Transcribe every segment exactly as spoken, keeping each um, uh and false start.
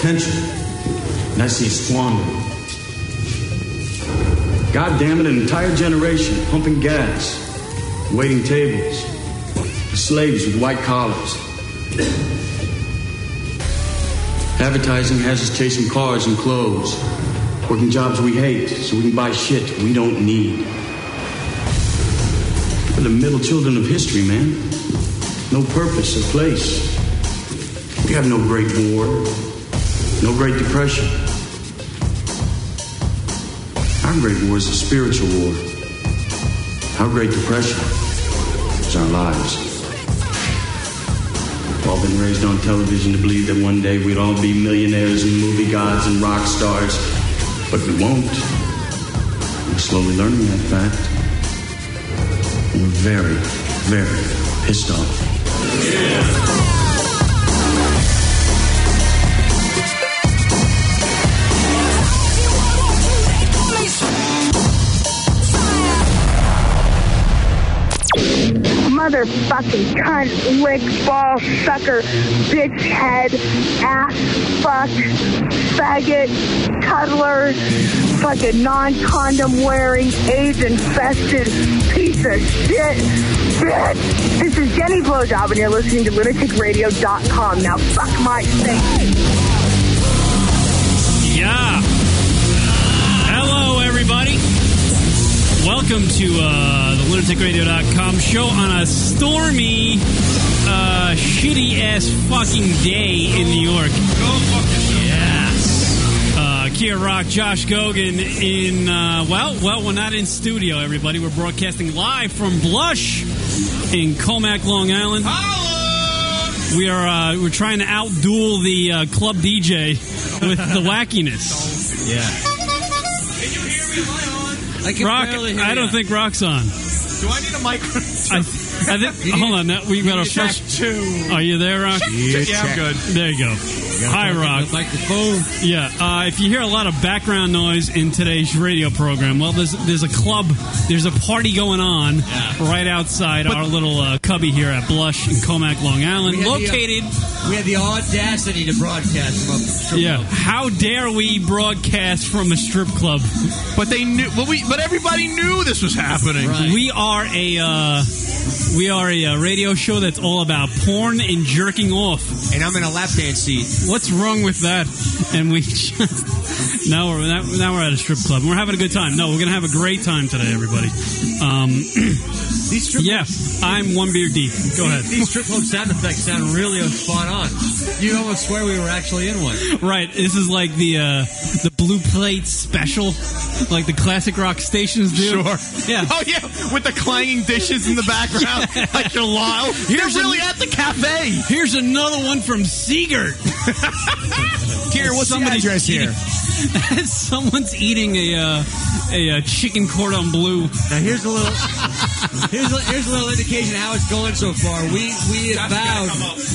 potential, and I see it squandered. God damn it, an entire generation pumping gas, waiting tables, for slaves with white collars. Advertising has us chasing cars and clothes, working jobs we hate so we can buy shit we don't need. We're the middle children of history, man. No purpose or place. We have no great war, no great depression. Our great war is a spiritual war. Our great depression is our lives. We've all been raised on television to believe that one day we'd all be millionaires and movie gods and rock stars, but we won't. We're slowly learning that fact. And we're very, very pissed off. Yeah. Motherfucking cunt, lick, ball, sucker, bitch head, ass, fuck, faggot, cuddler, fucking non-condom wearing, AIDS infested piece of shit, bitch. This is Jenny Blowjob and you're listening to lunatic radio dot com. Now fuck my face. Yeah. Hello, everybody. Welcome to uh, the lunatic radio dot com show on a stormy, uh, shitty-ass fucking day in New York. Go fucking yes. Uh, Kia Rock, Josh Gogan in, uh, well, well, we're not in studio, everybody. We're broadcasting live from Blush in Comac, Long Island. Holla! We are, uh, we're trying to outduel the uh, club D J with the wackiness. Yeah. Can you hear me? Am I on? I can Rock, barely hear I don't you. think Rock's on. Do I need a microphone? I, I think. Hold on, now we've got a check fresh. two. Are you there, Rock? Yeah, yeah I'm good. There you go. Hi, Rock. Microphone. Yeah. Uh, if you hear a lot of background noise in today's radio program, well, there's there's a club, there's a party going on yeah. right outside but, our little uh, cubby here at Blush in Comac, Long Island, we located. The, uh, we had the audacity to broadcast from a strip yeah. club. How dare we broadcast from a strip club? But they knew. But we. But everybody knew this was happening. Right. We are a. Uh, We are a, a radio show that's all about porn and jerking off. And I'm in a lap dance seat. What's wrong with that? And we just, now we're now we're at a strip club and we're having a good time. No, we're gonna have a great time today, everybody. Um, these strip yeah, clubs, I'm one beer deep. Go ahead. These strip club sound effects sound really spot on. You almost swear we were actually in one. Right. This is like the uh, the Blue Plate special, like the classic rock stations do. Sure. Yeah. Oh yeah, with the clanging dishes in the background. Yeah. Like you're loud. You're really an, at the cafe. Here's another one from Seegert. Here, what's Somebody's the address eating, here? Someone's eating a uh, a, a chicken cordon bleu. Now here's a little here's a, here's a little indication of how it's going so far. We we have vowed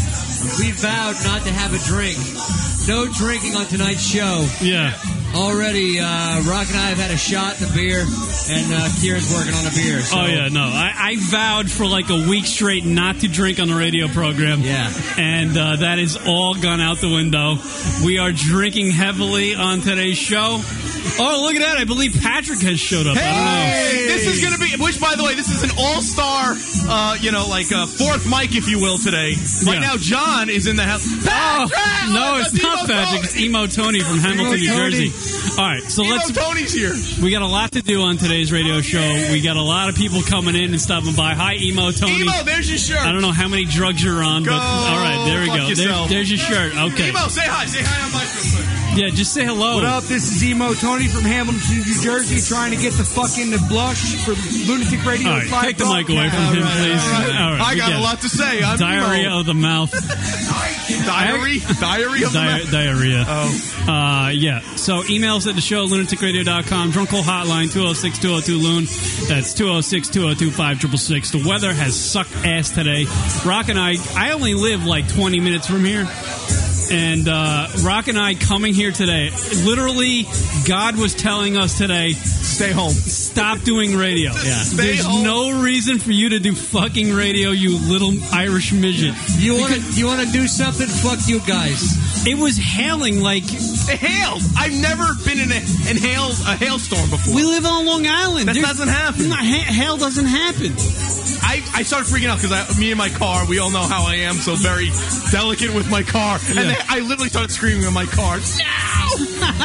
we vowed not to have a drink. No drinking on tonight's show. Yeah. Already, uh, Rock and I have had a shot in the beer, and uh, Kieran's working on a beer. So. Oh, yeah, no. I, I vowed for like a week straight not to drink on the radio program. Yeah. And uh, that is all gone out the window. We are drinking heavily on today's show. Oh, look at that. I believe Patrick has showed up. Hey! I don't know. This is going to be, which, by the way, this is an all-star, uh, you know, like a fourth mic, if you will, today. Right yeah. now, John is in the house. Patrick! Oh, no, it's Emo not Patrick. Tony. It's Emo Tony from Hamilton, New Jersey. All right, so Emo let's. Tony's here. We got a lot to do on today's radio show. We got a lot of people coming in and stopping by. Hi, Emo Tony. Emo, there's your shirt. I don't know how many drugs you're on, go, but all right, there we go. There, there's your shirt. Okay. Emo, say hi. Say hi on my phone. Yeah, just say hello. What up? This is Emo Tony from Hamilton, New Jersey, trying to get the fuck into Blush for Lunatic Radio. All right, take the mic away from him, right, please. All right. All right, I got a lot to say. I'm Diarrhea Emo. of the mouth. Diary? Diary of the Di- mouth? Diarrhea. Oh. Uh, yeah. So emails at the show, lunatic radio dot com. Drunk call hotline, two oh six, two oh two, loon. That's two oh six, two oh two, five six six six. The weather has sucked ass today. Rock and I, I only live like twenty minutes from here. And uh, Rock and I coming here today, literally, God was telling us today, stay home. Stop doing radio. Yeah. There's home. no reason for you to do fucking radio, you little Irish midget. You want to you want to do something? Fuck you guys. It was hailing like it hailed. I've never been in a in hail a hailstorm before. We live on Long Island. That There's, doesn't happen. Not, ha- hail doesn't happen. I, I started freaking out because me and my car, we all know how I am, so very delicate with my car. Yeah. And they, I literally started screaming in my car, no!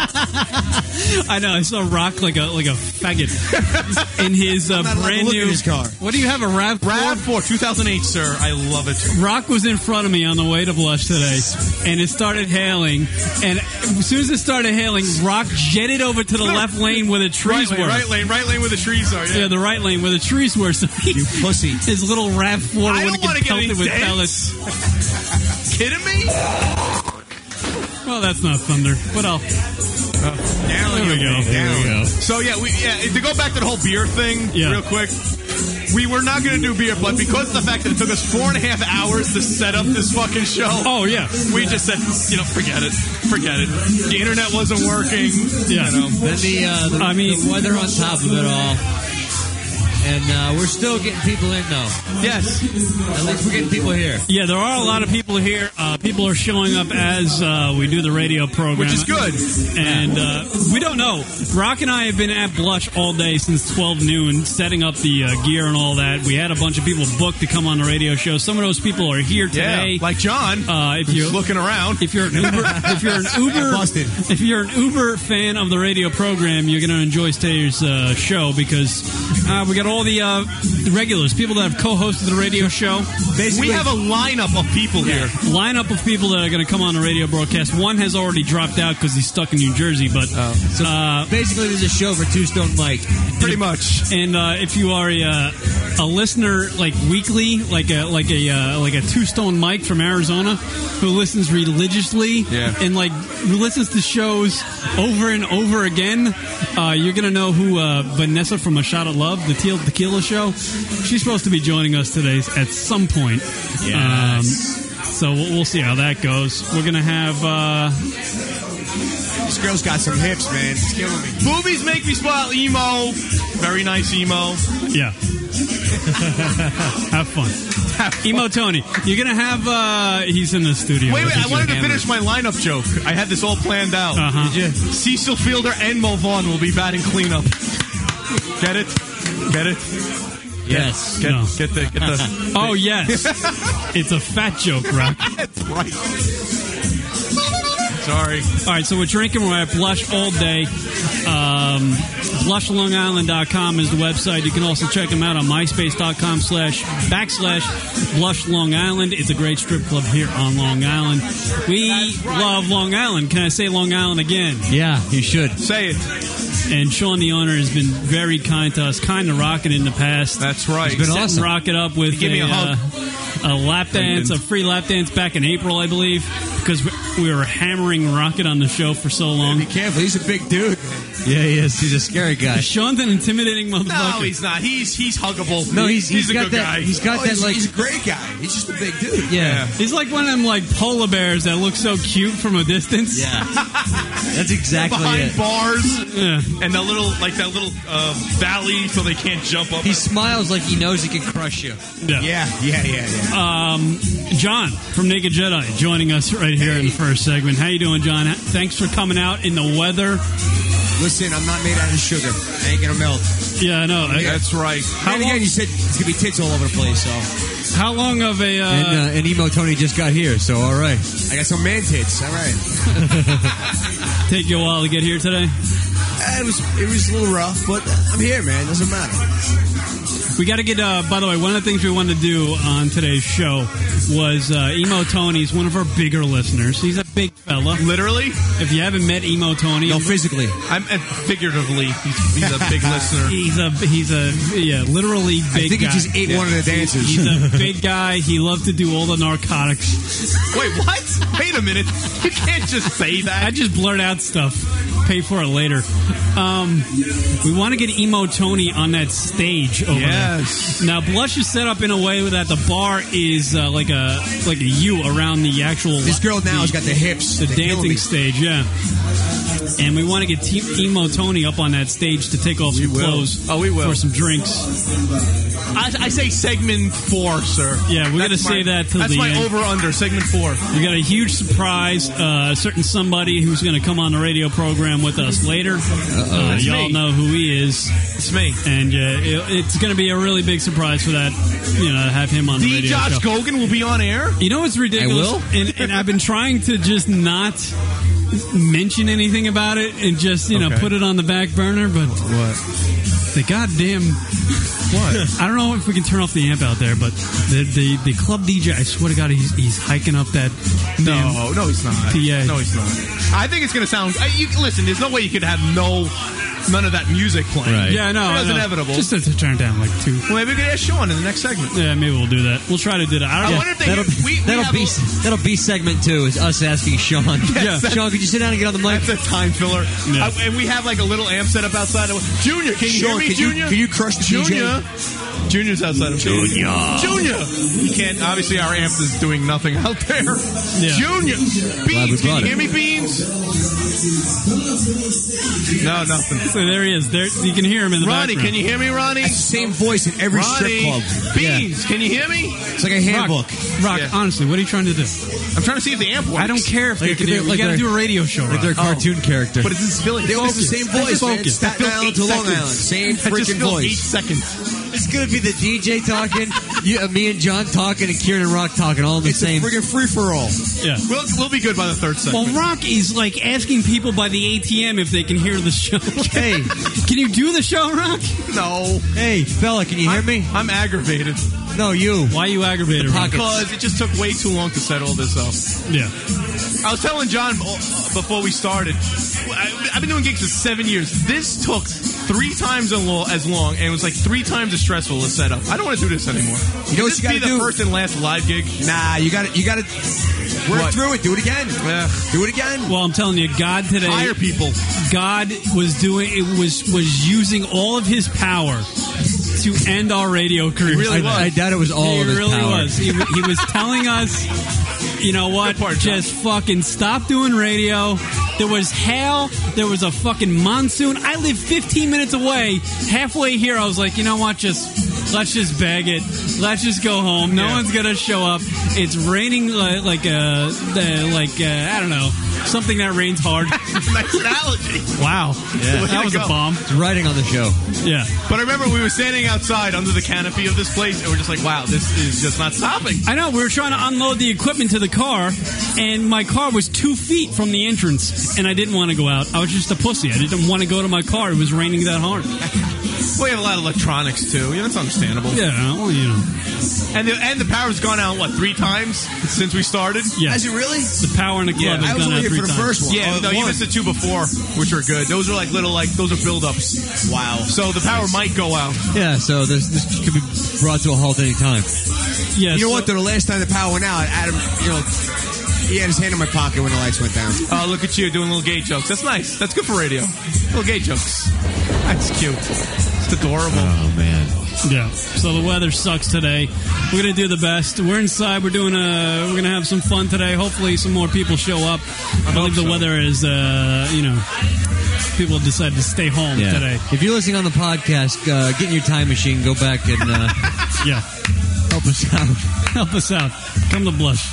I know. I saw Rock like a like a faggot in his uh, brand new his car. What do you have, a RAV four? RAV four, two thousand eight, sir. I love it. Rock was in front of me on the way to Blush today, and it started hailing. And as soon as it started hailing, Rock jetted over to the left lane where the trees Right lane, were. right lane, right lane where the trees are. Yeah, Yeah, the right lane where the trees were. So he, You pussy. his little RAV four I wouldn't don't wanna get get any pelted with dents. pellets. Kidding me? Well, that's not thunder. What else? Down There we go. There we go. So yeah, we yeah to go back to the whole beer thing Yeah. real quick. We were not going to do beer, but because of the fact that it took us four and a half hours to set up this fucking show, Oh yeah. we just said, you know, forget it, forget it. The internet wasn't working. Yeah. You know. Then the, uh, the, I mean- the weather on top of it all. And uh, we're still getting people in, though. Yes. At least we're getting people here. Yeah, there are a lot of people here. Uh, people are showing up as uh, we do the radio program. Which is good. And uh, we don't know. Rock and I have been at Blush all day since twelve noon, setting up the uh, gear and all that. We had a bunch of people booked to come on the radio show. Some of those people are here today. Yeah, like John. Uh, if who's you looking around. If you're an Uber, if you're an Uber, Busted. if you're an Uber fan of the radio program, you're going to enjoy today's uh, show because uh, we got all the, uh, the regulars, people that have co-hosted the radio show. we have a lineup of people here. Lineup of people that are going to come on the radio broadcast. One has already dropped out because he's stuck in New Jersey, but So uh, basically, there's a show for Two Stone Mike. Pretty much. and uh, if you are a, uh, a listener like weekly, like a like a uh, like a Two Stone Mike from Arizona, who listens religiously Yeah. and like who listens to shows over and over again, uh, you're gonna know who uh, Vanessa from A Shot of Love, the Teal Tequila show. She's supposed to be joining us today at some point. Yes. Um, so we'll, we'll see how that goes. We're gonna have. Uh, This girl's got some hips, man. It's killing me. Boobies make me smile. Emo. Very nice emo. Yeah. Have fun. Emo Tony. You're going to have, uh, he's in the studio. Wait, wait, I He's wanted to gonna finish my lineup joke. I had this all planned out. Uh-huh. Did you? Cecil Fielder and Mo Vaughn will be batting cleanup. Get it? Get it? Yes. Get, No. get the, get the. Oh, yes. It's a fat joke, Rock. That's right. Sorry. All right, so we're drinking. We're at Blush all day. Um, blush long island dot com is the website. You can also check them out on myspace.com slash backslash Blush Long Island. It's a great strip club here on Long Island. We love Long Island. Can I say Long Island again? Yeah, you should. Say it. And Sean, the owner, has been very kind to us, kind of rocking in the past. That's right. It's been Setting awesome. Rocket up with Give me a uh, a lap dance, a free lap dance back in April, I believe, because we, we were hammering Rocket on the show for so long. Be careful. He's a big dude. Yeah, he is. He's a scary guy. Sean's an intimidating No, motherfucker. he's not. He's he's huggable. No, he's, he's, he's a got good that. guy. He's got Oh, that he's, like. he's a great guy. He's just a big dude. yeah. He's like one of them like polar bears that look so cute from a distance. Yeah. That's exactly behind it. bars Yeah. and that little like that little uh, valley so they can't jump up. He smiles like he knows he can crush you. Yeah. Yeah, yeah, yeah, yeah. Um, John from Naked Jedi joining us right here in the first segment. How you doing, John? Thanks for coming out in the weather. Listen, I'm not made out of sugar. I ain't gonna melt. Yeah, I know. That's right. And again, you said it's gonna be tits all over the place, so How long of a... Uh, And, uh, and Emo Tony just got here, so all right. I got some man tits. All right. take you a while to get here today? Uh, it was it was a little rough, but I'm here, man. Doesn't matter. We got to get, uh, by the way, one of the things we wanted to do on today's show was uh, Emo Tony's one of our bigger listeners. He's a big fella. Literally, If you haven't met Emo Tony, No, physically. I'm and figuratively. He's, he's a big listener. he's a he's a yeah, literally big I think guy. he just ate one of the dancers. He's a big guy. He loves to do all the narcotics. Wait, what? Wait a minute. You can't just say I that. just blurt out stuff. Pay for it later. Um, we want to get Emo Tony on that stage over Yes. there. Now, Blush is set up in a way that the bar is uh, like a like a U around the actual. This girl now the, has got the hips. the They're killing dancing me. stage, yeah. And we want to get Te- Emo Tony up on that stage to take off some will. clothes. Oh, we will. For some drinks. I, I say segment four, sir. Yeah, we're going to That's say my- that till That's the my end. over-under, segment four. We got a huge surprise. Uh, a certain somebody who's going to come on the radio program with us later. Uh, It's y'all me. know who he is. It's me. And uh, it, it's going to be a really big surprise for that, you know, to have him on the D. radio Josh show. Gogan will be on air. You know what's ridiculous? I will? And, and I've been trying to just not mention anything about it and just, you know, Okay. put it on the back burner, but What? the goddamn... What? I don't know if we can turn off the amp out there, but the the, the club D J, I swear to God, he's, he's hiking up that damn No, no, he's not. P A. No, he's not. I think it's going to sound... I, you, listen, there's no way you could have no... None of that music playing. Right. Yeah, I know. It was I know. inevitable. Just to, to turn it down like two. Well, maybe we could ask Sean in the next segment. Yeah, maybe we'll do that. We'll try to do that. I don't I know. wonder if they... That'll, we, we that'll have be a- that'll be segment two. Is us asking Sean. Yeah. Sean, could you sit down and get on the mic? That's a time filler. Yeah. I- and we have like a little amp set up outside. Junior, can you Sean, hear me, can you- Junior? can you crush the D J? Junior? Junior's outside of Junior. Junior! You can't, obviously our amp is doing nothing out there. Yeah. Junior! Glad we Beans, can brought you it. hear me, Beans? No, nothing. So there he is. There, you can hear him in the Ronnie, background. can you hear me, Ronnie? That's the same voice in every strip Ronnie, club. Beans, can you hear me? It's like a handbook. Rock, Yeah. honestly, what are you trying to do? I'm trying to see if the amp works. I don't care if they Like can they're- hear. We like got to they're- do a radio show. Like Rock. their cartoon character. But it's just feeling They all have the same voice, man. focus. Staten That Island to feels eight Long seconds. Island. Same That just freaking feels eight voice. seconds. It's going to be the D J talking, you, uh, me and John talking, and Kieran and Rock talking all in the It's same. a freaking free-for-all. Yeah. We'll, we'll be good by the third Well, segment. Rock is like asking people by the A T M if they can hear the show. Hey. Can you do the show, Rock? No. Hey, fella, can you hear I'm, me? I'm aggravated. No, you. Why are you aggravated, Rock? Because it just took way too long to set all this up. Yeah. I was telling John uh, before we started, I, I've been doing gigs for seven years. This took three times as long, as long, and it was like three times as stressful to set up. I don't want to do this anymore. You know what this you be gotta the do? first and last live gig? Nah, you got to You got to work What? through it. Do it again. Yeah. Do it again. Well, I'm telling you, God today. Hire people. God was doing it was was using all of his power to end our radio career. really was. I, I doubt it was all He of his really power. was. He, he was telling us, you know what? Good part, John. Just fucking stop doing radio. There was hail. There was a fucking monsoon. I live fifteen minutes away. Halfway here, I was like, you know what? Just let's just bag it. Let's just go home. No Yeah. one's gonna show up. It's raining like like uh, the, like uh, I don't know, something that rains hard. Nice analogy. Wow, Yeah. Way that to was a go. bomb. It's writing on the show. Yeah. But I remember we were standing outside under the canopy of this place, and we're just like, wow, this is just not stopping. I know, we were trying to unload the equipment to the car, and my car was two feet from the entrance, and I didn't want to go out. I was just a pussy. I didn't want to go to my car. It was raining that hard. We have a lot of electronics, too. Yeah, that's understandable. Yeah, well, you know. And the, and the power's gone out, what, three times since we started? Yeah. Has it really? The power in the club Yeah, has I was gone only out here three for the times. first one. Yeah, Oh, no, you one. missed the two before, which are good. Those are like little, like, those are build-ups. Wow. So the power might go out. Yeah, so this, this could be brought to a halt any time. Yeah, You know so- what? Though the last time the power went out, Adam, you know, he had his hand in my pocket when the lights went down. Oh, look at you doing little gay jokes. That's nice. That's good for radio. Little gay jokes. That's cute. It's adorable. Oh, man. Yeah. So the weather sucks today. We're gonna do the best. We're inside. We're doing a. We're gonna have some fun today. Hopefully, some more people show up. I believe the so. weather is. Uh, you know, people have decided to stay home Yeah. today. If you're listening on the podcast, uh, get in your time machine, go back and uh, Yeah. help us out. Help us out. Come to Blush.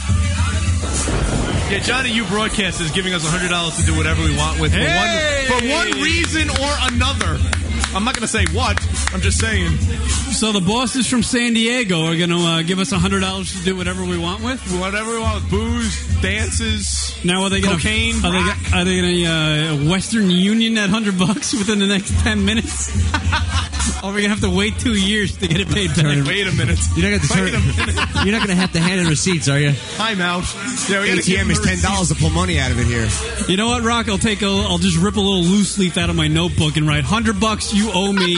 Yeah, Johnny U Broadcast is giving us one hundred dollars to do whatever we want with Hey! for, one, for one reason or another. I'm not going to say what. I'm just saying. So the bosses from San Diego are going to uh, give us one hundred dollars to do whatever we want with. Whatever we want with booze, dances. Now are they going Cocaine, Are they, rock. are they going to uh, Western Union that hundred bucks within the next ten minutes? Or are we going to have to wait two years to get it paid back? Wait a minute. You're not going to Wait a minute. turn. You're not going to have to hand in receipts, are you? Time out. Yeah, we A gotta T give M him is a ten receipt. dollars to pull money out of it here. You know what, Rock? I'll take a. I'll just rip a little loose leaf out of my notebook and write hundred bucks you owe me.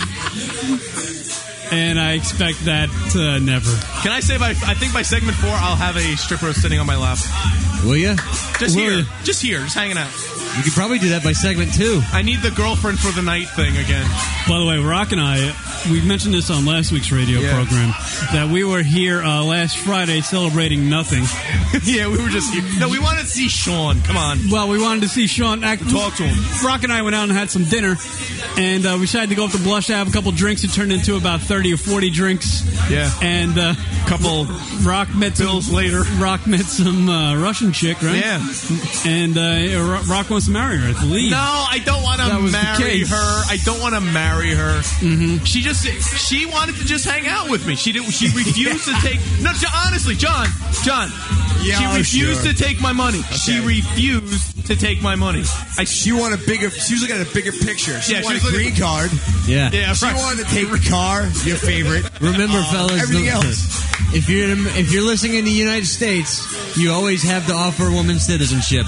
And I expect that uh, never. Can I say by I think by segment four I'll have a stripper sitting on my lap. Will you? Just Will here. you? Just here. Just hanging out. You could probably do that by segment two. I need the girlfriend for the night thing again. By the way, Rock and I, we mentioned this on last week's radio Yeah. program, that we were here uh, last Friday celebrating nothing. Yeah, we were just here. No, we wanted to see Sean. Come on. Well, we wanted to see Sean act. Talk to him. Rock and I went out and had some dinner, and uh, we decided to go up to Blush to have a couple drinks. It turned into about thirty or forty drinks. Yeah. And a uh, couple Rock met bills some, later. Rock met some uh, Russian chick, right? Yeah. And uh, Rock wants to marry her, I believe. No, I don't want That to was the marry case. her. I don't want to marry her. Mm-hmm. She just she wanted to just hang out with me. She didn't. She refused to take. No, Jo- honestly, John, John. Yeah, she oh, refused sure. to take my money. She Okay. refused to take my money. I, She wanted a bigger. She was looking at a bigger picture. She Yeah, she wanted was a green looking- card. Yeah. yeah, She right. wanted to take the car, your favorite. Remember, Uh, fellas, everything the- else. If you're in, if you're listening in the United States, you always have to offer a woman citizenship,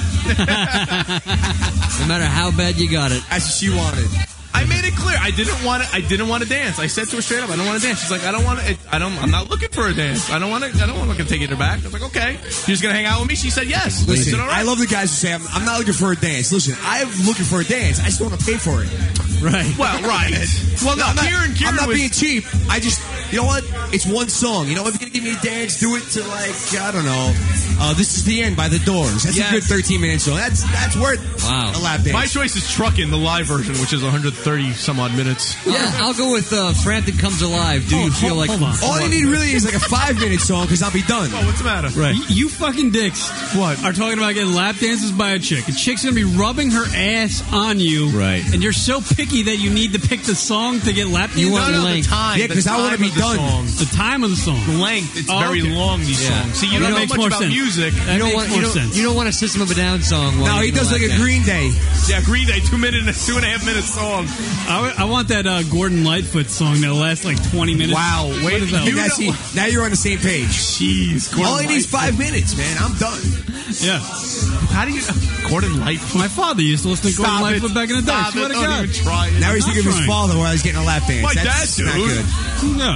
no matter how bad you got it. That's what she wanted. I made it clear. I didn't want to. I didn't want to dance. I said to her straight up, I don't want to dance. She's like, I don't want to. I don't. I'm not looking for a dance. I don't want to. I don't want to take her back. I was like, okay. You're just gonna hang out with me? She said yes. I Listen, said, all right. I love the guys who say, I'm, I'm not looking for a dance. Listen, I'm looking for a dance. I just don't want to pay for it. Right. Well, right. Well, no, I'm not, Kieran, Kieran I'm not was, being cheap. I just, you know what? It's one song. You know, if you're going to give me a dance, do it to like, I don't know, uh, This Is the End by The Doors. That's Yes. a good thirteen minute song. That's that's worth Wow. a lap dance. My choice is Truckin', the live version, which is one hundred thirty some odd minutes. Yeah, I'll go with uh, Frampton Comes Alive. Do you Hold- feel like? hold on. All you need really is like a five minute song because I'll be done. Oh, what's the matter? Right. Y- You fucking dicks. What? Are talking about getting lap dances by a chick. A chick's gonna be rubbing her ass on you. Right. And you're so picky that you need to pick the song to get lap dances. You No, want no, the length. time. Yeah, 'cause the I wanna time be of the done. song. the time of the song. The length. It's Oh, very okay. long, these Yeah. songs. See, you That don't know makes much more about sense. music. That You don't makes want more you don't, sense. you don't want a System of a Down song. while No, you're he doing does a like lap a dance. Green Day. Yeah, Green Day, two minute, two and a half minute song. I, w- I want that uh, Gordon Lightfoot song that lasts like twenty minutes. Wow, What wait, is that? you Now, know- see, now you're on the same page. Jeez, All I need is five minutes, man. I'm done. Yeah. How do you, Gordon Lightfoot? My father used to listen to Gordon Stop Lightfoot it. back in the day. Stop Swear it. to Don't God. even try it. Now he's not thinking of his trying. father while he's getting a lap dance. My That's dad, not dude. good. Yeah.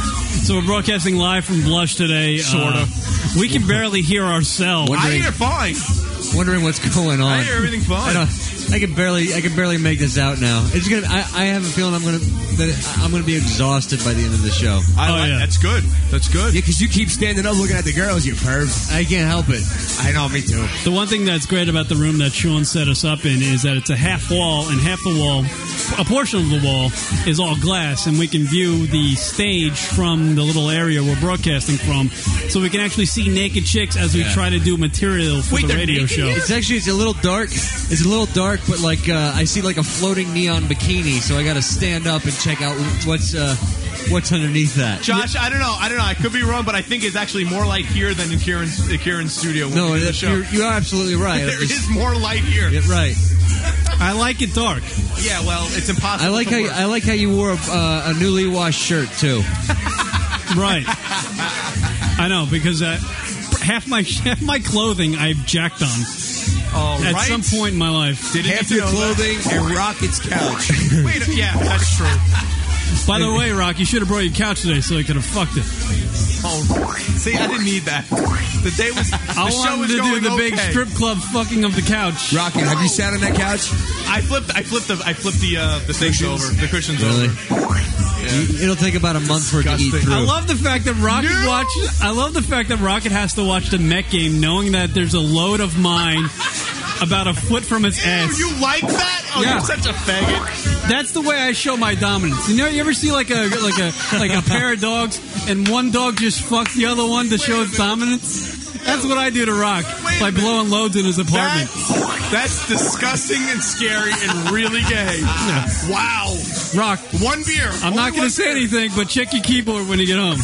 So we're broadcasting live from Blush today. Sorta. Uh, we can barely hear ourselves. I hear fine. Wondering what's going on. I hear everything fine. I don't. I can barely. I can barely make this out now. It's gonna. I, I have a feeling I'm gonna. That I'm gonna be exhausted by the end of the show. I Oh, like, yeah. That's good. That's good. Yeah, because you keep standing up looking at the girls, you perv. I can't help it. I know, me too. The one thing that's great about the room that Sean set us up in is that it's a half wall, and half the wall, a portion of the wall, is all glass, and we can view the stage from the little area we're broadcasting from, so we can actually see naked chicks as we Yeah. try to do material for Wait, the they're radio naked show. here? It's actually. It's a little dark. It's a little dark, but like uh, I see like a floating neon bikini, so I got to stand up and check out what's uh, what's underneath that. Josh, I don't know. I don't know. I could be wrong, but I think it's actually more light here than in Kieran's, uh, Kieran's studio. When No, we do the that's, show. you're, you are absolutely right. There It's- is more light here. yeah, right. I like it dark. Yeah, well, it's impossible. I like to how you, work. I like how you wore a, uh, a newly washed shirt too. Right. I know, because uh, half my half my clothing I've jacked on Oh, at right? some point in my life. Didn't Half need your to know that. clothing and Rocket's couch. Wait, yeah, that's true. By the way, Rock, you should have brought your couch today so I could have fucked it. Oh, see, I didn't need that. The day was. The I show wanted was to do going the big okay. strip club fucking of the couch. Rocket, have you sat on that couch? I flipped. I flipped the. I flipped the. Uh, the things Cushions? over. The cushions Really? over. You- It'll take about a month for it to eat Disgusting. through. I love the fact that Rocket No! watch. I love the fact that Rocket has to watch the Met game, knowing that there's a load of mine about a foot from its Ew, ass. you like that? Oh, Yeah. you're such a faggot. That's the way I show my dominance. You know, you ever see like a like a like a pair of dogs, and one dog just fucks the other one to show its dominance? That's what I do to Rock Wait a by minute. blowing loads in his apartment. That, that's disgusting and scary and really gay. Wow. Rock, One beer. I'm not going to say anything, but check your keyboard when you get home.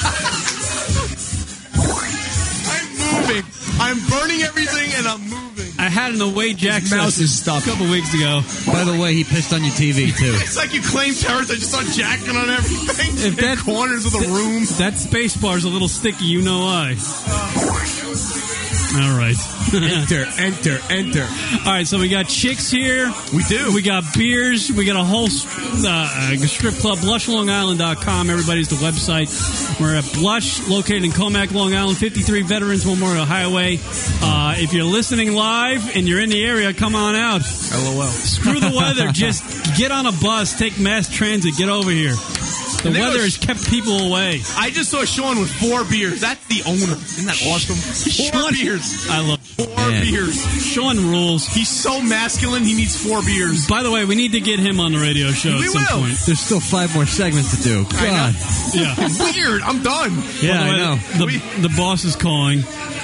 I'm moving. I'm burning everything and I'm moving. I had an away jack His mouse session is stuck. a couple weeks ago. By the way, he pissed on your T V too. It's like you claim terrorists. I just start jacking on everything. If in that- corners of the room. That space bar's a little sticky, you know why. All right. enter, enter, enter. All right, so we got chicks here. We do. We got beers. We got a whole uh, strip club, blush long island dot com. Everybody's the website. We're at Blush, located in Comac, Long Island, fifty-three Veterans Memorial Highway. Uh, if you're listening live and you're in the area, come on out. LOL. Screw the weather. Just get on a bus, take mass transit, get over here. The weather has kept people away. I just saw Sean with four beers. That's the owner. Isn't that awesome? Four Sean, beers. I love Four Man. beers. Sean rules. He's so masculine, he needs four beers. By the way, we need to get him on the radio show We at some will. point. There's still five more segments to do. God. I know. Yeah. Weird. I'm done. Yeah, By the way, I know. The, the boss is calling.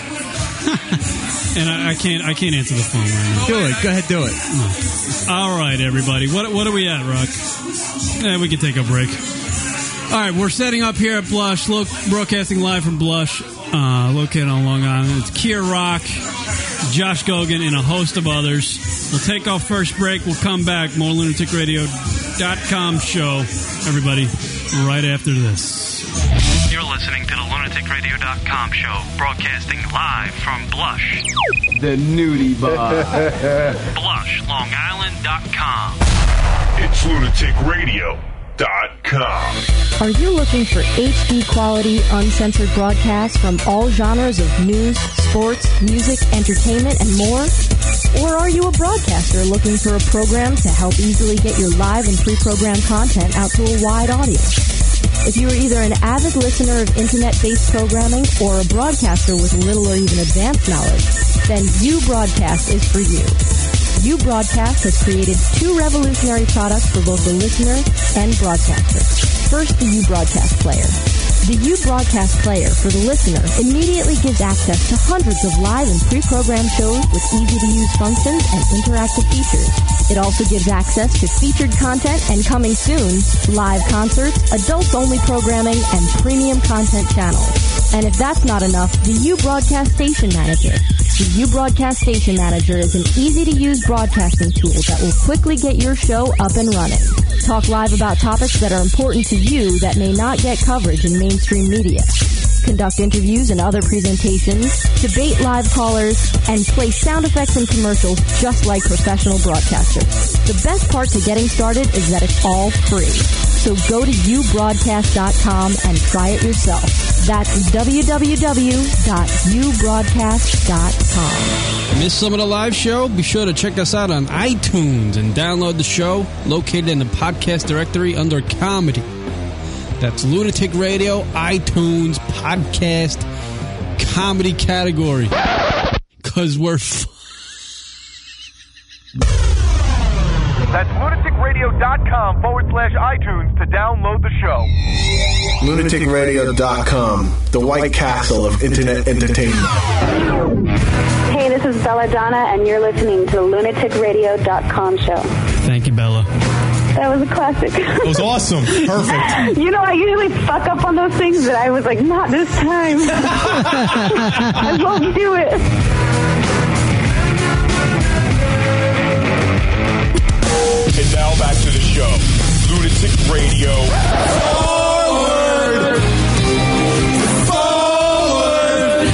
And I, I can't I can't answer the phone right now. Do it. Go ahead, do it. All right, everybody. What what are we at, Rock? Eh, we can take a break. All right, we're setting up here at Blush, lo- broadcasting live from Blush, uh, located on Long Island. It's Kier Rock, Josh Gogan, and a host of others. We'll take our first break. We'll come back. More lunatic radio dot com show, everybody, right after this. You're listening to the lunatic radio dot com show, broadcasting live from Blush. The nudie bar. Blush Long Island dot com. It's lunatic radio dot com. Are you looking for H D quality, uncensored broadcasts from all genres of news, sports, music, entertainment, and more? Or are you a broadcaster looking for a program to help easily get your live and pre-programmed content out to a wide audience? If you are either an avid listener of internet-based programming or a broadcaster with little or even advanced knowledge, then U Broadcast is for you. U Broadcast has created two revolutionary products for both the listener and broadcaster. First, the U Broadcast Player. The U Broadcast Player for the listener immediately gives access to hundreds of live and pre-programmed shows with easy-to-use functions and interactive features. It also gives access to featured content and, coming soon, live concerts, adults-only programming, and premium content channels. And if that's not enough, the U Broadcast Station Manager. The U Broadcast Station Manager is an easy-to-use broadcasting tool that will quickly get your show up and running. Talk live about topics that are important to you that may not get coverage in mainstream media. Conduct interviews and other presentations, debate live callers, and play sound effects and commercials just like professional broadcasters. The best part to getting started is that it's all free. So go to u broadcast dot com and try it yourself. That's w w w dot u broadcast dot com. Missed some of the live show? Be sure to check us out on iTunes and download the show located in the podcast directory under comedy. That's Lunatic Radio, iTunes, podcast, comedy category. Because we're f- That's lunatic radio dot com forward slash iTunes to download the show. lunatic radio dot com, the White Castle of Internet entertainment. Hey, this is Belladonna, and you're listening to the lunatic radio dot com show. Thank you, Bella. That was a classic. It was awesome. Perfect. You know, I usually fuck up on those things, but I was like, not this time. I won't do it. And now back to the show. Lunatic Radio. Forward! Forward!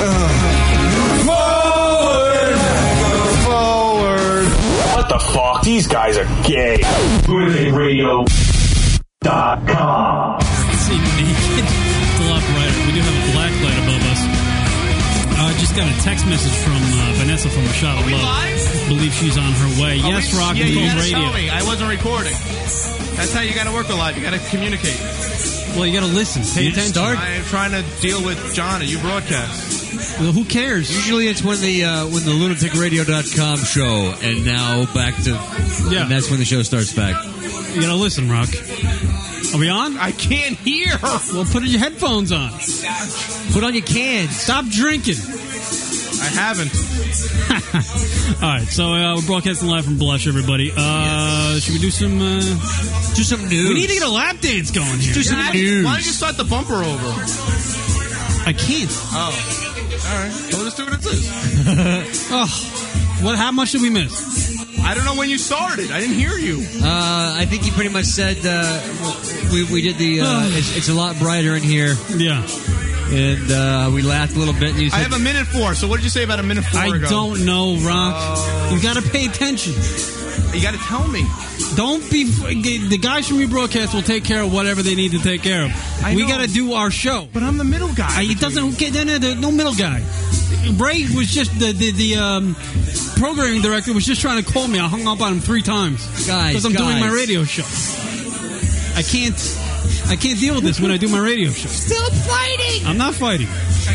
Forward! Forward! What the fuck? These guys are gay. lunatic radio dot com. See, naked. It's a lot brighter. We do have a black light above us. I uh, just got a text message from uh, Vanessa from Rashad Are we Love. live? Believe she's on her way. Are yes, we, Rock yeah, and you Roll gotta Radio. tell me. I wasn't recording. That's how you got to work a lot. You got to communicate. Well, you got to listen. Pay You attention. start? I'm trying to deal with John at You Broadcast. Well, who cares? Usually it's when the uh, when the lunatic radio dot com show, and now back to Yeah. and that's when the show starts back. You got to listen, Rock. Are we on? I can't hear. Well, put your headphones on. Put on your cans. Stop drinking. I haven't. All right, so uh, we're broadcasting live from Blush, everybody. Uh, yes. Should we do some... Uh, do some news. We need to get a lap dance going here. Do some news. Why don't you start the bumper over? I can't. Oh. All right. Well, let's do what it is. Oh. What, how much did we miss? I don't know when you started. I didn't hear you. Uh, I think you pretty much said uh, we, we did the... Uh, it's, it's a lot brighter in here. Yeah. and uh, we laughed a little bit. And you said, I have a minute four. So what did you say about a minute four I ago? don't know, Rock. Oh. You got to pay attention. You got to tell me. Don't be. The guys from your broadcast will take care of whatever they need to take care of. I we know. got to do our show. But I'm the middle guy. I, it doesn't. Okay, no, no, no, no middle guy. Ray was just the the, the um, programming director was just trying to call me. I hung up on him three times Guys, because I'm doing my guys. radio show. I can't. I can't deal with this when I do my radio show. Stop fighting! I'm not fighting.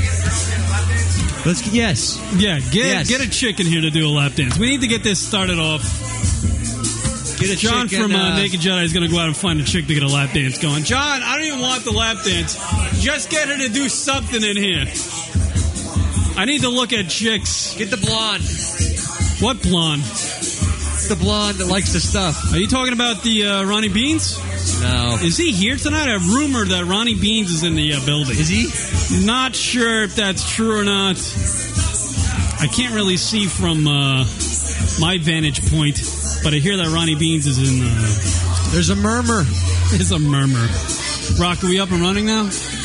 Let's yes, Yeah, get Yes. get a chick in here to do a lap dance. We need to get this started off. get a John chick from and, uh, uh, Naked Jedi is going to go out and find a chick to get a lap dance going. John, I don't even want the lap dance. Just get her to do something in here. I need to look at chicks. Get the blonde. What blonde? The blonde that likes the stuff. Are you talking about the uh, Ronnie Beans? No. Is he here tonight? I have rumor that Ronnie Beans is in the uh, building. Is he? Not sure if that's true or not. I can't really see from uh, my vantage point, but I hear that Ronnie Beans is in. Uh, There's a murmur. There's a murmur. Rock, are we up and running now?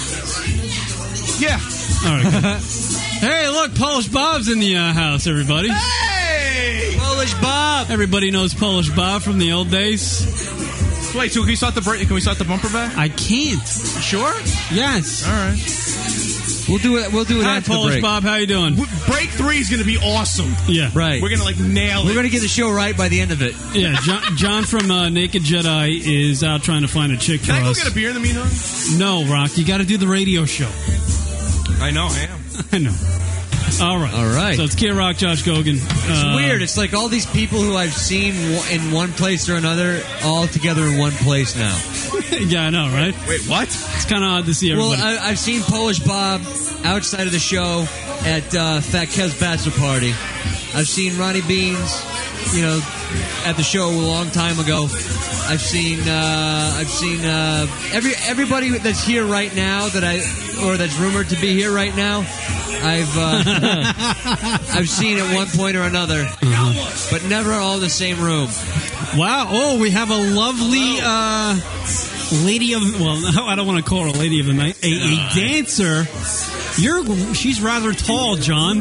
Yeah. All right. Good. Hey, look, Polish Bob's in the uh, house, everybody. Hey! Polish Bob. Everybody knows Polish Bob from the old days. Wait, so can we start the break? Can we start the bumper back? I can't. Sure. Yes. All right. We'll do it. We'll do it Hi, after the Polish break. Bob. How you doing? Break three is going to be awesome. Yeah. Right. We're going to like nail it. We're going to get the show right by the end of it. Yeah. John, John from uh, Naked Jedi is out trying to find a chick for Can I go us. get a beer in the meantime? No, Rock. You got to do the radio show. I know, I am. I know. All right. All right. So it's Kid Rock, Josh Gogan. It's Uh, weird. It's like all these people who I've seen w- in one place or another, all together in one place now. Yeah, I know, right? Wait, what? It's kind of odd to see Well, everybody. I, I've seen Polish Bob outside of the show at uh, Fat Kev's bachelor party. I've seen Ronnie Beans, you know, at the show a long time ago. I've seen, uh, I've seen uh, every everybody that's here right now that I, or that's rumored to be here right now. I've uh, I've seen at one point or another, but never all in the same room. Wow. Oh, we have a lovely uh, lady of, well, I don't want to call her a lady of the night, a, a dancer. You're, she's rather tall, John.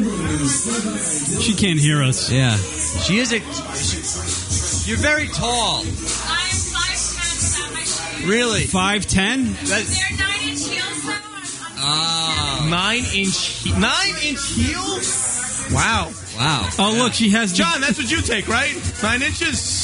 She can't hear us. Yeah, she is a. She, you're very tall. I am five ten at my shoes. Really? five ten? They're nine inch heels though. Ah, Nine inch, he- nine inch heels? Wow. wow. Oh, look, she has. John, that's what you take, right? Nine inches?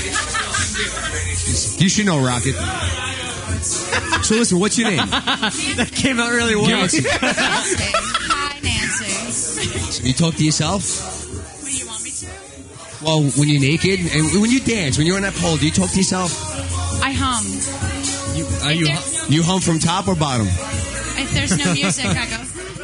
You should know, Rocket. So listen, what's your name? That came out really well. Nancy. Hi, Nancy. You talk to yourself? What do you want me to? Well, when you're naked and when you dance, when you're on that pole, do you talk to yourself? I hum. You, are If you? there's, You hum from top or bottom? if there's no music, I go.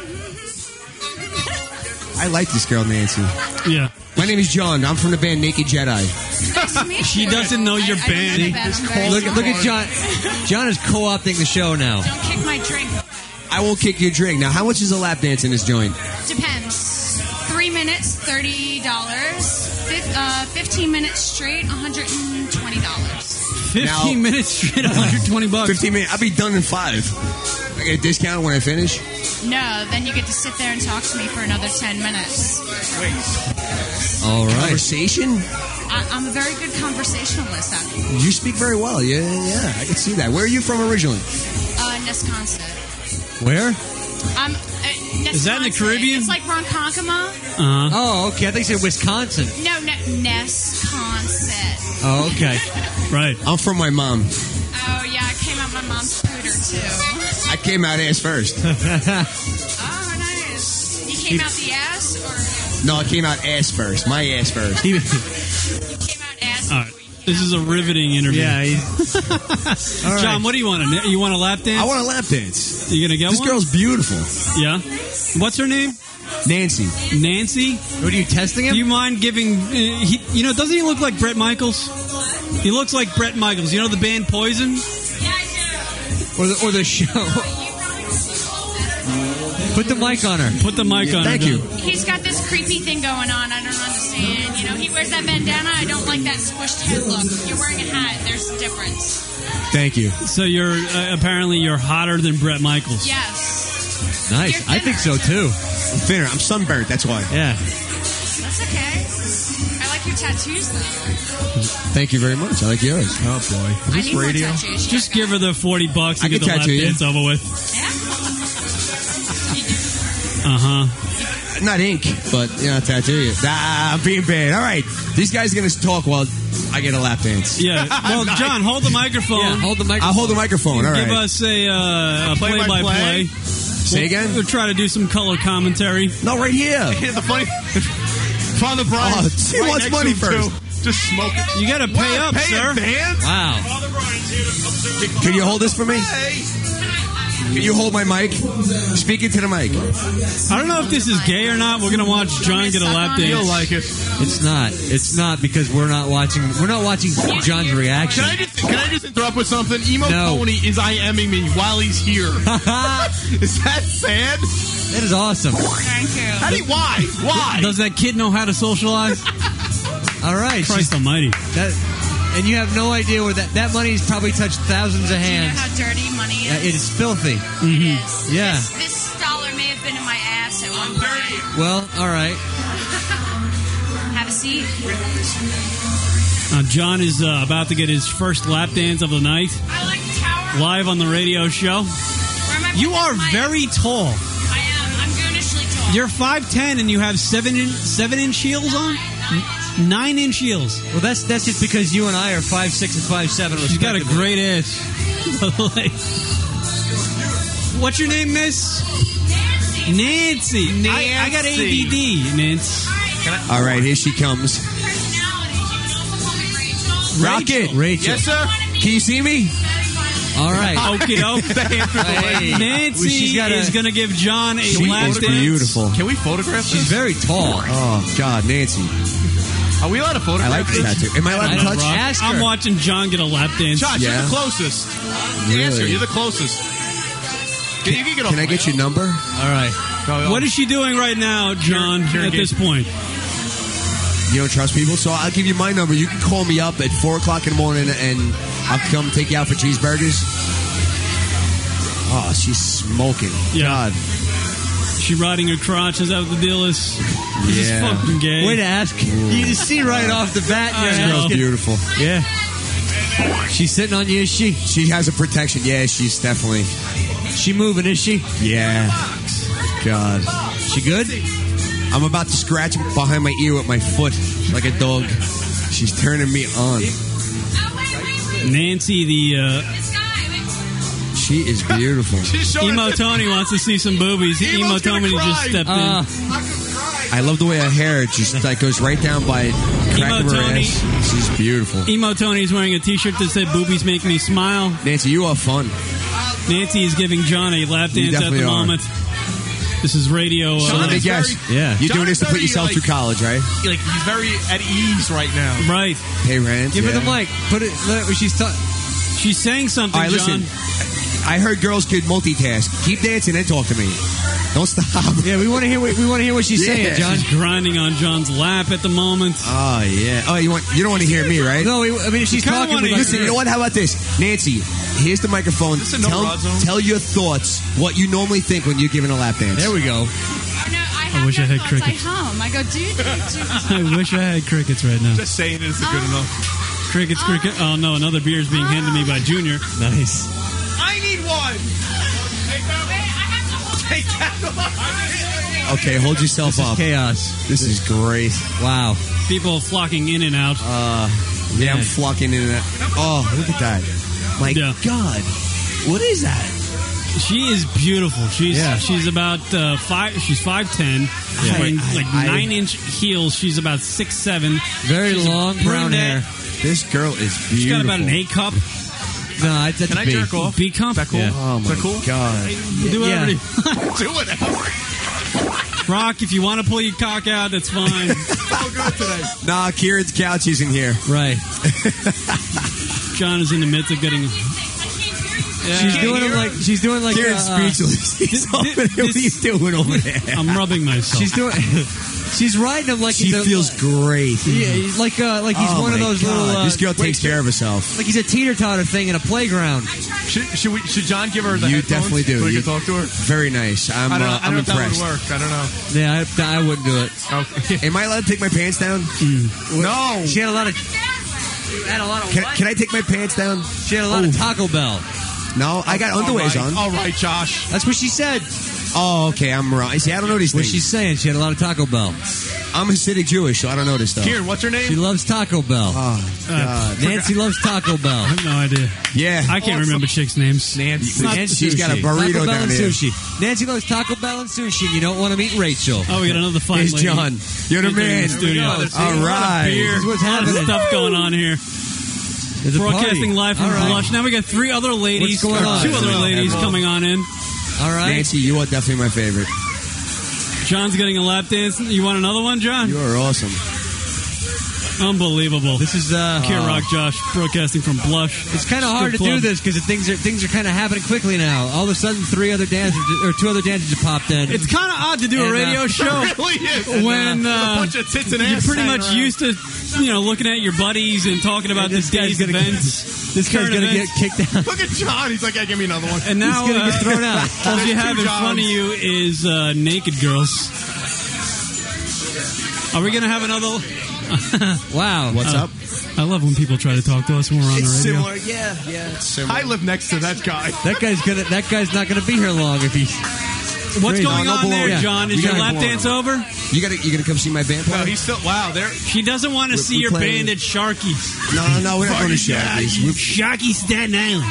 I like this girl, Nancy. Yeah. My name is John. I'm from the band Naked Jedi. Nice to meet She you. doesn't know your I, I don't band. know the band. I'm very Look, look sorry. at John. John is co-opting the show now. Don't kick my drink. I won't kick your drink. Now, how much is a lap dance in this joint? Depends. Three minutes, thirty dollars. Uh, Fifteen minutes straight, one hundred and twenty dollars. fifteen Now- minutes straight, one hundred twenty bucks. fifteen minutes. I'll be done in five. I get a discount when I finish? No, then you get to sit there and talk to me for another ten minutes. All right. Conversation? I, I'm a very good conversationalist, actually. You speak very well. Yeah, yeah, I can see that. Where are you from originally? Uh, Nesconset. Where? I'm. Uh, Is that in the Nesconset. Caribbean? It's like Ronkonkoma. Uh-huh. Oh, okay. I think you said Wisconsin. No, ne- Nesconset. Oh, okay. Right. I'm from my mom. Oh yeah, I came out my mom's scooter too. I came out ass first. Oh, nice. You came out the ass, or No, I came out ass first. My ass first. you came out ass? All right. This is a riveting interview. Yeah. He, John, what do you want? A, you want a lap dance? I want a lap dance. You gonna get This one? girl's beautiful. Yeah. What's her name? Nancy. Nancy. what are you testing him? Do you mind giving? Uh, he, you know, doesn't he look like Bret Michaels? He looks like Bret Michaels. You know the band Poison? or the or the show? Put the mic on her. Put the mic on. Thank her, you. John. He's got this creepy thing going on. I don't understand. You know, he wears that bandana. I don't like that squished head look. You're wearing a hat. There's a difference. Thank you. So you're uh, apparently you're hotter than Bret Michaels. Yes. Nice. I think so too. I'm thinner. I'm sunburnt. That's why. Yeah. That's okay. I like your tattoos, though. Thank you very much. I like yours. Oh boy. I need more tattoos. Just give her the forty bucks and I get the can lap tattoo you. dance over with. Uh huh. Not ink, but you know, tattoo you. Nah, I'm being bad. All right, these guys are gonna talk while I get a lap dance. Yeah. Well, Nice. John, hold the microphone. Yeah, hold the microphone. I'll hold the microphone. All right. Give us a, uh, a Play-by-play. play-by-play. Say We'll- again. We'll try to do some color commentary. No, right here. Yeah, the funny. Father Brian. Oh, he right wants next money to him, first. too. Just smoking. You got to pay Wow, up, pay sir. advance? Wow. Can you hold this for me? Hey. Can you hold my mic? Speak into the mic. I don't know if this is gay or not. We're gonna watch John get a lap dance. You'll like it. It's not. It's not because we're not watching. We're not watching John's reaction. Can I just can I just interrupt with something? Emo No. Tony is IMing me while he's here. Is that sad? That is awesome. Thank you. How do you, why? Why? Does that kid know how to socialize? All right. Christ she's- almighty. That, and you have no idea where that that money's probably touched thousands of Do you know hands. how dirty money Uh, is? it is filthy. It is. Yeah. This, this dollar may have been in my ass at one point. Well, all right. Have a seat. Uh, John is uh, about to get his first lap dance of the night, I like tower. live on the radio show. Where am I You putting are my- very tall. I am. I'm goonishly tall. You're five ten and you have seven in, seven inch heels on. N- Nine inch heels. Well, that's that's just because you and I are five six and five seven. She's got a great ass. Like, what's your name, Miss? Nancy. Nancy. I, I got A D D, Nancy. All right, here she comes. Rocket. Rachel. Yes, sir. Can you see me? All right. Okie doke. Hey. Nancy She's got a- is going to give John a She lap is dance. beautiful. Can we photograph She's this? very tall. Oh God, Nancy. Are we allowed to photograph I like this this? tattoo. Am I allowed I to don't touch? rock. Ask her. I'm watching John get a lap dance. Josh, Yeah. you're the closest. Really? Answer. You're the closest. Can, you can get off Can I my- get your number? All right. Go, go. What is she doing right now, John, You're at this point? You don't trust people, so I'll give you my number. You can call me up at four o'clock in the morning, and I'll come take you out for cheeseburgers. Oh, she's smoking. Yeah. God. She riding her crotch. Is that what the deal is? This is Yeah. fucking gay. Way to ask. You just see right off the bat. I This know. girl's beautiful. Yeah. She's sitting on you, is she? She has a protection. Yeah, she's definitely. She moving, is she? Yeah. God. She good? I'm about to scratch behind my ear with my foot like a dog. She's turning me on. Nancy, the uh, She is beautiful. She's showing Emo Tony wants to see some boobies. Emo Emo's gonna Tony just cry. stepped Uh, I love the way her hair just like goes right down by crack Emo of her Tony. ass. She's beautiful. in. Emo Tony's wearing a T-shirt that said "Boobies make me smile." Nancy, you are fun. Nancy is giving John a lap You dance at the definitely are. moment. This is radio. So Uh, let me is guess. very- Yeah. You're John doing is this to put very, yourself like- through college, right? Like he's very at ease right now. right. Pay rent. give yeah. her the mic. Put it. Let her, she's ta- She's saying something, All right, John. listen. I heard girls could multitask. Keep dancing and talk to me. Don't stop. Yeah, we want to hear. What, we want to hear what she's Yeah. saying, John. She's grinding on John's lap at the moment. Oh yeah. Oh, you want? You don't want to hear me, right? No, we, I mean if she's kinda talking. wanna We hear Listen, you know what? How about this, Nancy? Here's the microphone. This is no Tell, Rod Zone. tell your thoughts. What you normally think when you're giving a lap dance. There we go. Oh, no, I, have I wish no I had thoughts. crickets. I hum. I go, dude, dude, dude. I wish I had crickets right now. Just saying it isn't good enough. Crickets, cricket. Oh no, another beer is being handed me by Junior. Nice. I need one. Take that. Okay, hold yourself This is up. chaos. This is great. Wow. People flocking in and out. Uh, yeah, I'm Man. flocking in and out. Oh, look at that. My Yeah. God. What is that? She is beautiful. She's Yeah. she's about uh, five. She's five ten. She's I- wearing I- like I- nine inch heels. She's about six seven. Very She's a long brown brunette. hair. This girl is beautiful. She's got about an A cup. No, that's Can a I B. jerk off? B cup. Is that cool? Yeah. Oh Is my that cool? God. Do whatever. Yeah. you- Do it. Rock, if you want to pull your cock out, that's fine. So good today. Nah, Kieran's couch isn't here. Right. John is in the midst of getting. Yeah. She's doing it like she's doing like Kieran's uh, speechless. He's over there. What are you doing over there? I'm rubbing myself. She's doing She's riding him like She he's a, feels great. Yeah, he's like uh, like he's Oh one of my those God. little. Uh, This girl takes care of herself. Like he's a teeter-totter thing in a playground. Should, should, we, should John give her the You headphones definitely do. so we You- can talk to her? Very nice. I'm, I don't know, uh, I I'm don't know impressed. if that would work. I don't know. Yeah, I, I wouldn't do it. Okay. Am I allowed to take my pants down? No. She had a lot of. Had a lot of. Can, what? can I take my pants down? She had a lot of Taco Bell. No, I got underwears All right. on. All right, Josh. That's what she said. Oh, okay. I'm wrong. See, I don't know these What things. she's saying, she had a lot of Taco Bell. I'm Hasidic Jewish, so I don't know this stuff. Kieran, what's her name? She loves Taco Bell. Oh, Uh, God. Nancy loves Taco Bell. I have no idea. Yeah. I can't remember chicks' names. Nancy. And She's sushi. got a burrito Taco Bell down and here. sushi. Nancy loves Taco Bell and sushi. You don't want to meet Rachel. Oh, we got another fine Here's lady. John. You're the entering man. the studio. Here we go. See, All a lot of right. beer, This is what's a lot of happening. stuff going on here. There's a Broadcasting party. live from All right. Blush. Now we got three other ladies, What's going or on? two other Hello. ladies Hello. coming on in. All right. Nancy, you are definitely my favorite. John's getting a lap dance. You want another one, John? You are awesome. Unbelievable. This is uh, Kid Rock Josh broadcasting from Blush. It's kind of hard to Good do club. this because things are things are kind of happening quickly now. All of a sudden, three other dancers or two other dancers just popped in. It's kind of odd to do a And, uh, radio show It really is. when a uh, bunch of tits and you're ass pretty hanging much around. used to, you know, looking at your buddies and talking about And this, this guy's day's gonna get- events. this guy's current gonna events. get kicked out. Look at John. He's like, yeah, give me another one. And now, He's gonna uh, get thrown out. all you There's have two in front of Johns. you is uh, naked girls. Are we going to have another? Wow. What's Uh, up? I love when people try to talk to us when we're on It's the radio. similar. Yeah, yeah. It's similar. I live next to that guy. That guy's gonna. That guy's not gonna be here long if he. What's Crazy. going No, no on there, baloney. John? Is We your gotta lap go dance on. over? You gotta, you gotta come see my band play? No, he's still. Wow, there. She doesn't want to We- see we your playing- band at Sharky's. No, no, no. We're not going to Sharky's. We're Sharky's Staten Island.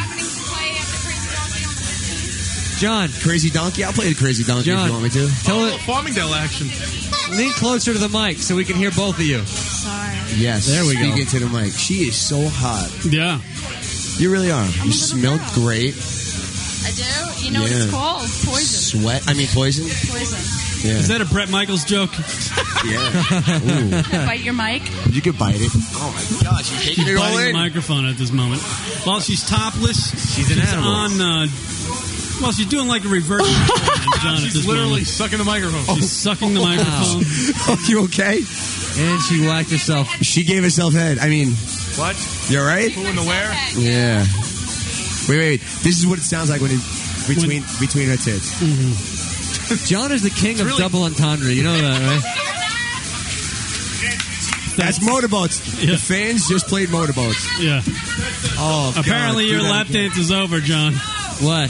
John, Crazy Donkey. I'll play the Crazy Donkey John. if you want me to. tell Oh, it. Farmingdale action. Lean closer to the mic so we can hear both of you. Sorry. Yes. There we go. Speak into the mic. She is so hot. Yeah. You really are. a You little smell girl. great. I do. You know what Yeah. it's called? Poison. Sweat. I mean, poison. Poison. Yeah. Is that a Brett Michaels joke? Yeah. Bite your mic. Ooh. You could bite it. Oh my gosh, you're taking She's it all biting the in. microphone at this moment. While she's topless, She's an animal. on. Uh, well, she's doing like a reverse on John at She's this literally moment. sucking the microphone. She's sucking the microphone. Oh, you okay? And she whacked herself. She gave herself head. I mean, What? you all right? Who in the where? Yeah. Wait, wait. This is what it sounds like when it between between her tits. John is the king of really- double entendre. You know that, right? That's motorboats. Yeah. The fans just played motorboats. Yeah. Oh, God, Apparently, do your that lap again. dance is over, John. What?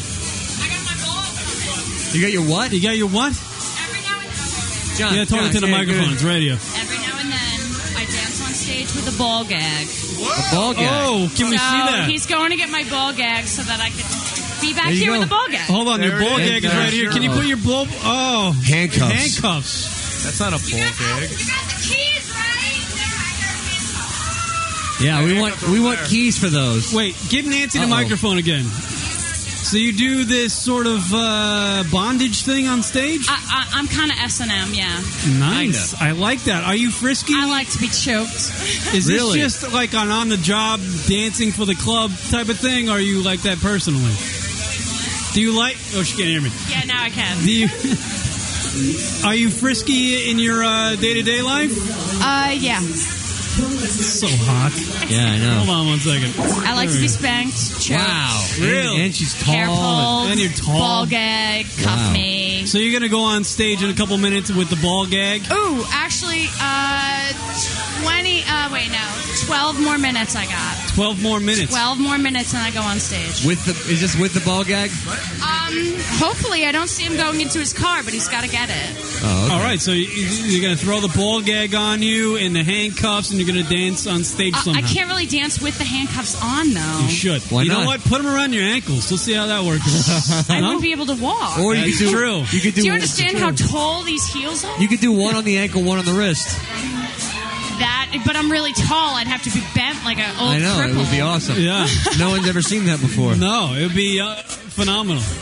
You got your what? You got your what? John, Yeah, talk John, it to the yeah, microphone. good. It's radio. Every now and then, I dance on stage with a ball gag. A ball gag. Oh, can we so see that? he's going to get my ball gag so that I can be back There you here go. with a ball gag. Hold on, your There it ball is. gag is There right it here. is. Can you put your blow? Oh, Handcuffs. handcuffs. That's not a ball gag. You got the keys, right? Yeah, we Yeah, want got the we want wire. keys for those. Wait, give Nancy the Uh-oh. microphone again. So you do this sort of uh, bondage thing on stage? I, I, I'm kind of S and M, yeah. Nice. I like that. Are you frisky? I like to be choked. Is Really? this just like an on-the-job dancing for the club type of thing, or are you like that personally? Do you like... Oh, she can't hear me. Yeah, now I can. Do you... Are you frisky in your uh, day-to-day life? Uh, yeah. So hot. Yeah, I know. Hold on one second. I like There to we be go. spanked, choked. Wow. Really? And, and she's tall. Hair pulled, And you're tall. ball gag, cuff Wow. me. So you're going to go on stage in a couple minutes with the ball gag? Ooh, actually, uh, twenty, uh, wait, no, twelve more minutes I got. twelve more minutes. twelve more minutes and I go on stage. With the is this with the ball gag? Um, hopefully I don't see him going into his car, but he's got to get it. Oh, okay. All right, so you- you're going to throw the ball gag on you and the handcuffs, and you're going to dance on stage Uh, somehow. I can't really dance with the handcuffs on, though. You should. Why you know not? what? Put them around your ankles. We'll see how that works. I No? wouldn't be able to walk. Or you That's could do true. You could do. Do you understand how tall these heels are? You could do one on the ankle, one on the wrist. That, but I'm really tall. I'd have to be bent like an old I know cripple. it would be awesome. Yeah. No one's ever seen that before. No, it would be uh, phenomenal. I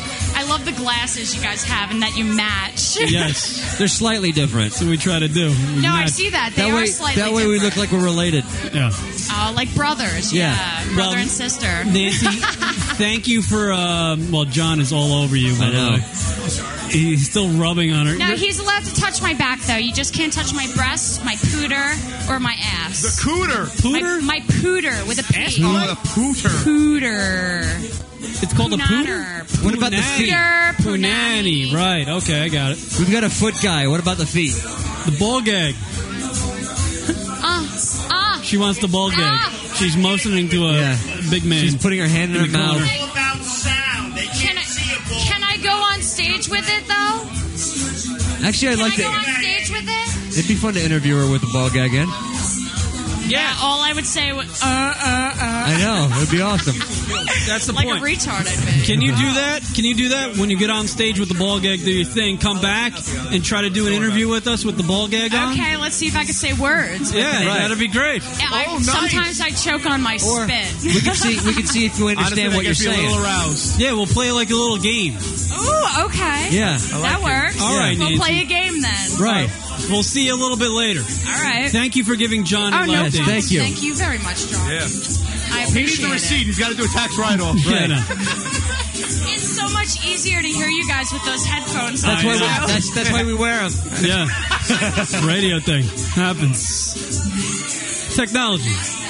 love the glasses you guys have and that you match. Yes. They're slightly different. So we try to do. We No, I match. see that. They that are way, slightly that way we look like we're related. Yeah. Oh, like brothers. Yeah. Yeah. Brother Well, and sister. Nancy, thank you for. Uh, well, John is all over you. By I know. The way. He's still rubbing on her. No, he's allowed to touch my back, though. You just can't touch my breast, my pooter, or my ass. The cooter. Pooter? My, my pooter with a P. Oh, the pooter. Pooter. It's called a Poonaner. pooter. What about the feet? Pooter, Punani. Right. Okay, I got it. We've got a foot guy. What about the feet? The ball gag. Ah, ah. She wants the ball gag. Ah. She's motioning to a Yeah. big man. She's putting her hand in her the corner. mouth. Can I, can I go on stage with it, though? Actually, I'd Can like I go on to. stage with it? It'd be fun to interview her with the ball gag in. Yeah, all I would say was, uh, uh, uh. I know. It'd be awesome. That's the like point. a retard, I'd be. Can you do that? Can you do that when you get on stage with the ball gag? Do your thing. Come back and try to do an interview with us with the ball gag on. Okay, let's see if I can say words. Yeah, with it. that'd be great. Yeah, I, Oh, nice. Sometimes I choke on my Or spit. we can see. We can see if you understand Honestly, what that you're gets me saying. a little aroused. Yeah, we'll play like a little game. Ooh, okay. Yeah. That works. All right, We'll Nancy. play a game then. Right. We'll see you a little bit later. All right. Thank you for giving John Oh, a no lap problem. dance. Thank you. Thank you very much, John. Yeah. I He needs appreciate the receipt. it. He's got to do a tax write-off. Yeah, I know. It's so much easier to hear you guys with those headphones. That's I why. We, know. that's that's why we wear them. Yeah. Radio thing. Happens. Technology.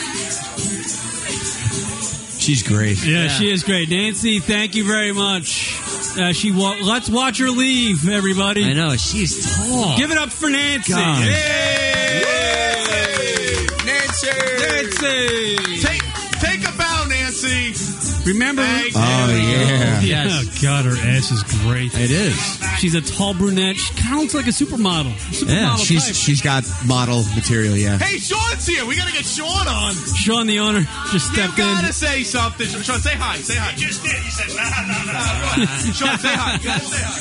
She's great. Yeah, Yeah. she is great. Nancy, thank you very much. Uh, she wa- Let's watch her leave, everybody. I know. She's tall. Give it up for Nancy. God. Yay! Nancy. Nancy. Take, take a bow, Nancy. Remember? Thank Oh, yeah. Yeah, Yes. God, her ass is great. It is. She's a tall brunette. She kind of looks like a supermodel. Supermodel Yeah, she's type. she's got model material. Yeah. Hey, Sean's here. We got to get Sean on. Sean, the owner, just You stepped got in. to say something. Sean, say hi. Say hi. Just did. He said, nah, nah, nah. Sean, say hi. You gotta say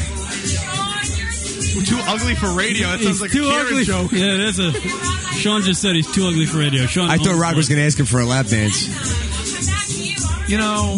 hi. We're too ugly for radio. That sounds He's like too a Karen ugly. joke. Yeah, that's a. Sean just said he's too ugly for radio. Sean, I thought owns Rock was one. going to ask him for a lap dance. You know.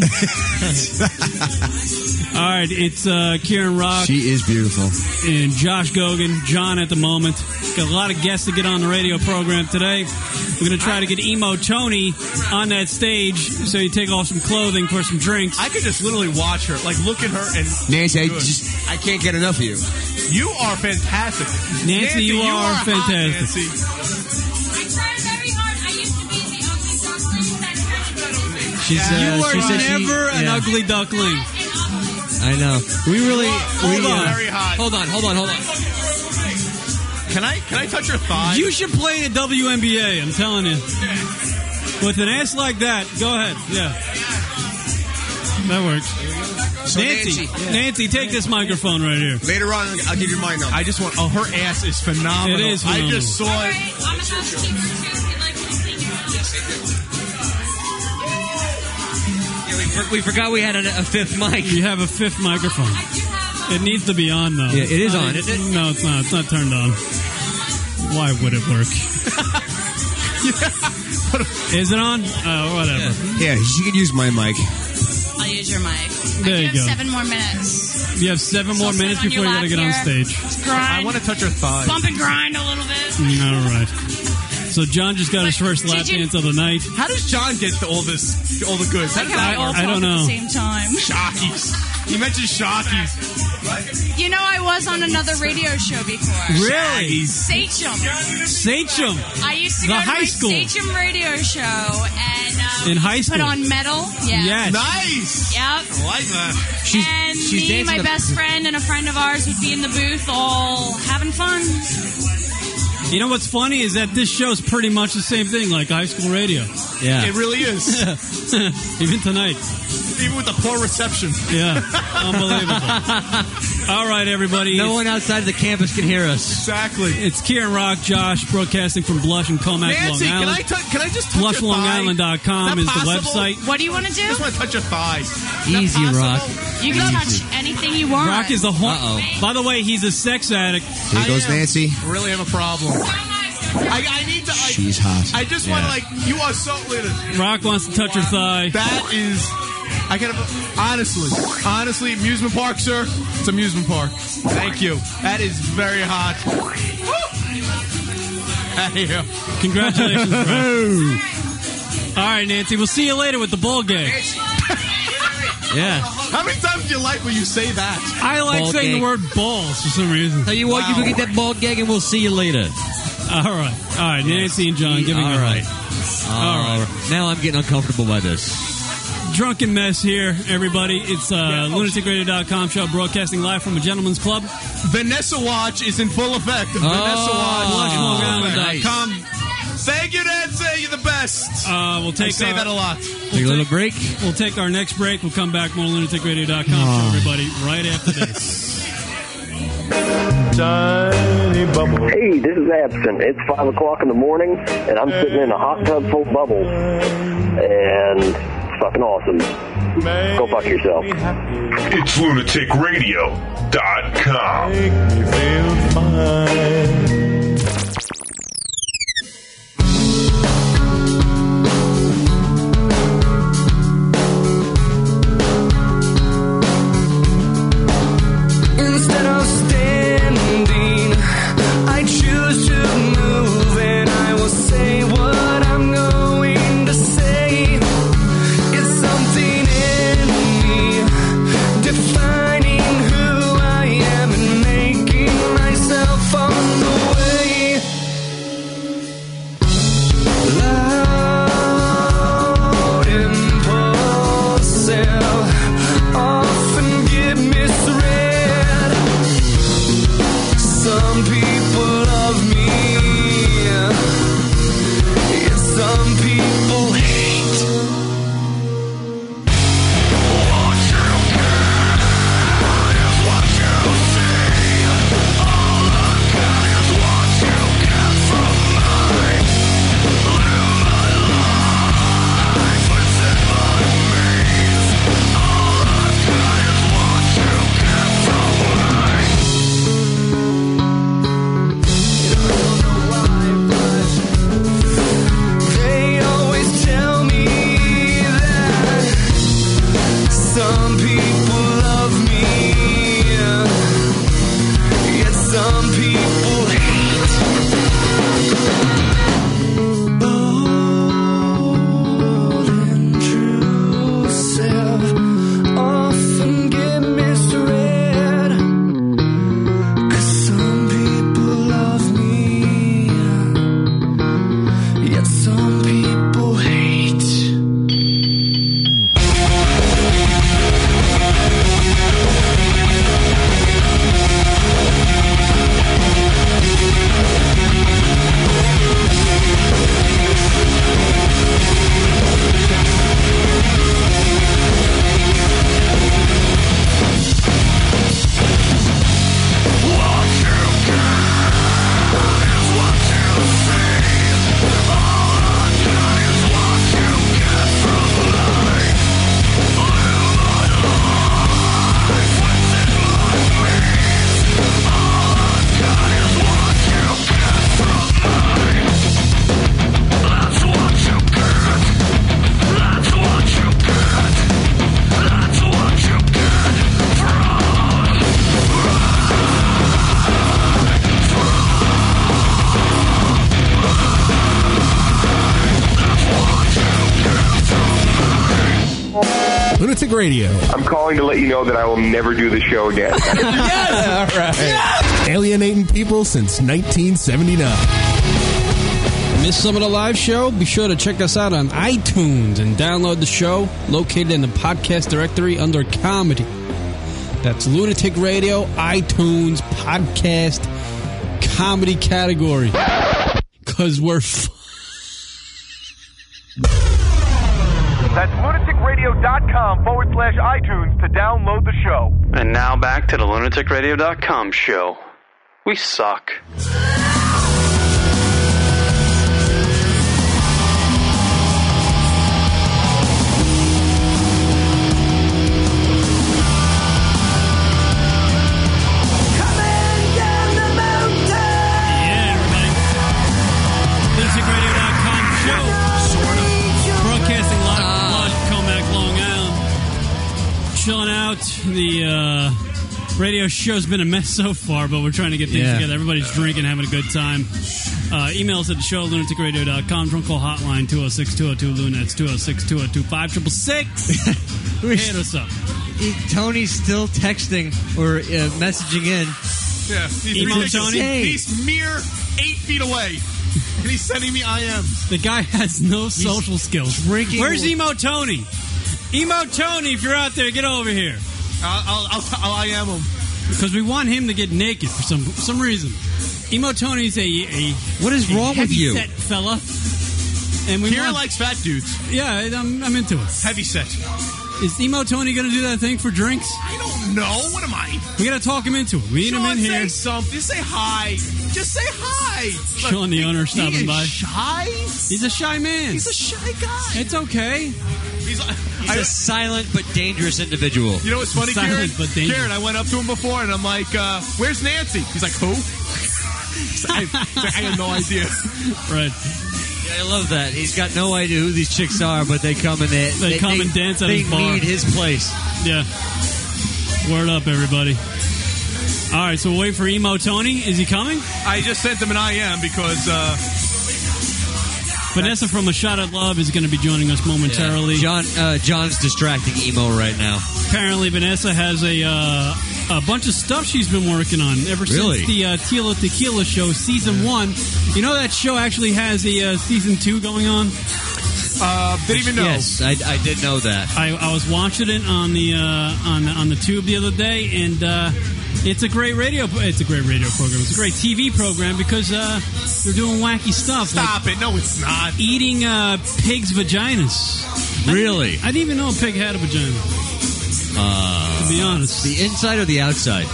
All right, it's uh, Kieran Rock She is beautiful. and Josh Gogan, John at the moment. Got a lot of guests to get on the radio program today. We're going to try to get Emo Tony on that stage so you take off some clothing for some drinks. I could just literally watch her, like look at her and Nancy, I Good. just I can't get enough of you. You are fantastic, Nancy, you are hot, fantastic. Nancy. I tried very hard. I used to be the ugly duckling that kind of She's. Uh, You she are said she- never an yeah. ugly duckling. I know. We really. Hold we, on. Very hot. Hold on. Hold on. Hold on. Can I can I touch your thigh? You should play in the W N B A, I'm telling you. With an ass like that, go ahead. Yeah. That works. So Nancy, Nancy, Nancy, take this microphone right here. Later on, I'll give you my number. I just want. Oh, her ass is phenomenal. It is I phenomenal. just saw All it. right, I'm a housekeeper too. If you'd like me to clean your house. Yeah, we, for, we forgot we had a, a fifth mic. You have a fifth microphone. It needs to be on, though. Yeah, it is Not- on, isn't it? No, it's not. It's not turned on. Why would it work? Is it on? Oh, whatever. Yeah, she could use my mic. I'll use your mic. There I you do have go. seven more minutes. You have seven more So sit minutes on before you your got to get on lap here. stage. Just grind. I want to touch her thigh. Bump and grind a little bit. All right. So John just got his But first did lap you- dance of the night. How does John get to all this, all the goods? How Like does how we that all work? I talk don't at know. the same time. Shockies. You mentioned Shockies. You know, I was on another radio show before. Really? Sachem. Sachem. I used to The go to high my school. Sachem radio show and um, In high put school? on metal. Yeah. Yes. Nice. Yep. I like that. She's, and she's me, dancing my the- best friend, and a friend of ours would be in the booth, all having fun. You know what's funny is that this show's pretty much the same thing, like high school radio. Yeah. It really is. Even tonight. Even with the poor reception. Yeah. Unbelievable. All right, everybody. No It's- one outside of the campus can hear us. Exactly. It's Kieran Rock, Josh, broadcasting from Blush and Comac, Nancy, Long can Island. I, t- can I just touch blush your long thigh? island dot com is, Is that the possible? website. What do you want to do? I just want to touch your thigh. Is that Easy, possible? Rock. You can touch anything you want. Rock is the horn. Uh-oh. By the way, he's a sex addict. Here goes I am. Nancy. Really have a problem. I, I need to. Like, She's hot. I just want Yeah. to like. You are so. Look at this. Rock wants to touch her thigh. That is. I can honestly, honestly, amusement park, sir. It's amusement park. Thank you. That is very hot. Hey, congratulations, bro. All right, Nancy. We'll see you later with the ball game. Yeah. How many times do you like when you say that? I like Ball saying gag. the word balls for some reason. Tell you what, Wow. you can get that ball gag, and we'll see you later. All right, all right. Nancy and John giving All a right. hug. All right. Now I'm getting uncomfortable by this. Drunken mess here, everybody. It's uh, lunatic radio dot com show broadcasting live from a gentleman's club. Vanessa Watch is in full effect. Oh, Vanessa Watch. lush long island dot com. Thank you, Nancy. You're the best. Uh, we'll take I say our, that a lot. Take a little break. We'll take our next break. We'll come back. More lunatic radio dot com show, everybody, right after this. Tiny bubble. Hey, this is Absent. It's five o'clock in the morning, and I'm sitting in a hot tub full of bubbles, and it's fucking awesome. Go fuck yourself. It's lunatic radio dot com. Make me feel fine. Instead of standing, I choose to move, and I will say what I'm going to say. It's something in me, defining who I am and making myself on the way. Loud, impulsive, often get misread. Some people love me, yet some people hate. What you get is what you see. All I get is what you get from me. Live my life within my means. All I get is what you get from me. They always tell me that some people love me, yet some people hate. Bold, intrusive, often get misread. 'Cause some people love me, yet some people hate. What you get is what you see. All I get is what you get from me. Live my life within my means. All I get is what you get from me. That's what you get. That's what you get. That's what you get from Lunatic Radio. I'm calling to let you know that I will never do the show again. Yes! All right. Alienating people since nineteen seventy-nine. Missed some of the live show? Be sure to check us out on iTunes and download the show located in the podcast directory under comedy. That's Lunatic Radio, iTunes, podcast, comedy category. Because we're f- That's lunaticradio.com forward slash iTunes to download the show. And now back to the lunatic radio dot com show. We suck. lunatic radio dot com show. Sort of. Broadcasting live from Comac, Long Island. chilling out. The uh, radio show's been a mess so far, but we're trying to get things Yeah. together. Everybody's drinking, having a good time. Uh, emails at the show, lunatic radio dot com. Drunk call hotline, two oh six, two oh two, Luna. That's two oh six, two oh two, five six six. Hit us up. He- Tony's still texting or uh, messaging in. Yeah, he's, Emo ridiculous. Tony? He's mere eight feet away, and he's sending me I Ms. The guy has no social skills. drinking- Where's Emo Tony? Emo Tony, if you're out there, get over here. I'll, I'll, I'll, I'll I am him. Because we want him to get naked for some some reason. Emo Tony's a, a What is a wrong with you? heavy-set fella. And we Kieran want, likes fat dudes. Yeah, I'm, I'm into it. Heavy set. Is Emo Tony going to do that thing for drinks? I don't know. What am I? We got to talk him into it. We need Sean, him in here. say something. Just say hi. Just say hi. Sean, the owner, he stopping is by. Shy? He's a shy man. He's a shy guy. It's okay. He's, like, He's I, a silent but dangerous individual. you know what's funny, Silent Kieran? but dangerous. Kieran, I went up to him before, and I'm like, uh, "Where's Nancy?" He's like, "Who?" I, I had no idea. Right. Yeah, I love that. He's got no idea who these chicks are, but they come and they, They come and dance at they his bar. need his place. Yeah. Word up, everybody. All right, so we'll wait for Emo Tony. Is he coming? I just sent him an I M because uh, Vanessa from A Shot at Love is going to be joining us momentarily. John, uh, John's distracting emo right now. Apparently, Vanessa has a uh, a bunch of stuff she's been working on ever Really? since the uh, Tila Tequila show, season one. You know that show actually has a uh, season two going on? uh, didn't even know. Yes, I, I did know that. I, I was watching it on the uh, on the, on the tube the other day, and uh, it's a great radio. It's a great radio program. It's a great T V program because uh, they're doing wacky stuff. Stop it. No, it's not. Like eating uh, pigs' vaginas. Really? I didn't even know a pig had a vagina. Uh, To be honest, the inside or the outside?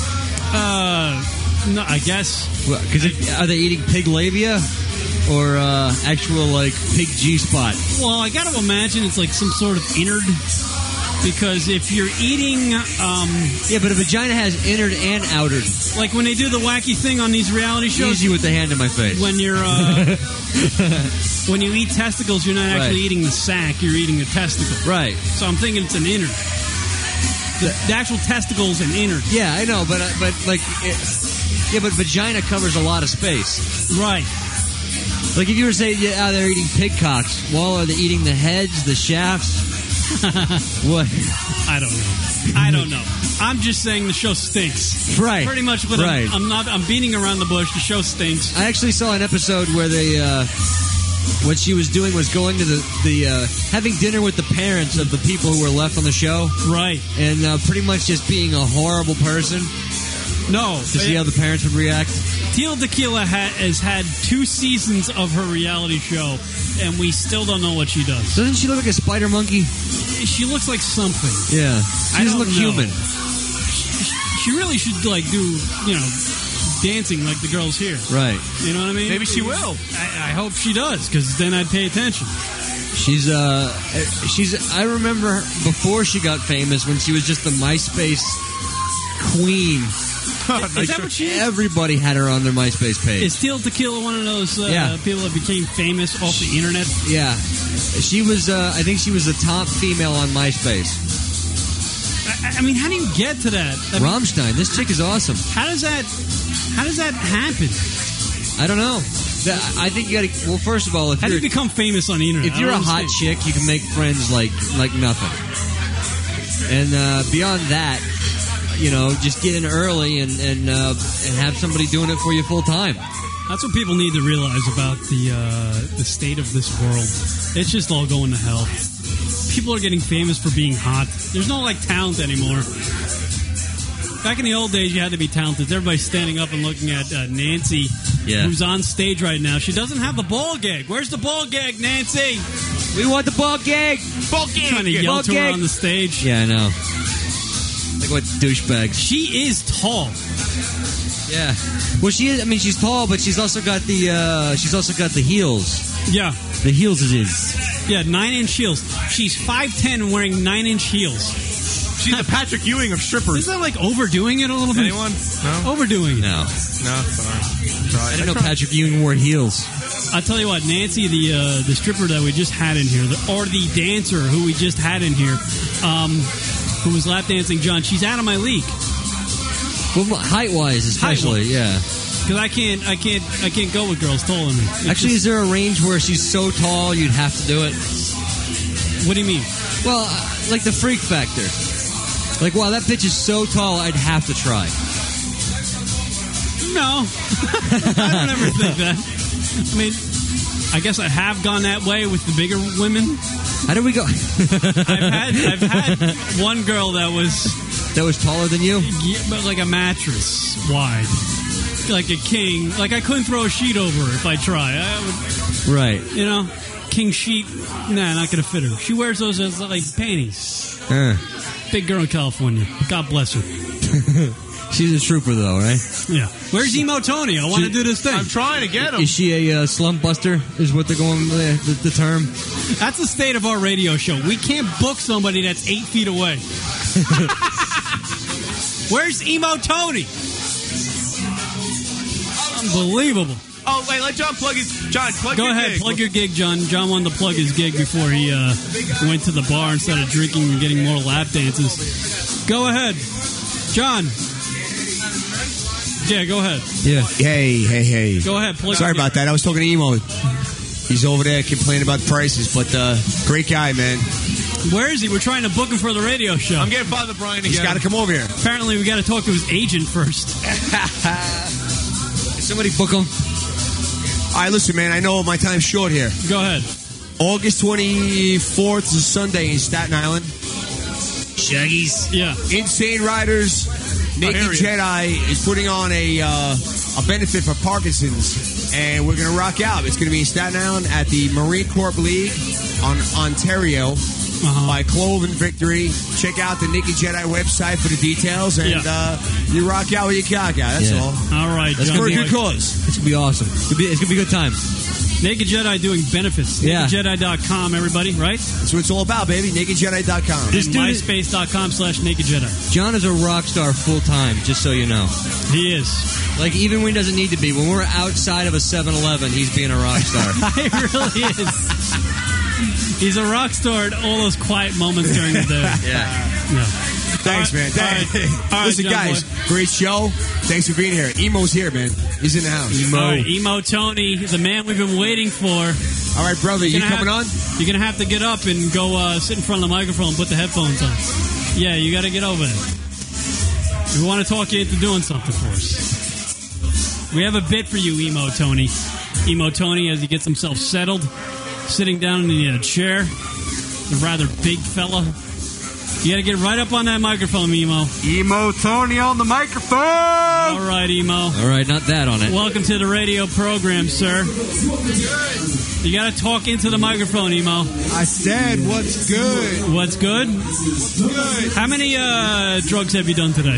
uh, no, I guess. Because are they eating pig labia or uh, actual like pig G spot? Well, I got to imagine it's like some sort of innard. Because if you're eating, um, Yeah, but a vagina has innard and outward. like when they do the wacky thing on these reality shows, Easy with the hand in my face. when you're uh, when you eat testicles, you're not actually Right. eating the sack; you're eating the testicle. Right. So I'm thinking it's an innard. The, the actual testicles and innard. Yeah, I know, but uh, but like, it, yeah, but vagina covers a lot of space. Right. Like if you were to say, yeah, oh, they're eating pig cocks. Well, are they eating the heads, the shafts? What? I don't know. I don't know. I'm just saying the show stinks. Right. Pretty much what Right. I'm, I'm not. I'm beating around the bush. The show stinks. I actually saw an episode where they, uh, what she was doing was going to the, the uh, having dinner with the parents of the people who were left on the show. Right. And uh, pretty much just being a horrible person No. to see how the parents would react. Tila Tequila ha- has had two seasons of her reality show, and we still don't know what she does. Doesn't she look like a spider monkey? She looks like something. Yeah. I She doesn't don't look know. human. She really should like do, you know, dancing like the girls here. Right. You know what I mean? Maybe she will. I, I hope she does, because then I'd pay attention. She's uh, she's. I remember her before she got famous when she was just the MySpace queen. Is that what she is? Everybody had her on their MySpace page. Is Tila Tequila one of those uh, Yeah. people that became famous off the internet? Yeah, she was. Uh, I think she was the top female on MySpace. I, I mean, how do you get to that? I mean, Rammstein. This chick is awesome. how does that? How does that happen? I don't know. That- I think you got to. Well, first of all, if How do you're you become famous on the internet? if you're I a don't hot understand. chick, you can make friends like like nothing. And uh, beyond that, you know, just get in early and and uh, and have somebody doing it for you full time. That's what people need to realize about the uh, the state of this world. It's just all going to hell. People are getting famous for being hot. There's no like talent anymore. Back in the old days, you had to be talented. Everybody's standing up and looking at uh, Nancy, Yeah. who's on stage right now. She doesn't have the ball gag. Where's the ball gag, Nancy? We want the ball gag. Ball gag. Trying to yell Ball to her gag. on the stage. Yeah, I know. Like what douchebags. She is tall. Yeah. Well, she is. I mean, she's tall, but she's also got the. Uh, she's also got the heels. Yeah. The heels is. Yeah, nine-inch heels. She's five ten wearing nine-inch heels. She's the Patrick Ewing of strippers. Isn't that like overdoing it a little bit? Anyone? No. Overdoing it. No. No. Sorry. Sorry. I didn't know Patrick Ewing wore heels. I'll tell you what, Nancy, the uh, the stripper that we just had in here, the, or the dancer who we just had in here, um, who was lap dancing John. She's out of my league. Well, height wise, especially, Height-wise. yeah. Because I can't, I can't, I can't go with girls taller than me. It's Actually, just- is there a range where she's so tall you'd have to do it? What do you mean? Well, uh, like the freak factor. Like, wow, that bitch is so tall, I'd have to try. No, I don't ever think that. I mean, I guess I have gone that way with the bigger women. How do we go? I've had, I've had one girl that was that was taller than you, yeah, but like a mattress wide, like a king. Like I couldn't throw a sheet over her if I try. I would, right? You know, king sheet. Nah, not gonna fit her. She wears those as like panties. Uh. Big girl in California. God bless her. She's a trooper, though, right? Yeah. Where's Emo Tony? I want to do this thing. I'm trying to get him. Is she a uh, slump buster? Is what they're going the, the, the term? That's the state of our radio show. We can't book somebody that's eight feet away. Where's Emo Tony? Unbelievable. Oh, wait, let John plug his... John, plug Go your ahead, gig. plug your gig, John. John wanted to plug his gig before he uh, went to the bar instead of drinking and getting more lap dances. Go ahead. John. Yeah, go ahead. Yeah. Hey, hey, hey. Go ahead, plug Sorry your about that. I was talking to Emo. He's over there complaining about the prices, but uh, great guy, man. Where is he? We're trying to book him for the radio show. I'm getting Father Brian again. He's got to come over here. Apparently, we got to talk to his agent first. Somebody book him. All right, listen, man. I know my time's short here. Go ahead. August twenty-fourth is Sunday in Staten Island. Shaggy's. Yeah. Insane Riders. Naked Jedi is putting on a uh, a benefit for Parkinson's, and we're going to rock out. It's going to be in Staten Island at the Marine Corps League on Ontario uh-huh. by Clove and Victory. Check out the Naked Jedi website for the details, and Yeah. uh, you rock out with your cock out. That's Yeah. all. All right, That's John. For a Boy. good cause. It's gonna be awesome. It's gonna be, it's gonna be a good time. Naked Jedi doing benefits. Yeah. naked jedi dot com, everybody, right? That's what it's all about, baby. naked jedi dot com. And myspace dot com slash naked jedi. John is a rock star full time, just so you know. He is. Like, even when he doesn't need to be. When we're outside of a seven eleven, he's being a rock star. He really is. He's a rock star at all those quiet moments during the day. Yeah. Yeah. Thanks, All man. right, all Thanks. right, all right, Listen, John guys, great show. Thanks for being here. Emo's here, man. He's in the house. All right, Emo Tony, the man we've been waiting for. All right, brother, you Gonna coming have- on? You're going to have to get up and go uh, sit in front of the microphone and put the headphones on. Yeah, you got to get over there. We want to talk you into doing something for us. We have a bit for you, Emo Tony. Emo Tony, as he gets himself settled, sitting down in the uh, chair, a rather big fella. You got to get right up on that microphone, Emo. Emo Tony on the microphone. All right, Emo. All right, not that on it. Welcome to the radio program, sir. You got to talk into the microphone, Emo. I said, what's good? What's good? Good. How many uh, drugs have you done today?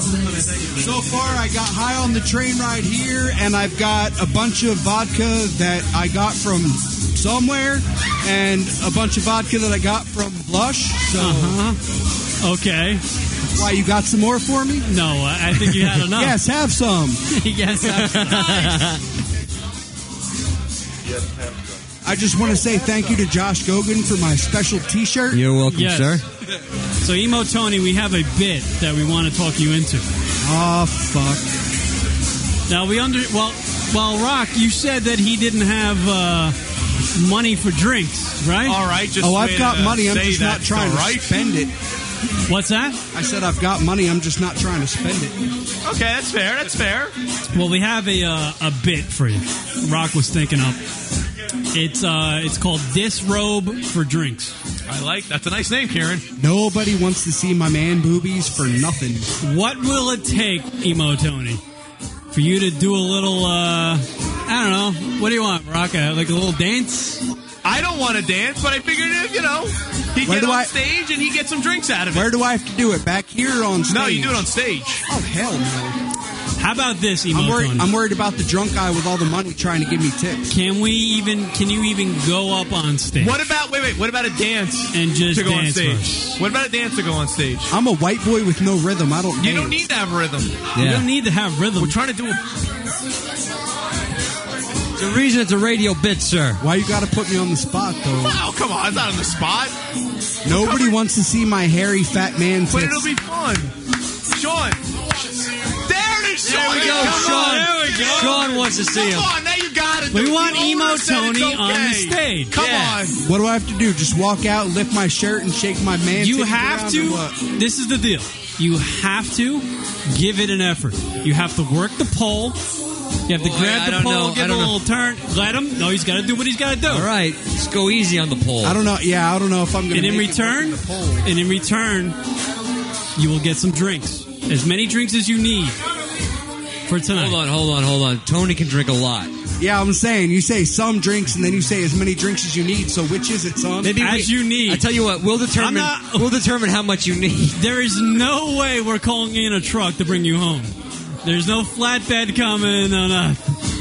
So far, I got high on the train ride here, and I've got a bunch of vodka that I got from somewhere, and a bunch of vodka that I got from Blush. So, uh-huh. Okay. Why, you got some more for me? No, I I think you had enough. Yes, have some. Yes, have some. I just want to say thank you to Josh Gogan for my special T-shirt. You're welcome, Yes. sir. So, Emo Tony, we have a bit that we want to talk you into. Oh, fuck. Now, we under... Well, well, Rock, you said that he didn't have uh, money for drinks, right? All right, just Oh, I've way got to money. I'm say just not that's trying all to right. spend it. What's that? I said I've got money. I'm just not trying to spend it. Okay, that's fair. That's fair. Well, we have a uh, a bit for you. Rock was thinking up. It's uh, it's called Disrobe for Drinks. I like that's a nice name, Karen. Nobody wants to see my man boobies for nothing. What will it take, Emo Tony, for you to do a little? Uh, I don't know. What do you want, Rock? Uh, like a little dance? I don't want to dance, but I figured if you know he Where get do on I- stage and he get some drinks out of it. Where do I have to do it? Back here or on stage? No, you do it on stage. Oh, hell no. How about this, Emo I'm worried, Tony? I'm worried about the drunk guy with all the money trying to give me tips. Can we even? Can you even go up on stage? What about wait wait? What about a dance and just to go dance on stage? first? What about a dance to go on stage? I'm a white boy with no rhythm. I don't You dance. don't need to have rhythm. You don't need to have rhythm. We're trying to do a The reason it's a radio bit, sir. Why you got to put me on the spot, though? Oh, come on. It's not on the spot. Nobody wants to see my hairy fat man tits. But it'll be fun. Sean. There it is, Sean. There we go, Come Sean. on, there we go. Sean wants to see him. Come on, now you got it. We want emo Tony okay. on the stage. Come Yeah. on. What do I have to do? Just walk out, lift my shirt, and shake my man You titties have around, to. or what? This is the deal. You have to give it an effort. You have to work the pole. You have to Boy, grab I the don't pole, know. I give a don't little turn, let him. No, he's got to do what he's got to do. All right, just go easy on the pole. I don't know. Yeah, I don't know if I'm going And to. in return, and in return, you will get some drinks. As many drinks as you need for tonight. Hold on, hold on, hold on. Tony can drink a lot. Yeah, I'm saying you say some drinks, and then you say as many drinks as you need. So which is it, son? Maybe As we- you need. I tell you what, we'll determine. I'm not- we'll determine how much you need. There is no way we're calling in a truck to bring you home. There's no flatbed coming. No, no.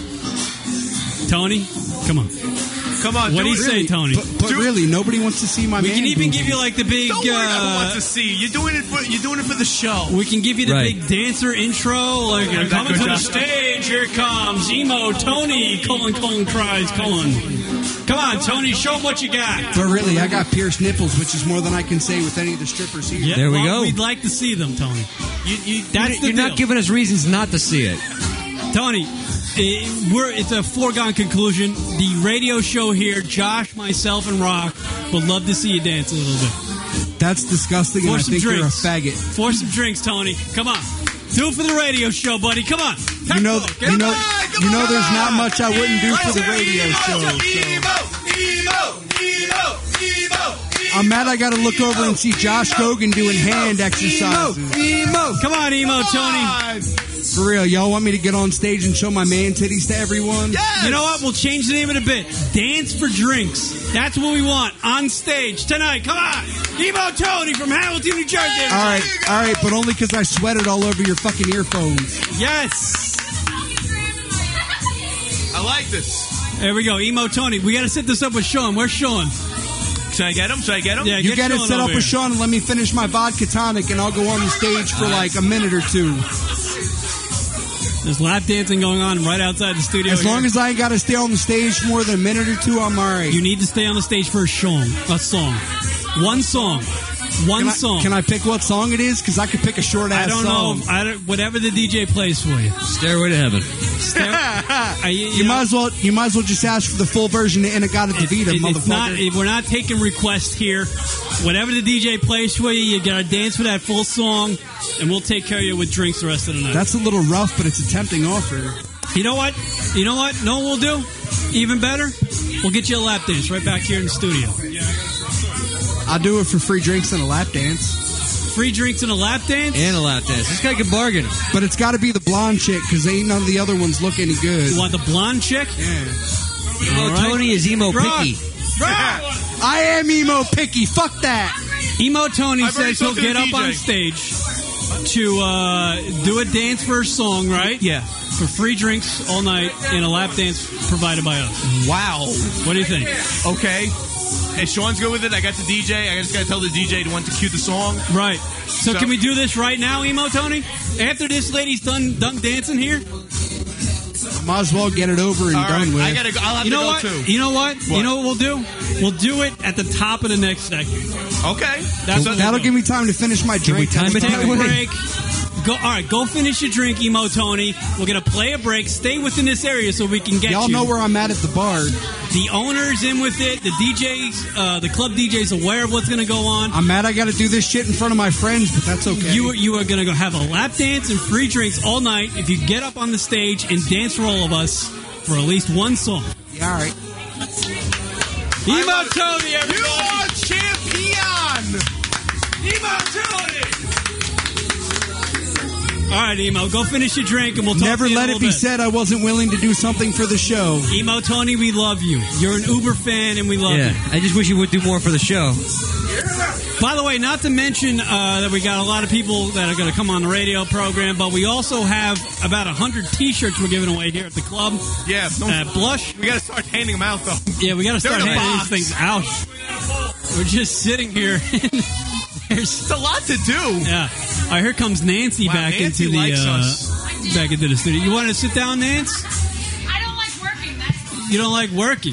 Tony, come on. Come on. What do you it. say, Tony? But, but really, nobody wants to see my We man. can even boobies. give you like the big. Don't worry about who uh, wants to see. You're doing it for you're doing it for the show. We can give you the Right. big dancer intro, like Yeah, coming good to the job. stage. Here comes emo Tony. Colon colon cries colon. Come on, Tony, show them what you got. But really, I got pierced nipples, which is more than I can say with any of the strippers here. Yeah, There we well, go. We'd like to see them, Tony. You, you, that's You're the deal. not giving us reasons not to see it. Tony, eh, we're, it's a foregone conclusion. The radio show here, Josh, myself, and Rock would love to see you dance a little bit. That's disgusting, and For I some think drinks. you're a faggot. For some drinks, Tony. Come on. Do it for the radio show, buddy. Come on. You know, Textbook. you know, on, come you know. on. There's not much I wouldn't do for the Emo, radio emo, show. So. Emo, emo, emo, emo, I'm mad I got to look over and see Josh Gogan doing hand exercises. Emo. Come on, emo Tony. For real, y'all want me to get on stage and show my man titties to everyone? Yes. You know what? We'll change the name of the bit. Dance for drinks. That's what we want on stage tonight. Come on. Emo Tony from Hamilton, New Jersey. All right, all right, but only because I sweated all over your fucking earphones. Yes. I like this. There we go. Emo Tony. We got to set this up with Sean. Where's Sean? Should I get him? Should I get him? Yeah, You get it Sean set up over with here. Sean and let me finish my vodka tonic, and I'll go on the stage for like a minute or two. There's lap dancing going on right outside the studio. As long here. as I ain't got to stay on the stage more than a minute or two, I'm all right. You need to stay on the stage for a song. A song. One song. One Can I, song. can I pick what song it is? Because I could pick a short ass I don't song. know. I don't, whatever the D J plays for you. Stairway to Heaven. I, you You know, might as well. You might as well just ask for the full version of Inagata Davida, it- it's not, motherfucker. it- we're not taking requests here. Whatever the D J plays for you, you gotta dance for that full song, and we'll take care of you with drinks the rest of the night. That's a little rough, but it's a tempting offer. You know what? You know what? No, we'll do even better. We'll get you a lap dance right back here in the studio. I'll do it for free drinks and a lap dance. Free drinks and a lap dance. And a lap dance. This guy can bargain. But it's got to be the blonde chick because ain't none of the other ones look any good. You want the blonde chick? Yeah. Emo All right. Tony is emo Rock. picky. I am emo picky. Fuck that. Emo Tony I've already says he'll talked to get the up D J. on stage to uh, do a dance for a song, right? Yeah. For free drinks all night and a lap dance provided by us. Wow. What do you think? Okay. Hey, Sean's good with it. I got the D J. I just got to tell the D J to want to cue the song. Right. So, So- can we do this right now, Emo Tony? After this lady's done done dancing here? Might as well get it over and All right, done with. I gotta go. I'll have You to know go what? too. You know what? What? You know what we'll do? We'll do it at the top of the next segment. Okay. That's what That'll we'll do. give me time to finish my drink. time it Take that a way? break. Go. All right, go finish your drink, Emo Tony. We're gonna play a break. Stay within this area so we can get Y'all you. know where I'm at at the bar. The owner's in with it. The D Js, uh, the club D Js, aware of what's gonna go on. I'm mad I got to do this shit in front of my friends, but that's okay. You are, you are gonna go have a lap dance and free drinks all night if you get up on the stage and dance for all of us for at least one song. Yeah, all right. Emo Tony, everybody. You are champion. Emo Tony. All right, Emo, go finish your drink and we'll talk Never to you in a let it little be bit. said I wasn't willing to do something for the show. Emo Tony, we love you. You're an Uber fan and we love Yeah. you. I just wish you would do more for the show. By the way, not to mention uh, that we got a lot of people that are going to come on the radio program, but we also have about one hundred T-shirts we're giving away here at the club. Yeah. don't- At Blush. We got to start handing them out, though. Yeah, we got to They're start in a handing box. these things out. We're just sitting here. There's It's a lot to do. Yeah. All right, here comes Nancy Wow, back Nancy into the likes uh, us. back into the studio. You want to sit down, Nance? I don't like working. That's You don't like working.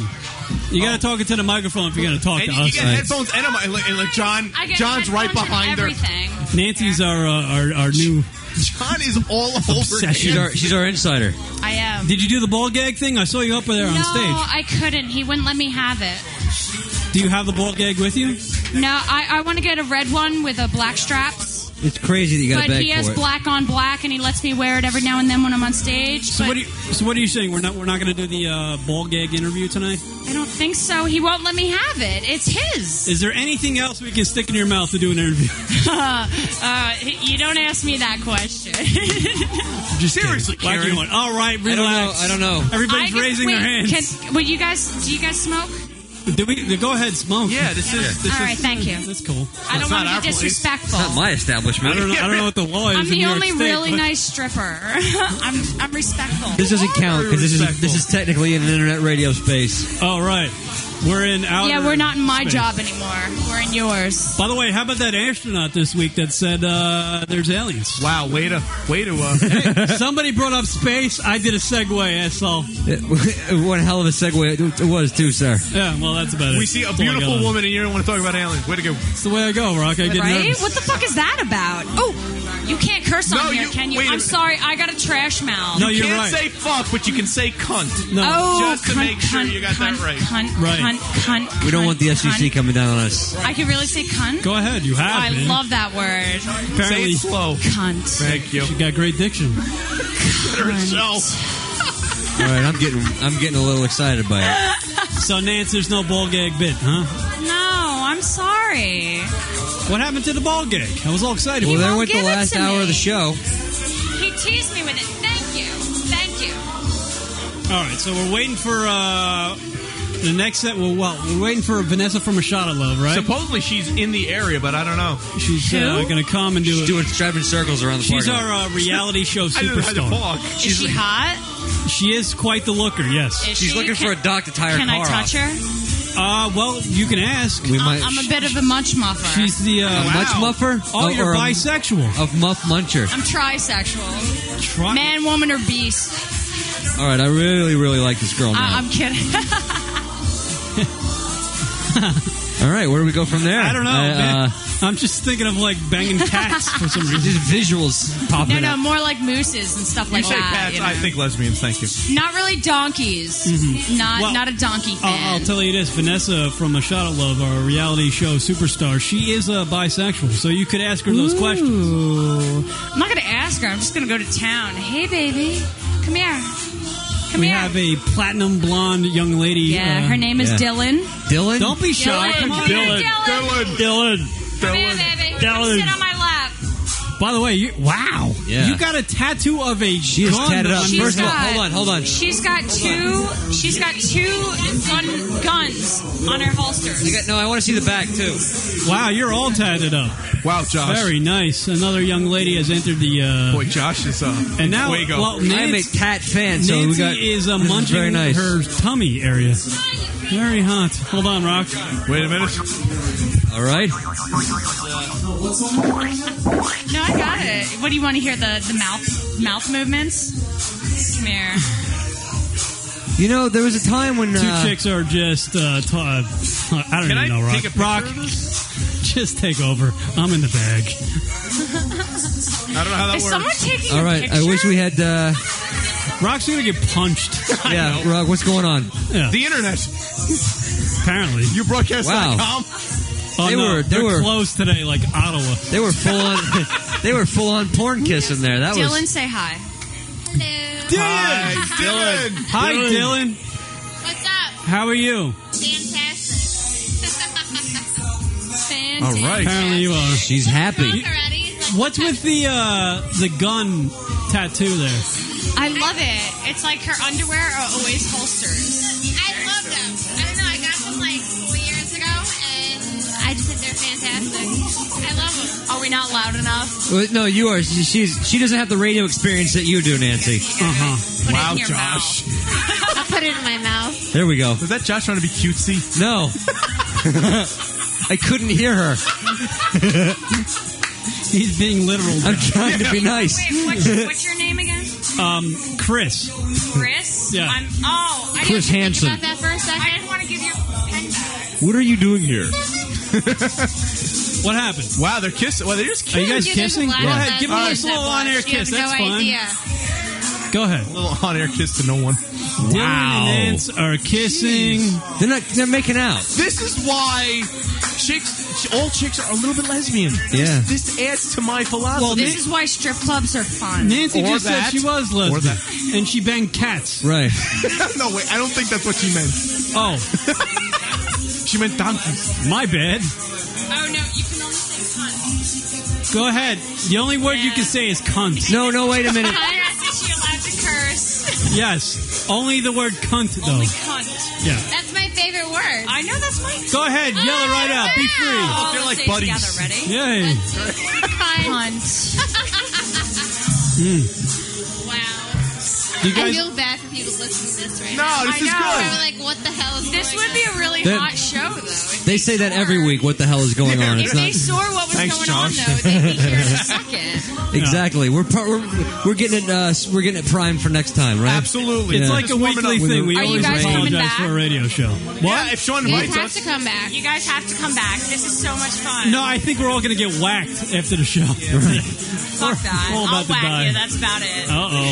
You got to talk into the microphone if you're going to talk And to you us. get headphones and, a, mi- and, like, and like John, I get John's right headphones and behind her. everything. Nancy's our, uh, our our new John is all over. obsession. She's our, she's our insider. I am. Did you do the ball gag thing? I saw you up there on no, stage. I couldn't. He wouldn't let me have it. Do you have the ball gag with you? No, I, I want to get a red one with a black straps. It's crazy that you got But to beg he has for it. black on black, and he lets me wear it every now and then when I'm on stage. So but what? Are you, so what are you saying? We're not we're not going to do the uh, ball gag interview tonight? I don't think so. He won't let me have it. It's his. Is there anything else we can stick in your mouth to do an interview? uh, you don't ask me that question. Just seriously, Karen. Karen. One. All right, relax. I don't know. I don't know. Everybody's I- raising wait, their hands. Can, well, you guys, do you guys smoke? Do we, go ahead, smoke. Yeah, this is. This All right, is thank you. That's cool. I don't not want to our be place. disrespectful. Not my establishment. I don't know. I don't know what the law is. I'm in the New York only State, really but- nice stripper. I'm I'm respectful. This doesn't count because this is this is technically in an internet radio space. Oh right, we're in outer. Yeah, we're not in my space. job anymore. We're in yours. By the way, how about that astronaut this week that said uh, there's aliens? Wow, way to way to. Uh, Hey, somebody brought up space. I did a segue. That's all. What a hell of a segue it was too, sir. Yeah, well, that's about it. we see a That's all I beautiful got. woman and you don't want to talk about aliens. Way to go. It's the way I go, Rock. I get Right? nervous. What the fuck is that about? Oh, you can't curse on No, here, you- can you? wait a I'm minute. sorry. I got a trash mouth. No, You you're can't right. say fuck, but you can say cunt. No. Oh, Just to cunt, make sure cunt, you got cunt, that right. Cunt, Right. cunt, cunt, We don't want the S E C cunt. coming down on us. I can really say cunt. Go ahead. You have. I man. love that word. Say Apparently, it slow. Cunt. Thank you. she got great diction. Herself. All right, I'm getting I'm getting a little excited by it. So, Nance, there's no ball gag bit, huh? No, I'm sorry. What happened to the ball gag? I was all excited. Well, He there won't went the give it last to hour me. of the show. He teased me with it. Thank you. Thank you. All right, so we're waiting for uh, the next set. Well, well, we're waiting for Vanessa from A Shot of Love, right? Supposedly she's in the area, but I don't know. She's uh, going to come and do She's it. doing driving circles around the She's parking our lot. uh, reality show I didn't know how to superstar. talk. Is she hot? She is quite the looker, yes. Is She's she? looking Can- for a dock to tie her Can car I touch off. her? Uh, well, you can ask. We might. I'm a bit of a munch muffer. She's the uh, a much muffer? Oh, Or- you're or a- bisexual. Of muff muncher. I'm trisexual. Try- Man, woman, or beast. All right, I really, really like this girl now. I- I'm kidding. All right, where do we go from there? I don't know, Uh, man. uh, I'm just thinking of like banging cats for some reason. Just visuals popping no, no, up. more like mooses and stuff You like say that. cats, you know. I think lesbians. Thank you. Not really donkeys. Not Well, not a donkey fan. I'll, I'll tell you this: Vanessa from A Shot of Love, our reality show superstar, she is a bisexual. So you could ask her those questions. Ooh. I'm not going to ask her. I'm just going to go to town. Hey, baby. Come here. Come We here. have a platinum blonde young lady. yeah, uh, her name is yeah. Dylan. Dylan? Don't be shy. Dylan, Come on, come here, Dylan. Dylan. Dylan. Come here, baby. Come Dylan. sit on my lap. By the way, you, wow. Yeah. You got a tattoo of a She is gun tatted up. on She's your First of all, got- hold on, hold on. She's got two. She's got two gun, guns on her holsters. I got, no, I want to see the back, too. Wow, you're all tatted up. Wow, Josh. Very nice. Another young lady has entered the. Uh, Boy, Josh is uh, and now, fuego. well, I am a Nancy, tat fan, so Nancy we got. is uh, this munching very nice. her tummy area. Very hot. Hold on, Rock. Wait a minute. All right. No, I got it. What do you want to hear? The the mouth mouth movements. Come here. You know, there was a time when. Two Uh, chicks are just. Uh, t- uh, I don't Can even I know, Rock. take a picture Rock, of this? just take over. I'm in the bag. I don't know how that Is works. someone taking all a right, picture? I wish we had. Uh, Rock's gonna get punched. yeah, Rock, what's going on? Yeah, The internet. apparently. You broadcast dot com. Wow. Oh, They no, were- they they're were- closed today, like Ottawa. They were full on. They were full on porn kiss in there. That Dylan, was. say hi. Hi, Dylan. Hi, Dylan. What's up? How are you? Fantastic. Fantastic. All right. Apparently you are. She's happy. Already? What's with the uh, the gun tattoo there? I love it. It's like her underwear are always holsters. I love them. I don't know. I got them like four years ago, and I just think they're fantastic. I love them. Are we not loud enough? Well, no, you are. She- She's. She doesn't have the radio experience that you do, Nancy. Uh huh. Put Wow, it in your Josh. mouth. I'll put it in my mouth. There we go. Was that Josh trying to be cutesy? No. I couldn't hear her. He's being literal. I'm now. trying to be nice. Wait, what's, what's your name again? Um, Chris. Chris? Yeah. I'm, oh, I Chris didn't Hansen. About that for a second. I didn't want to give What are you doing here? What happened? Wow, they're kissing. Well, they're just kissing. Are you guys Yeah, there's kissing? a lot Go of ahead. that Give them a blush, little that on-air blush. You kiss. have That's no fun. idea. Go ahead. A little on-air kiss to no one. Dylan and Nance are kissing. They're not. They're making out. This is why chicks, all chicks are a little bit lesbian. Yeah. This, this adds to my philosophy. Well, This is why strip clubs are fun. Nancy Or just that. said she was Or lesbian. that. And she banged cats. Right. no, wait. I don't think that's what she meant. Oh, She meant donkeys. my bad. Oh, no, you can only say cunt. Go ahead. The only word you can say is cunt. No, no. Wait a minute. Cunt, is she allowed to curse? Yes. Only the word cunt, though. Only cunt. Yeah. That's my favorite word. I know, that's my Go ahead. Yell it right out. Be free. Oh, they're let's like say it buddies. together. Ready? Yay. Cunt. Mm. Wow. You I guys, feel bad for people listening to this right No, now. this I is know. good. They're like, what the hell is This would be a really That- hot show, though. They say that every week. What the hell is going on? If It's they not saw what was Thanks, going Josh. on, though, they'd be here in a second. exactly. We're, par- we're we're getting it. Uh, we're getting it primed for next time, right? Absolutely. it's Yeah. like a Just warming weekly up with thing. it. We Are you always guys coming apologize back? for a radio show. What? Yeah, if Sean You invites have us. to come back. You guys have to come back. This is so much fun. No, I think we're all going to get whacked after the show. Fuck that. We're all about I'll to whack die. you. That's about it.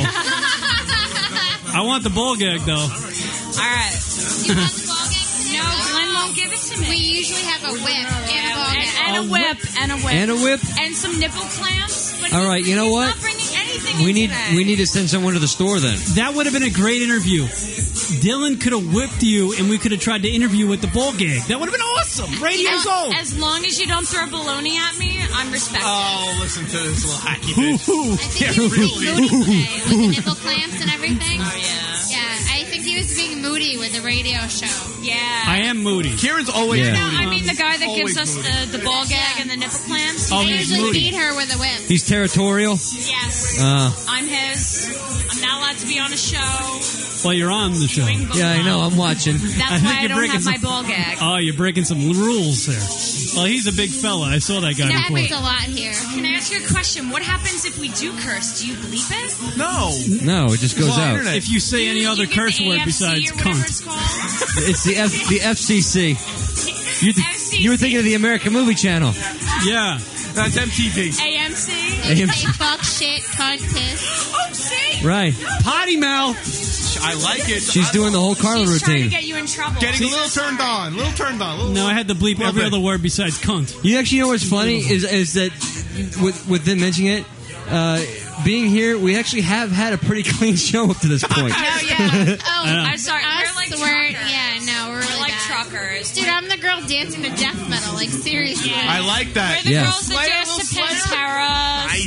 Uh-oh. I want the ball gag, though. All right. You want the ball gag today? No, Glenn won't give it to me. We usually have a whip and a ball gag. And, and a whip. And a whip. And a whip. And some nipple clamps. But All he- right. You know he's what? not bringing anything We in need today. we need to send someone to the store then. That would have been a great interview. Dylan could have whipped you, and we could have tried to interview with the ball gag. That would have been awesome. Radio As, zone. as long as you don't throw baloney at me, I'm respected. Oh, listen to this little hacky Hoo, bitch. hoo. I think he was being moody today with the nipple clamps and everything. Oh, yeah. Yeah, I think he was being moody with the radio show. Yeah. I am moody. Kieran's always Yeah. No, moody. I mean the guy that gives Always us moody. the, the ball gag and the nipple clamps. Oh, I he's usually moody. beat her with a whip. He's territorial. Yes. Uh, I'm his. I'm not allowed to be on a show. Well, you're on the show. Doing yeah, I know. I'm watching. That's I think why I you're don't breaking have my some- ball gag. Oh, you're breaking some rules there. Well, he's a big fella. I saw that guy That before. happens a lot here. Can I ask you a question? What happens if we do curse? Do you bleep it? No. No, it just goes Well, out. internet. If you say any You other get curse the word A F C besides or whatever cunt. it's called? It's the F, the F C C. You, th- F C C. you were thinking of the American Movie Channel. Yeah. That's M T V. A M C? They say fuck, shit, cunt, piss. Oh, see? Right. Potty mouth. I like it. She's I- doing the whole Carla She's trying to routine. get you in trouble. Getting a little turned on. A little turned on. a Little, No, I had to bleep Love every it. other word besides cunt. You actually know what's funny is is that with with them mentioning it, uh, being here, we actually have had a pretty clean show up to this point. Hell yeah. Oh, know. I'm sorry. Us, We're like we're, truckers. yeah, no, we're We're really like bad. truckers. Dude, I'm the girl dancing to death metal. Like, seriously. I like that. We're the Yeah. girls that Slayer, dance to little Slayer. Pantera, Nice.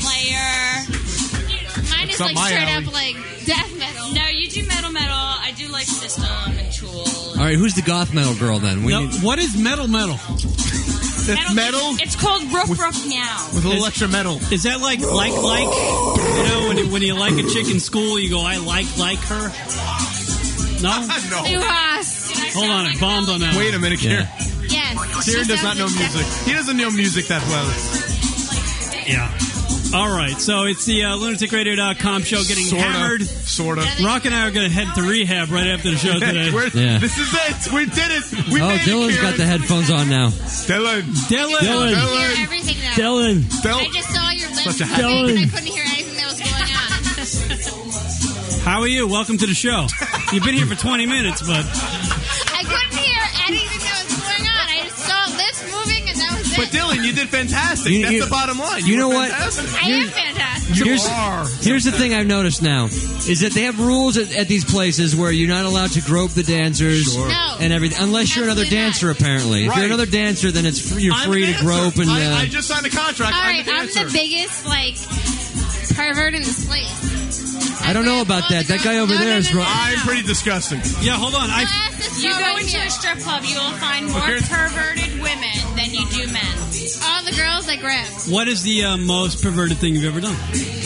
Slayer. Mine is up like my straight alley. up like death metal. No, you do metal metal. I do like System and Tool. All right, who's the goth metal girl then? We No, need- what is metal metal? That's metal It's called Roof Roof Meow. with a little Is- extra metal. Is that like like like? You know, when you, when you like a chick in school, you go, I like like her. No. no. Uhas. Hold on, it bombed on that. Wait a minute, Kieran. Yes. Kieran she does not sounds know like music. He doesn't know music that well. Yeah. All right, so it's the uh, lunatic radio dot com show getting Sorta. hammered. Sorta. Rock and I are going to head to rehab right after the show today. We're- Yeah. This is it. We did it. We oh, made Dylan's it, got the Kieran. headphones on now. Dylan. Dylan. I can Dylan. hear everything now. Dylan. Dylan. I just saw your lips Such a moving happy- and I couldn't hear anything that was going on. How are you? Welcome to the show. You've been here for twenty minutes, but I couldn't hear anything that was going on. I just saw lips moving and that was it. But Dylan, you did fantastic. You- That's you- the bottom line. you You, know were what? fantastic. I am fantastic. You Here's, are. here's the thing I've noticed now is that they have rules at, at these places where you're not allowed to grope the dancers Sure. No. and everything, unless you're another Absolutely not. dancer. Apparently, if Right. you're another dancer, then it's free, you're I'm free a to dancer. grope and. Uh, I, I just signed a contract. All I'm right, the I'm dancer. the biggest, like, pervert in this place. I don't know about that. That guy over No, there no, is no, wrong. no, no. I'm pretty disgusting. yeah, hold on. I Ask this You girl go right into here. a strip club, you will find more Okay. perverted women than you do men. All the girls I grab. what is the uh, most perverted thing you've ever done?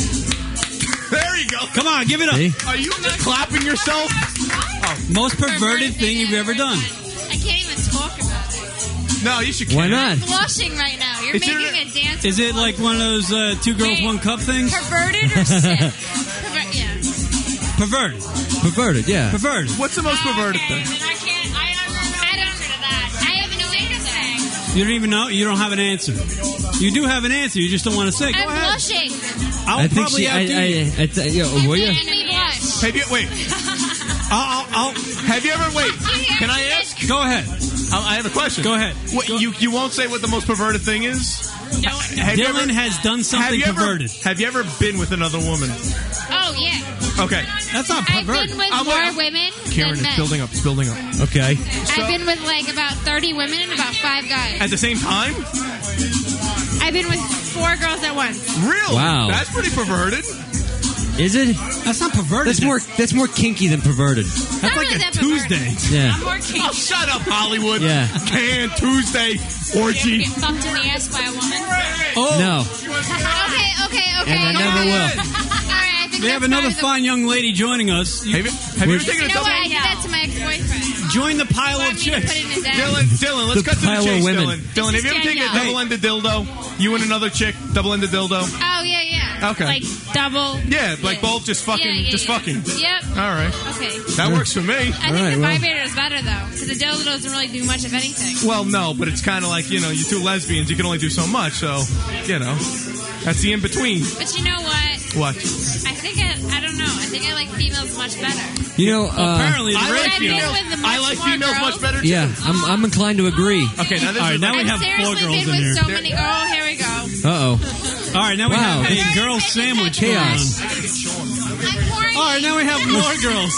There you go. Come on, give it up. See? Are you just clapping yourself? Most perverted thing you've ever done. I can't even talk about it. No, you should. Why can't. not? I'm blushing right now. You're It's making your- a dance. Is it like one of those uh, two girls, Wait. one cup things? Perverted or sick? Perver- yeah. Perverted. Perverted, yeah. Perverted. What's the most perverted Okay, thing? then I can't. I don't remember I don't. that. I have no You don't even know? You don't have an answer. You do have an answer. You just don't want to say. Go I'm ahead. blushing. I'll I think probably she. I, outdo I, you. I, I, yo, were you? Making me blush. Have you wait? I'll, I'll, I'll, have you ever wait? Can I ask? Go ahead. I, I have a question. Go ahead. What, Go- you you won't say what the most perverted thing is? No. Have you Dylan ever- has done something have you ever- perverted. Have you ever been with another woman? Oh yeah. Okay. That's not I've perverted. been with I'm more wait- women Karen, than it's men. building up. It's building up. Okay. I've been with like about thirty women and about five guys. At the same time? I've been with four girls at once. Really? Wow. That's pretty perverted. Is it? That's not perverted. That's more. That's more kinky than perverted. That's Not like really a that perverted. Tuesday. Yeah. I'm more kinky. Oh, shut up, Hollywood. Yeah. Can Tuesday orgy. Get fucked in the ass by a woman. Oh, No. Okay, okay, okay. And I never will. All right, I think we have that's another part of the- fine young lady joining us. You Have you, have you ever taken You a know double? what? I did that to my ex-boyfriend. join the pile Wanted of me to chicks. put it in his ass. Dylan, Dylan, let's The cut to the pile of chase, women. Dylan. Dylan, have you ever This is taken a Danielle. double-ended dildo? You and another chick, double-ended dildo? Oh yeah, yeah. Okay. Like double. Yeah, like both just fucking, Yeah, yeah, just yeah. fucking. Yep. All right. Okay. That works for me. I think All right, the well. vibrator is better though, because the dildo doesn't really do much of anything. Well, no, but it's kind of like, you know, you two lesbians, you can only do so much, so, you know, that's the in-between. But you know what? What? I think I, I don't know. I think I like females much better. You know. Uh, Apparently, the I like ratio. females. with the I much like more females girls. much better, too. Yeah, I'm. I'm inclined to agree. Okay, now this All right, is now we I've have four seriously girls been in with here. so many. Oh, here we go. Uh oh. All right, now we Wow. have a girl sandwich going on. Chaos. I'm horny. All right, now we have more girls.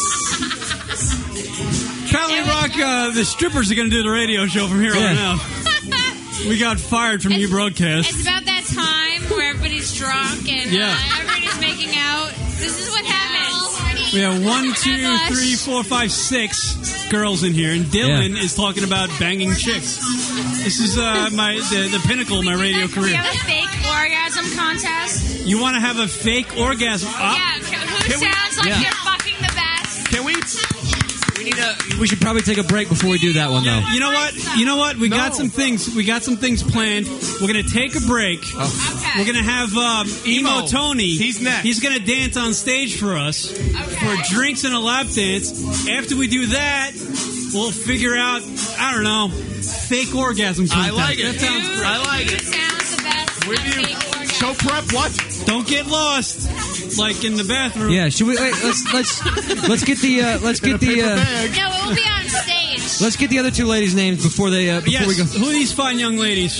Apparently, Rock, uh, the strippers are going to do the radio show from here on Yeah. out. We got fired from your broadcast. It's about that time where everybody's drunk and Yeah. uh, everybody's making out. This is what happens. We have one, two, Blush. three, four, five, six girls in here, and Dylan is talking about banging chicks. This is uh, my the, the pinnacle of my radio We career. have a fake orgasm contest. You want to have a fake orgasm? Uh, Yeah, who Can we- sounds like Yeah. they're fucking the best? Can we? We need a. We should probably take a break before we do that one, though. You know what? You know what? We got No. some things. We got some things planned. We're gonna take a break. Okay. We're gonna have um, Emo, Emo. Tony. He's next. He's gonna dance on stage for us for drinks and a lap dance. After we do that, we'll figure out. I don't know, fake orgasm I contest. like it. That sounds great. I like Who it. sounds the best? With at you. fake orgasm? Show prep, what? Don't get lost, like in the bathroom. Yeah. Should we? Wait. Let's. Let's. Let's get the. Uh, let's get the. Uh, No, it will be on stage. let's get the other two ladies' names before they. Uh, before Yes. we go. Who are these fine young ladies?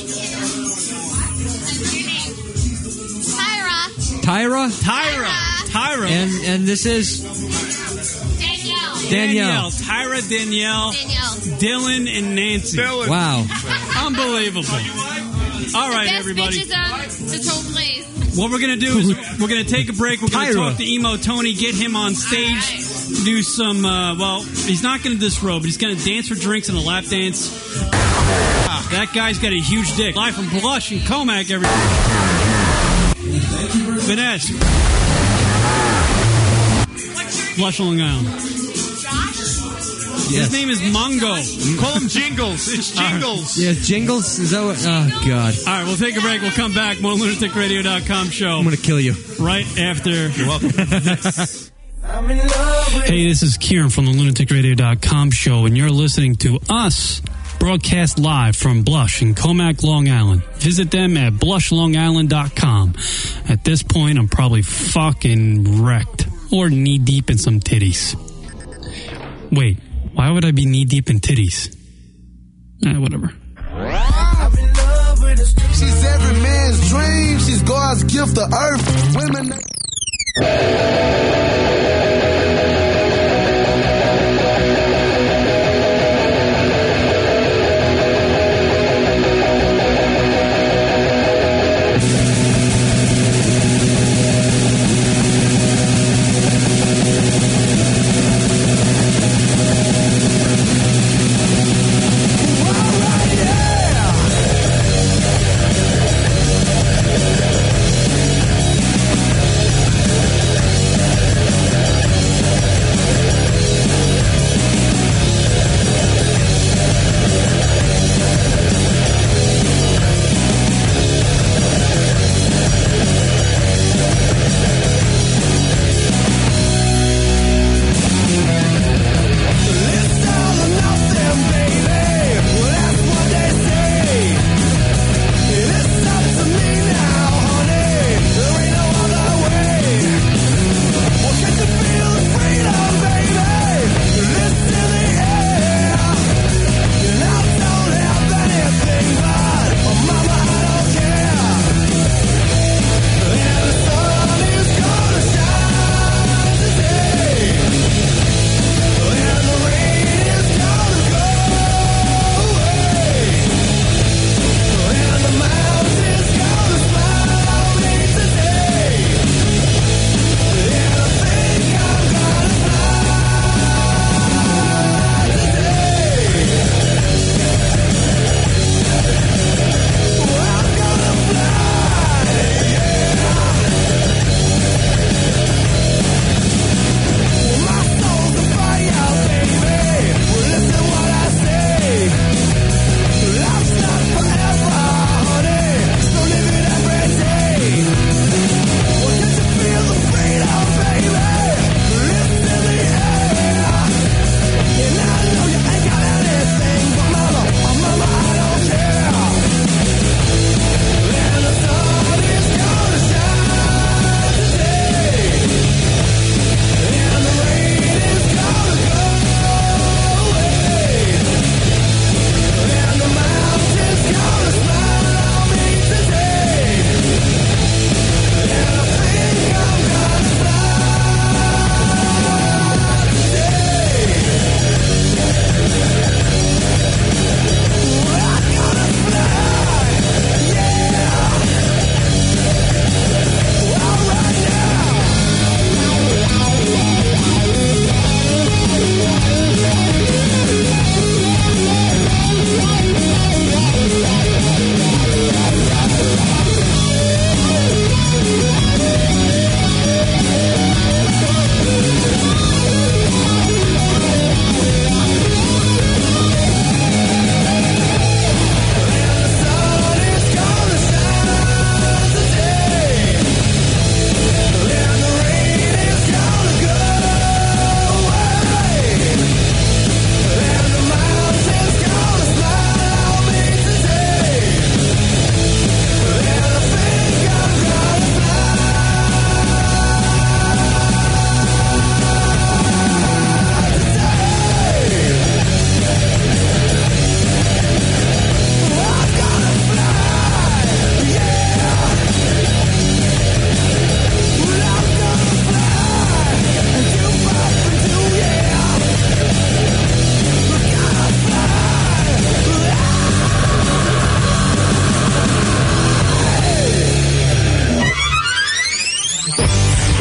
Tyra. Tyra. Tyra. Tyra. And and this is Danielle. Danielle. Tyra, Danielle, Danielle. Dylan, and Nancy. Dylan. Wow. Unbelievable. All right, Best everybody. bitches on this whole place. What we're gonna do is we're gonna take a break. We're gonna Tyra. talk to Emo Tony, get him on stage, do some. Uh, well, he's not gonna disrobe, but he's gonna dance for drinks and a lap dance. That guy's got a huge dick. Live from Blush and Comac, everybody. Vanessa. Blush, Long Island. Yes. His name is Mongo. Call him Jingles. It's Jingles. Yeah. Jingles. Is that what? Oh God. All right, we'll take a break. We'll come back. More lunatic radio dot com show. I'm gonna kill you. Right after. You're welcome. Hey, this is Kieran from the lunatic radio dot com show, and you're listening to us broadcast live from Blush in Comac, Long Island. Visit them at blush long island dot com. At this point, I'm probably fucking wrecked or knee deep in some titties. Wait, why would I be knee deep in titties? Eh, whatever. She's every man's dream. She's God's gift to earth. Women.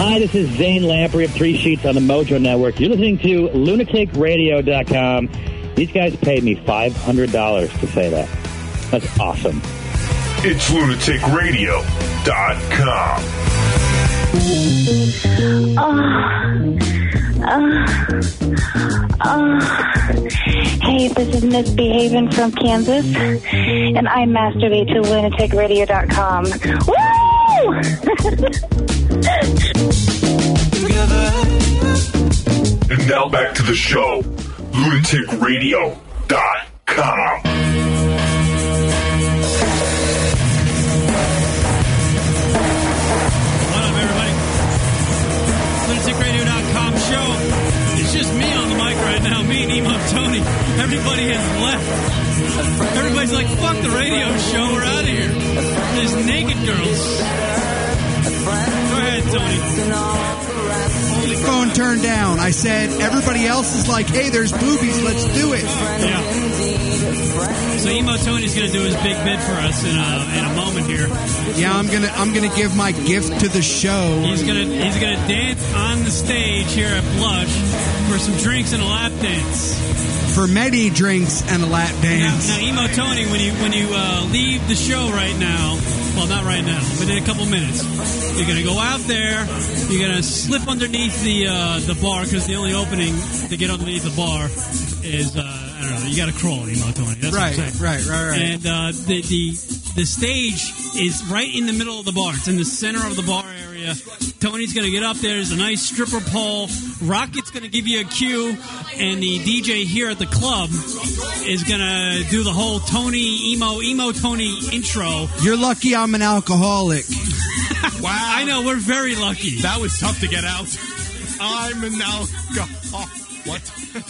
Hi, this is Zane Lamprey of Three Sheets on the Mojo Network. You're listening to lunatic radio dot com. These guys paid me five hundred dollars to say that. That's awesome. It's lunatic radio dot com. Uh, uh, uh, hey, this is Miss Behavin' from Kansas, and I masturbate to lunatic radio dot com. Woo! And now back to the show. lunatic radio dot com. lunatic radio dot com show. It's just me on the mic right now, me and Emo Tony. Everybody has left. Everybody's like, fuck the radio show, we're out of here. There's naked girls. Go ahead, Tony. Phone turned down. I said, everybody else is like, hey, there's boobies, let's do it. Yeah. So Emo Tony's going to do his big bid for us in a, in a moment here. Yeah, I'm gonna I'm gonna give my gift to the show. He's gonna he's gonna dance on the stage here at Blush for some drinks and a lap dance. For many drinks and a lap dance. Now, now Emo Tony, when you when you uh, leave the show right now, well, not right now, but in a couple minutes, you're gonna go out there. You're gonna slip underneath the uh, the bar because the only opening to get underneath the bar is uh, I don't know. You gotta crawl, Emo Tony. That's right, what I'm saying. right, right, right. And uh, the the the stage is right in the middle of the bar. It's in the center of the bar area. Tony's going to get up there. There's a nice stripper pole. Rocket's going to give you a cue. And the D J here at the club is going to do the whole Tony, emo, emo Tony intro. You're lucky I'm an alcoholic. Wow. I know, we're very lucky. That was tough to get out. I'm an alcoholic. What?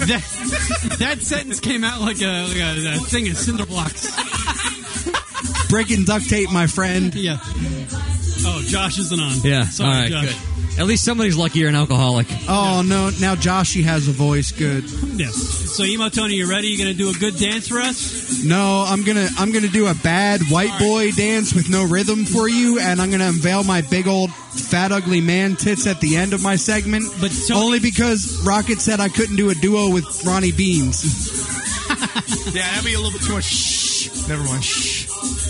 that, that sentence came out like a, like a, a thing of cinder blocks. Breaking duct tape, my friend. Yeah. Oh, Josh isn't on. Yeah. Sorry, all right, Josh. good. At least somebody's lucky you're an alcoholic. Oh, no. Now Joshy has a voice. Good. Yes. So, Emo Tony, you ready? You going to do a good dance for us? No, I'm going to I'm gonna do a bad white boy dance with no rhythm for you, and I'm going to unveil my big old fat ugly man tits at the end of my segment. But Tony- Only because Rocket said I couldn't do a duo with Ronnie Beans. Yeah, that'd be a little bit too much. Shh. Never mind. Shh.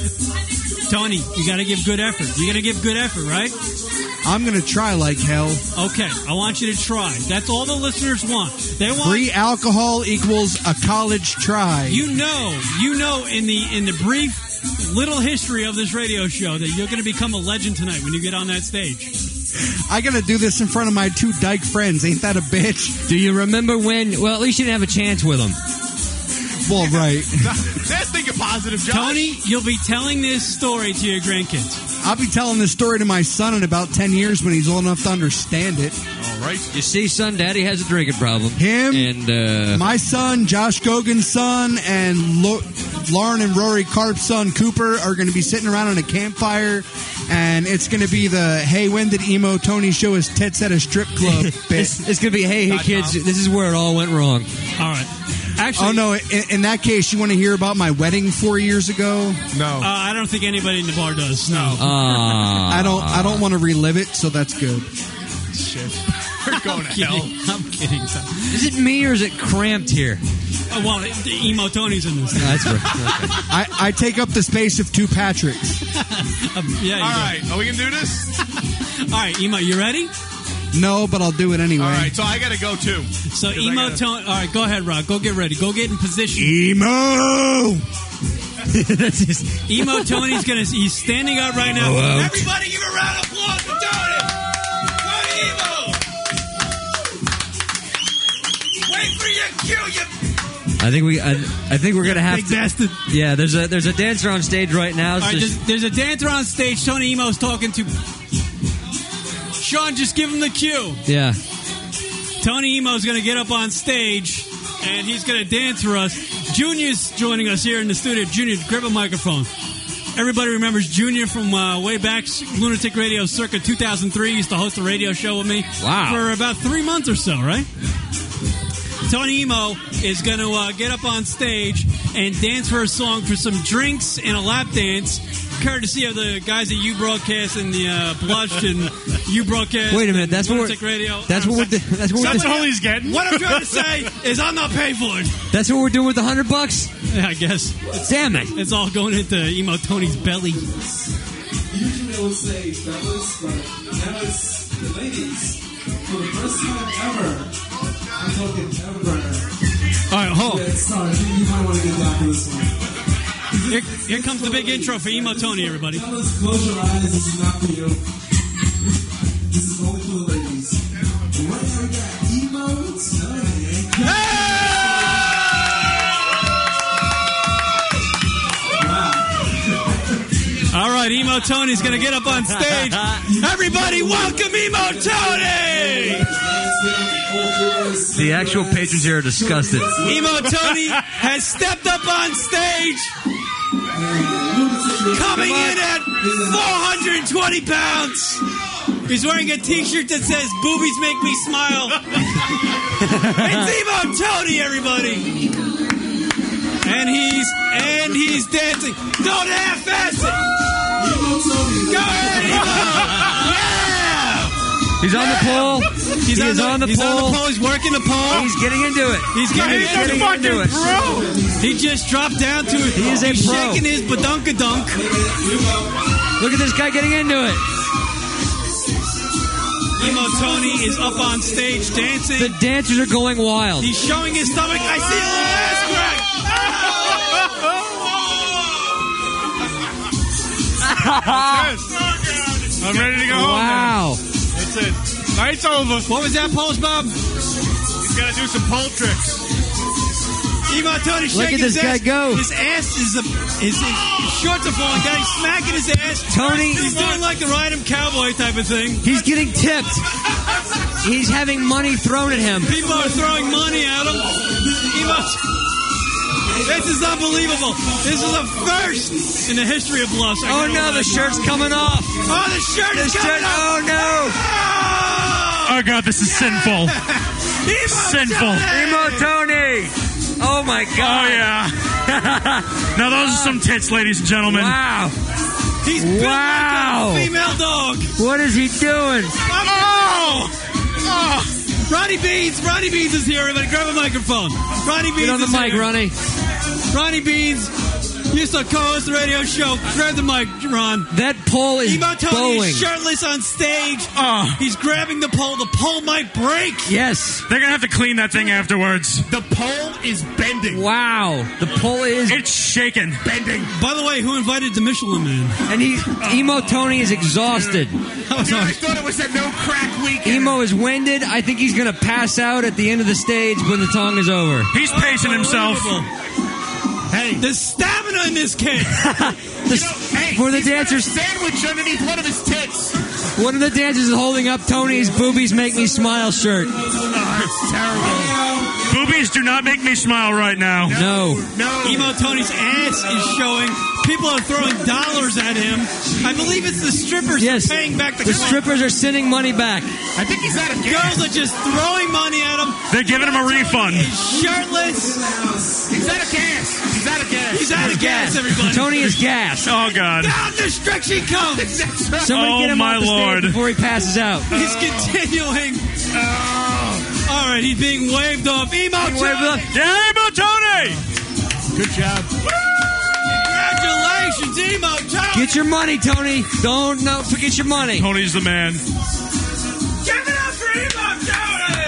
Tony, you got to give good effort. You're going to give good effort, right? I'm going to try like hell. Okay, I want you to try. That's all the listeners want. They want free alcohol equals a college try. You know, you know in the in the brief little history of this radio show that you're going to become a legend tonight when you get on that stage. I got to do this in front of my two dyke friends. Ain't that a bitch? Do you remember when? Well, at least you didn't have a chance with them. Well, right. Let's think of positive, Josh. Tony, you'll be telling this story to your grandkids. I'll be telling this story to my son in about ten years when he's old enough to understand it. All right. You see, son, Daddy has a drinking problem. Him, and uh, my son, Josh Gogan's son, and Lo- Lauren and Rory Karp's son, Cooper, are going to be sitting around on a campfire, and it's going to be the, hey, when did Emo Tony show his tits at a strip club bit. It's, it's going to be, hey, hey, kids, this is where it all went wrong. All right. Actually, oh, no, in, in that case, you want to hear about my wedding four years ago? No. Uh, I don't think anybody in the bar does. No. Uh, I don't I don't want to relive it, so that's good. Shit. We're going to hell. I'm kidding. Is it me or is it cramped here? Oh, well, the Emo Tony's in this. No, that's right. Okay. I, I take up the space of two Patricks. um, yeah, you All do. right. Are we going to do this? All right, Emo, you ready? No, but I'll do it anyway. All right. So I got to go, too. So, 'Cause Emo gotta... Tony. All right, go ahead, Rock. Go get ready. Go get in position. Emo! That's just... Emo Tony's going to. He's standing up right now. Oh, wow. Everybody give a round of applause for Tony! Tony Emo! Wait for your cue, you. I think we. I, I think we're gonna have Big to. bastard. Yeah, there's a there's a dancer on stage right now. All right, so there's, there's a dancer on stage. Tony Emo's talking to. Sean, just give him the cue. yeah. Tony Emo's going to get up on stage, and he's going to dance for us. Junior's joining us here in the studio. Junior, grab a microphone. Everybody remembers Junior from uh, way back, Lunatic Radio circa two thousand three. He used to host a radio show with me. Wow. For about three months or so, right? Tony Emo is going to uh, get up on stage and dance for a song for some drinks and a lap dance. courtesy of the guys at U Broadcast and the uh, Blush and U Broadcast. Wait a minute, that's what we're- Lunatic Radio. that's what we're do- that's what we're Somebody- doing. all he's getting. What I'm trying to say is I'm not paying for it. That's what we're doing with the hundred bucks. Yeah, I guess. Damn it! It's all going into Emo Tony's belly. Usually I would say fellas, but now it's the ladies. For the first time ever, I'm talking ever. All right, hold. Yeah, sorry, you, you might want to get down for this one. Here, here comes the big intro for Emo Tony, everybody. Fellas, close your eyes. This is not for you. This is only for the ladies. And right now we got Emo Tony. All right, Emo Tony's going to get up on stage. Everybody, welcome Emo Tony! The actual patrons here are disgusted. Emo Tony has stepped up on stage, coming in at four hundred twenty pounds. He's wearing a T-shirt that says "Boobies make me smile." It's Emo Tony, everybody, and he's and he's dancing. Don't half-ass it. Go ahead, Emo. Yeah. He's on the pole. He's, he on, is the, on the he's pole. on the pole. He's working the pole. He's getting into it. He's getting, He's he's getting a into fucking it. pro. He just dropped down to it. He is a he's pro. shaking his badunkadunk. Look at this guy getting into it. Emo Tony is up on stage dancing. The dancers are going wild. He's showing his stomach. I see a little ass crack. I'm ready to go home. Wow. That's it. Night's over. What was that, Polish Bob? He's got to do some pole tricks. Emo Tony Look shaking at this his guy ass. go. His ass is a, his, his shorts are falling down. He's smacking his ass. Tony- He's doing like the Ride 'em Cowboy type of thing. He's getting tipped. He's having money thrown at him. People are throwing money at him. Emo, this is unbelievable. This is a first in the history of Bluffs. I Oh can no, only the imagine. shirt's coming off. Oh, the shirt The is coming shirt. off. Oh no. Oh, God, this is sinful. Emo Sinful. Tony! Emo Tony. Oh my Oh, God. yeah. Now, those are some tits, ladies and gentlemen. Wow. He's built Wow. like a female dog. What is he doing? Oh! Oh! Ronnie Beans. Ronnie Beans is here. Everybody, grab a microphone. Ronnie Beans Get on the is mic, here. Ronnie. Ronnie Beans used to co-host the radio show. Grab the mic, Ron. That pole is Emo Tony bowing. is shirtless on stage. Oh. He's grabbing the pole. The pole might break. Yes. They're going to have to clean that thing afterwards. The pole is bending. Wow. The pole is It's shaking. Bending. By the way, who invited the Michelin Man? and he Emo Tony is exhausted. Oh, Dude, sorry. I thought it was a no crack weekend. Emo is winded. I think he's gonna pass out at the end of the stage when the tongue is over. He's pacing himself. Unbelievable. Hey, The stamina in this kid. The- you know, hey, for the he's got a dancers, sandwich underneath one of his tits. one of the dancers is holding up Tony's "Boobies Make Me Smile" shirt. Oh, it's terrible. Boobies do not make me smile right now. No. No. Emo Tony's ass is showing. People are throwing dollars at him. I believe it's the strippers Yes. paying back the The club. strippers are sending money back. I think he's out of gas. Girls are just throwing money at him. They're giving him a refund. He's shirtless. He's out of gas. He's out of gas. He's out of gas, everybody. Tony is gassed. Oh, God. Down the stretch he comes. Somebody Oh, get him my off the Lord. stage before he passes out. He's continuing. All right, he's being waved off. Emo Wait, Tony. look. Yeah, Emo Tony! Good job. Congratulations, Emo Tony. Get your money, Tony. Don't no forget your money. Tony's the man. Give it up for Emo Tony.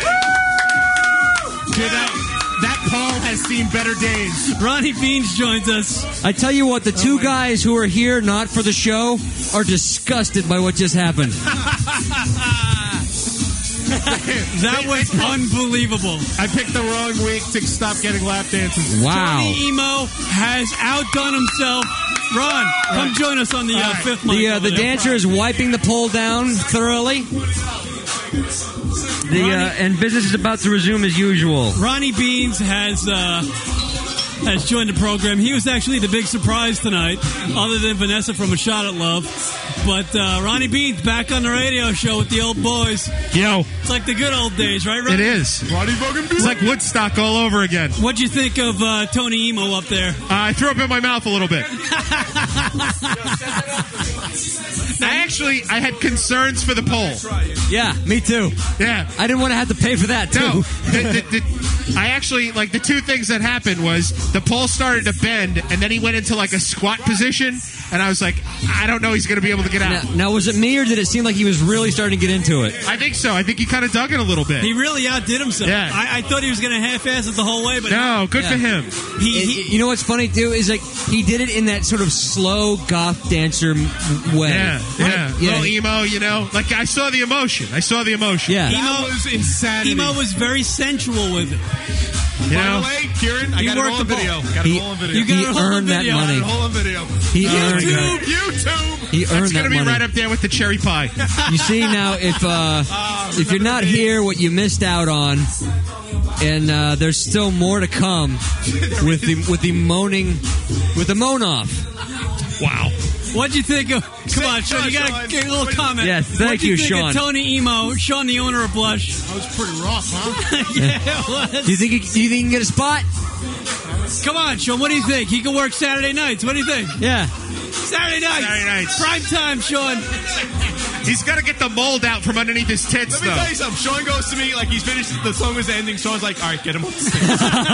Dude, that, that pole has seen better days. Ronnie Beans joins us. I tell you what, the two guys who are here not for the show are disgusted by what just happened. That was unbelievable. I picked the wrong week to stop getting lap dances. Wow. Tony Emo has outdone himself. Ron, come join us on the uh, fifth mic. The uh, over the there. dancer is wiping the pole down thoroughly. The uh, and business is about to resume as usual. Ronnie Beans has uh, has joined the program. He was actually the big surprise tonight, other than Vanessa from A Shot at Love. But uh, Ronnie Bean's back on the radio show with the old boys. Yo. It's like the good old days, right, Ronnie? It is. Ronnie fucking Bean. It's like Woodstock all over again. What'd you think of uh, Tony Emo up there? Uh, I threw up in my mouth a little bit. I actually, I had concerns for the poll. Yeah, me too. Yeah. I didn't want to have to pay for that, too. No. the, the, the, I actually, like, the two things that happened was the pole started to bend, and then he went into, like, a squat position, and I was like, I don't know he's going to be able to get out. Now, now, was it me, or did it seem like he was really starting to get into it? I think so. I think he kind of dug it a little bit. He really outdid himself. Yeah. I, I thought he was going to half-ass it the whole way, but no, good Yeah. for him. He, he, you know what's funny, too, is like he did it in that sort of slow goth dancer m- way. Yeah, yeah. Yeah. Little emo, you know? Like, I saw the emotion. I saw the emotion. Yeah. Emo was insanity. Emo was very sensual with it. You By know? the way, Kieran, I He got it worked all on the video. ball. Got He- it all on video. You got He it all on earned that video. money. Got it all on video. He earned YouTube, that. YouTube. He That's earned going that to be money. right up there with the cherry pie. You see now, if uh, if you're not here, what you missed out on, and uh, there's still more to come with the with the moaning, with the moan off. Wow. What'd you think of... Come on, Sean, you got Sean. to get a little comment. Yes, thank What'd you, you, think Sean. Of Tony Emo, Sean, the owner of Blush. That was pretty rough, huh? Yeah, it was. Do you think he, do you think he can get a spot? Come on, Sean, what do you think? He can work Saturday nights. What do you think? Yeah. Saturday nights. Saturday nights. Prime time, Sean. He's got to get the mold out from underneath his tits, Let me though. tell you something. Sean goes to me like he's finished. The song was ending. Sean's like, "All right, get him on the stage."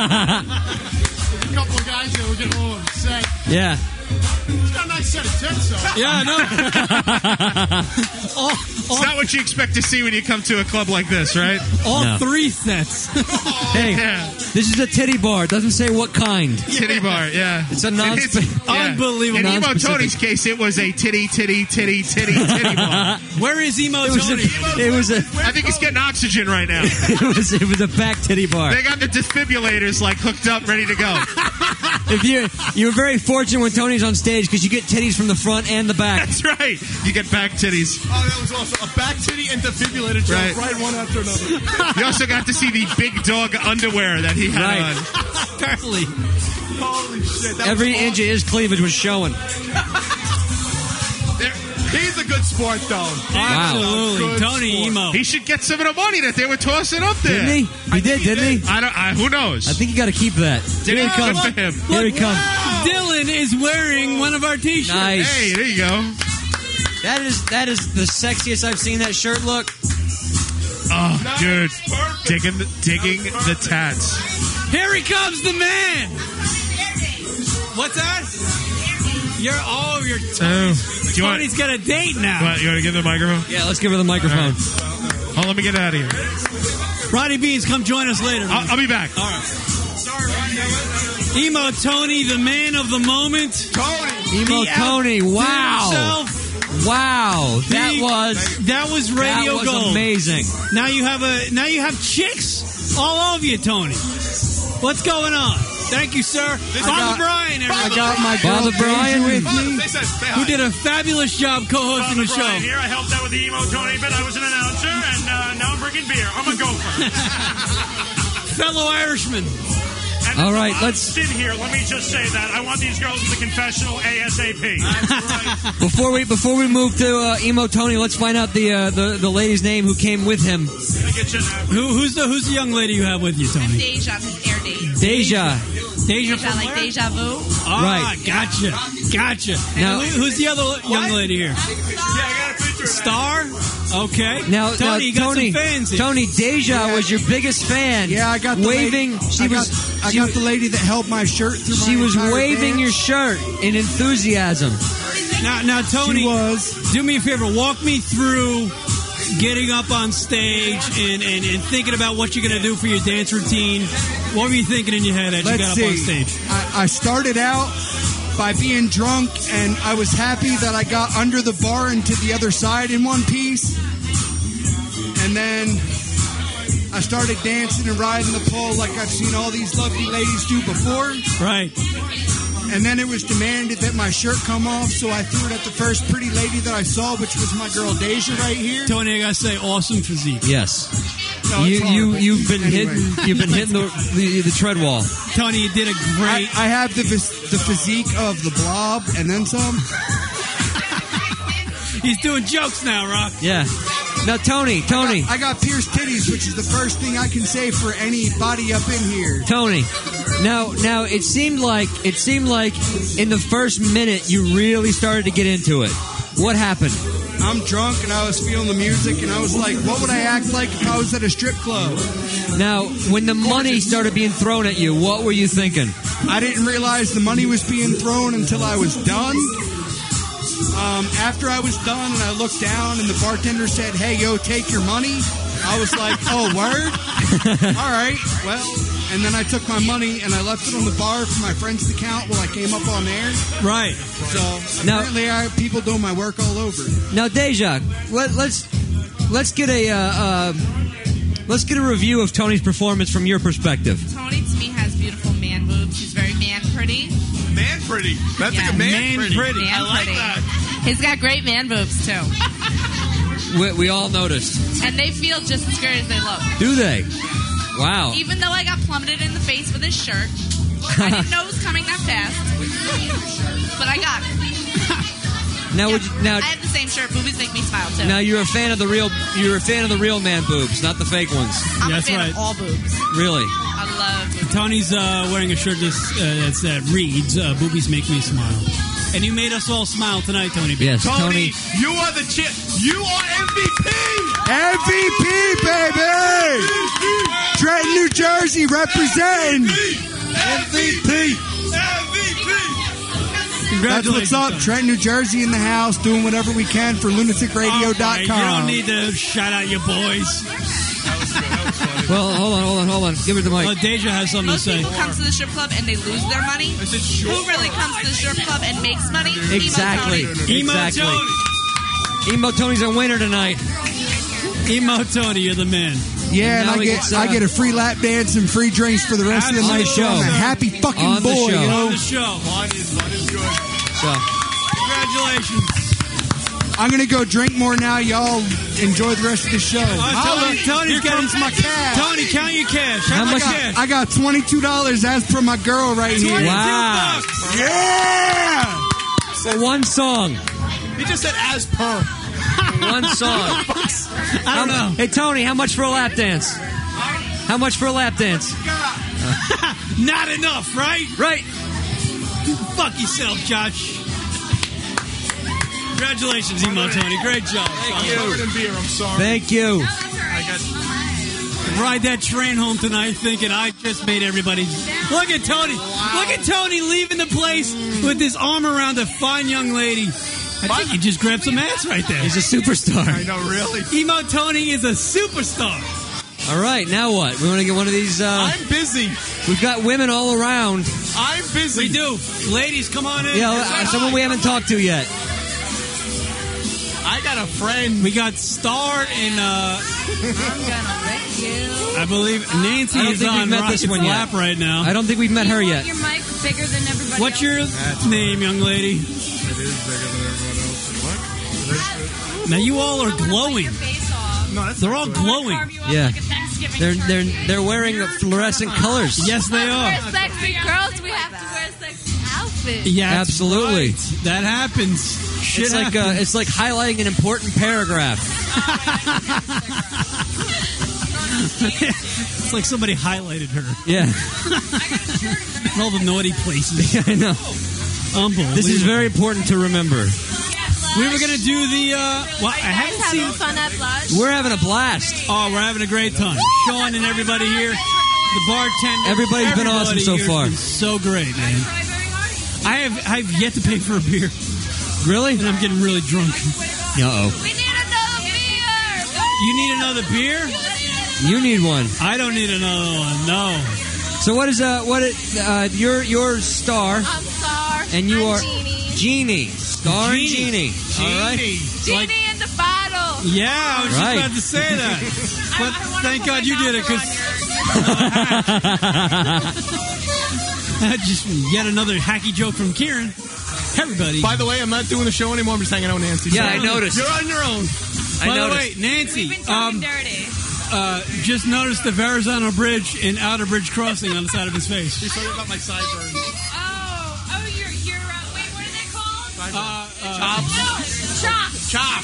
A couple of guys that were getting a little upset. Yeah. He's got a nice set of tits, though. Yeah, I know. all It's not what you expect to see when you come to a club like this, right? all No. three sets. Hey, Yeah. this is a titty bar. It doesn't say what kind. Titty bar, yeah. It's a And non- yeah. Unbelievable. In Emo Non-specific. Tony's case, it was a titty, titty, titty, titty, titty bar. Where is Emo It was Tony? a, it was a I think he's getting oxygen right now. it was it was a back titty bar. They got the defibrillators like hooked up, ready to go. If you you're very fortunate when Tony's on stage because you get titties from the front and the back. That's right. You get back titties. Oh, that was awesome. A back titty and defibrillator joke Right. right one after another. You also got to see the big dog underwear that he had Right. on. Apparently. Holy shit! That Every was inch of his cleavage was showing. There- He's a good sport, though. Absolutely. Good Tony sport. Emo. He should get some of the money that they were tossing up there. Didn't he? He did, didn't he? I don't. I, who knows? I think you got to keep that. Did Here he he comes. Good for him. Here he comes. Dylan is wearing one of our t-shirts. Nice. Hey, there you go. That is that is the sexiest I've seen that shirt look. Oh, dude, digging the, digging the tats. Here he comes, the man. What's that? You're oh, you're Oh, do you want? Tony's got a date now. What, you want to give the microphone? Yeah, let's give her the microphone. Oh, let me get out of here. Ronnie Beans, come join us later. I'll, I'll be back. All right. Emo Tony, the man of the moment. Tony. Emo He Tony, outdid wow. himself. Wow. That He- was that was radio that was gold. amazing. Now you have a now you have chicks all over you, Tony. What's going on? Thank you, sir. I Father got- Brian, everybody. I got my girl Father Brian Daisy with me. Say, say, say who hi. did a fabulous job co-hosting the show. Brian here. I helped out with the Emo Tony bit. I was an announcer, and uh, now I'm bringing beer. I'm a gopher. Fellow Irishman. And All right, I'm let's- sit here. Let me just say that I want these girls in the confessional ASAP. Before we before we move to uh, Emo Tony, let's find out the, uh, the the lady's name who came with him. Who, who's the who's the young lady you have with you, Tony? Deja, air date. Deja. Deja Deja, from like where? deja vu. Ah, Right. gotcha, gotcha. Now- And who- who's the other young lady here? Star. Okay. Now, Tony, now, you got Tony, some fans here. Tony, Deja was your biggest fan. Yeah, I got the waving. Lady, she I was. Got, I she, got the lady that held my shirt through my she was entire waving dance. your shirt in enthusiasm. Now, now, Tony, She was. do me a favor. Walk me through getting up on stage and, and, and thinking about what you're going to do for your dance routine. What were you thinking in your head as you Let's got up see. on stage? I, I started out by being drunk, and I was happy that I got under the bar and to the other side in one piece. And then I started dancing and riding the pole like I've seen all these lovely ladies do before. Right. And then it was demanded that my shirt come off, so I threw it at the first pretty lady that I saw, which was my girl Deja right here. Tony, I got to say, awesome physique. Yes. No, it's you you horrible. you've been Anyway. hitting you've been hitting the the, the tread wall. Tony, you did a great. I, I have the phys- the physique of the Blob and then some. He's doing jokes now, Rock. Yeah. Now, Tony, Tony. I got, I got pierced titties, which is the first thing I can say for anybody up in here. Tony, now, now it seemed like it seemed like in the first minute you really started to get into it. What happened? I'm drunk and I was feeling the music and I was like, what would I act like if I was at a strip club? Now, when the money started being thrown at you, what were you thinking? I didn't realize the money was being thrown until I was done. Um, after I was done and I looked down and the bartender said, hey, yo, take your money. I was like, oh, word? All right, well, and then I took my money and I left it on the bar for my friends to count while I came up on air. Right. So Now- apparently I have people doing my work all over. Now, Deja, let, let's let's get a uh, uh, let's get a review of Tony's performance from your perspective. Tony, to me, has beautiful man boobs. He's very man pretty. Man pretty. That's Yeah. like a man, Man pretty. pretty. Man I like pretty. that. He's got great man boobs, too. We, we all noticed. And they feel just as good as they look. Do they? Wow. Even though I got plummeted in the face with his shirt. I didn't know it was coming that fast. But I got it. Now, would you, now, I have the same shirt. Boobies make me smile, too. now you're a fan of the real. You're a fan of the real man boobs, not the fake ones. I'm That's a fan right. of all boobs. Really? I love boobs. Tony's uh, wearing a shirt that's, uh, that's, that reads, uh, Boobies Make Me Smile. And you made us all smile tonight, Tony. B. Yes, Tony, Tony. you are the champ. You are M V P. M V P, baby! Trenton, New Jersey, representing. M V P. That's what's up. Tony. Trenton, New Jersey in the house, doing whatever we can for lunatic radio dot com. All right, you don't need to shout out your boys. Well, hold on, hold on, hold on. Give it the mic. Oh, Deja has something Most to say. people come to the strip club and they lose their money. Who really comes to the strip club and makes money? Exactly. Emo Tony. Emo Exactly. Tony. Emo Tony's a winner tonight. Emo Tony, you're the man. Yeah, and Now I we get get, uh, I get a free lap dance and free drinks for the rest of the On the night. So show. I'm a happy fucking On the boy, show. you know. On the show. One is, one is good. So, Congratulations. I'm gonna go drink more now. Y'all enjoy the rest of the show. Oh, Tony, Tony's Here getting comes my cash. Tony, count your cash. How How much much I cash? got, I got twenty-two dollars as per my girl right here. twenty-two Wow. bucks. Yeah. for one song. He just said as per. One song. I don't know. Hey, Tony, how much for a lap dance? How much for a lap dance? Not enough, right? Right. Fuck yourself, Josh. Congratulations, Emo Tony. Great job. Thank you. Covered in beer. I'm sorry. Thank you. I got. Ride that train home tonight thinking I just made everybody. Look at Tony. Look at Tony leaving the place with his arm around a fine young lady. I think he just grabbed some ass right there. He's a superstar. I know, really. Emo Tony is a superstar. All right, now what? We want to get one of these. Uh, I'm busy. We've got women all around. I'm busy. We do. Ladies, come on in. Yeah, uh, someone we haven't talked to yet. I got a friend. We got Star and uh, I'm gonna wreck you. I believe Nancy I don't is think we've on met Rocket's this one yet. lap right now. I don't think we've met her yet. Your mic bigger than everybody What's your name, young lady? It is bigger than everyone else. What? Now you all are glowing. No, that's They're all glowing. Yeah. They're they're they're wearing fluorescent colors. Yes, they We're are. sexy girls. We have to wear sexy outfits. Yeah, that's Absolutely. right. That happens. Shit It's like uh, happens. it's like highlighting an important paragraph. It's like somebody highlighted her. Yeah. In all the naughty places. I know. Unbelievable. This is very important to remember. We were going to do the. Uh, well, I haven't having seen. fun at Blush? We're having a blast. Oh, we're having a great time. Sean and everybody here. The bartender. Everybody's been awesome everybody so here's far. been so great, man. I have I've yet to pay for a beer. Really? And I'm getting really drunk. Uh-oh. We need another beer. You need another beer? You need one. I don't need another one. No. So what is uh what it, uh you're you're Star I'm Star. and you I'm are Jeannie. Genie. Star and Genie. Genie. All right. Genie in the bottle. Yeah, I was Right. just about to say that. But thank God you did it, because just yet another hacky joke from Kieran. Everybody. By the way, I'm not doing the show anymore. I'm just hanging out with Nancy. Yeah, So- I noticed. You're on your own. I By noticed. the way, Nancy, We've been talking um, dirty. uh, just noticed the Verrazano Bridge and Outer Bridge crossing on the side of his face. He's talking about my sideburns. Oh, oh, you're, you're, uh, wait, what are they called? Uh, uh, Chops. Chops. Chops.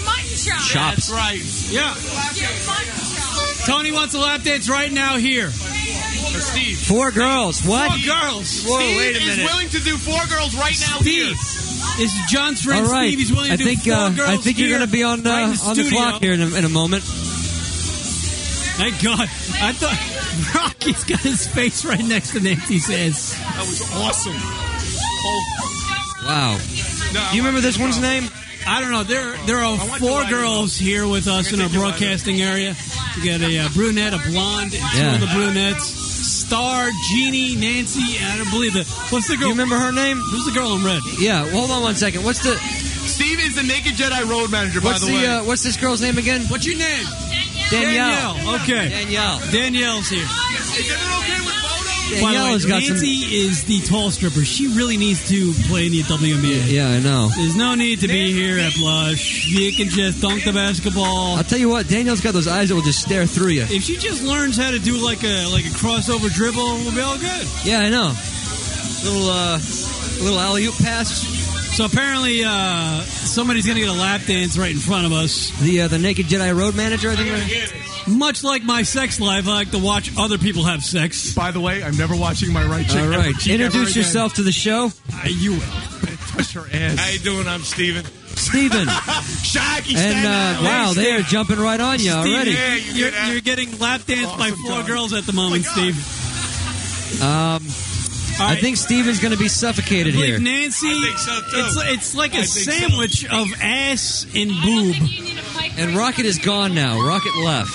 Shops. That's right. Yeah. Tony wants a lap dance right now here. For Steve. Four girls. What? Four girls. Whoa, Steve wait a is minute. willing to do four girls right now Steve. here. This is John's friend All right. Steve. He's willing to I do think four uh, girls I think you're here going to be on uh, right in on the studio. clock here in a, in a moment. Thank God. I thought Rocky's got his face right next to Nancy's ass. That was awesome. Oh, Wow. no, Do you remember this one's name? I don't know. There, there are want four to girls here with us in our broadcasting area. We got a uh, brunette, a blonde, and two Yeah. other brunettes. Star, Jeannie, Nancy, and I don't believe it. What's the girl? You remember her name? Who's the girl in red? Yeah. Well, hold on one second. What's the Steve is the Naked Jedi road manager, by what's the, the, way. uh, what's this girl's name again? What's your name? Danielle. Danielle. Okay. Danielle. Danielle's here. Is everyone okay with photos? By the Danielle way, has got some. Nancy is the tall stripper. She really needs to play in the W N B A. Yeah, I know. There's no need to be here at Blush. You can just dunk the basketball. I'll tell you what. Danielle's got those eyes that will just stare through you. If she just learns how to do like a like a crossover dribble, we'll be all good. Yeah, I know. Little uh, little alley oop pass. So apparently, uh, somebody's gonna get a lap dance right in front of us. The uh, the Naked Jedi road manager, I think. Much like my sex life, I like to watch other people have sex. By the way, I'm never watching my right chick. All ever right. cheat ever Introduce again. yourself to the show. Uh, you will. Touch her ass. How you doing? I'm Steven. Steven. Shaggy, And stand uh, out. wow, they are jumping right on you already. Yeah, you You're, get that. you're getting lap danced by Awesome four job. girls at the moment, Oh my God. Steve. Um, All I right. think Steven's going to be suffocated I believe here. Nancy, I think so, too. it's it's like a I think so. sandwich of ass and boob. And Rocket is gone now. Rocket left.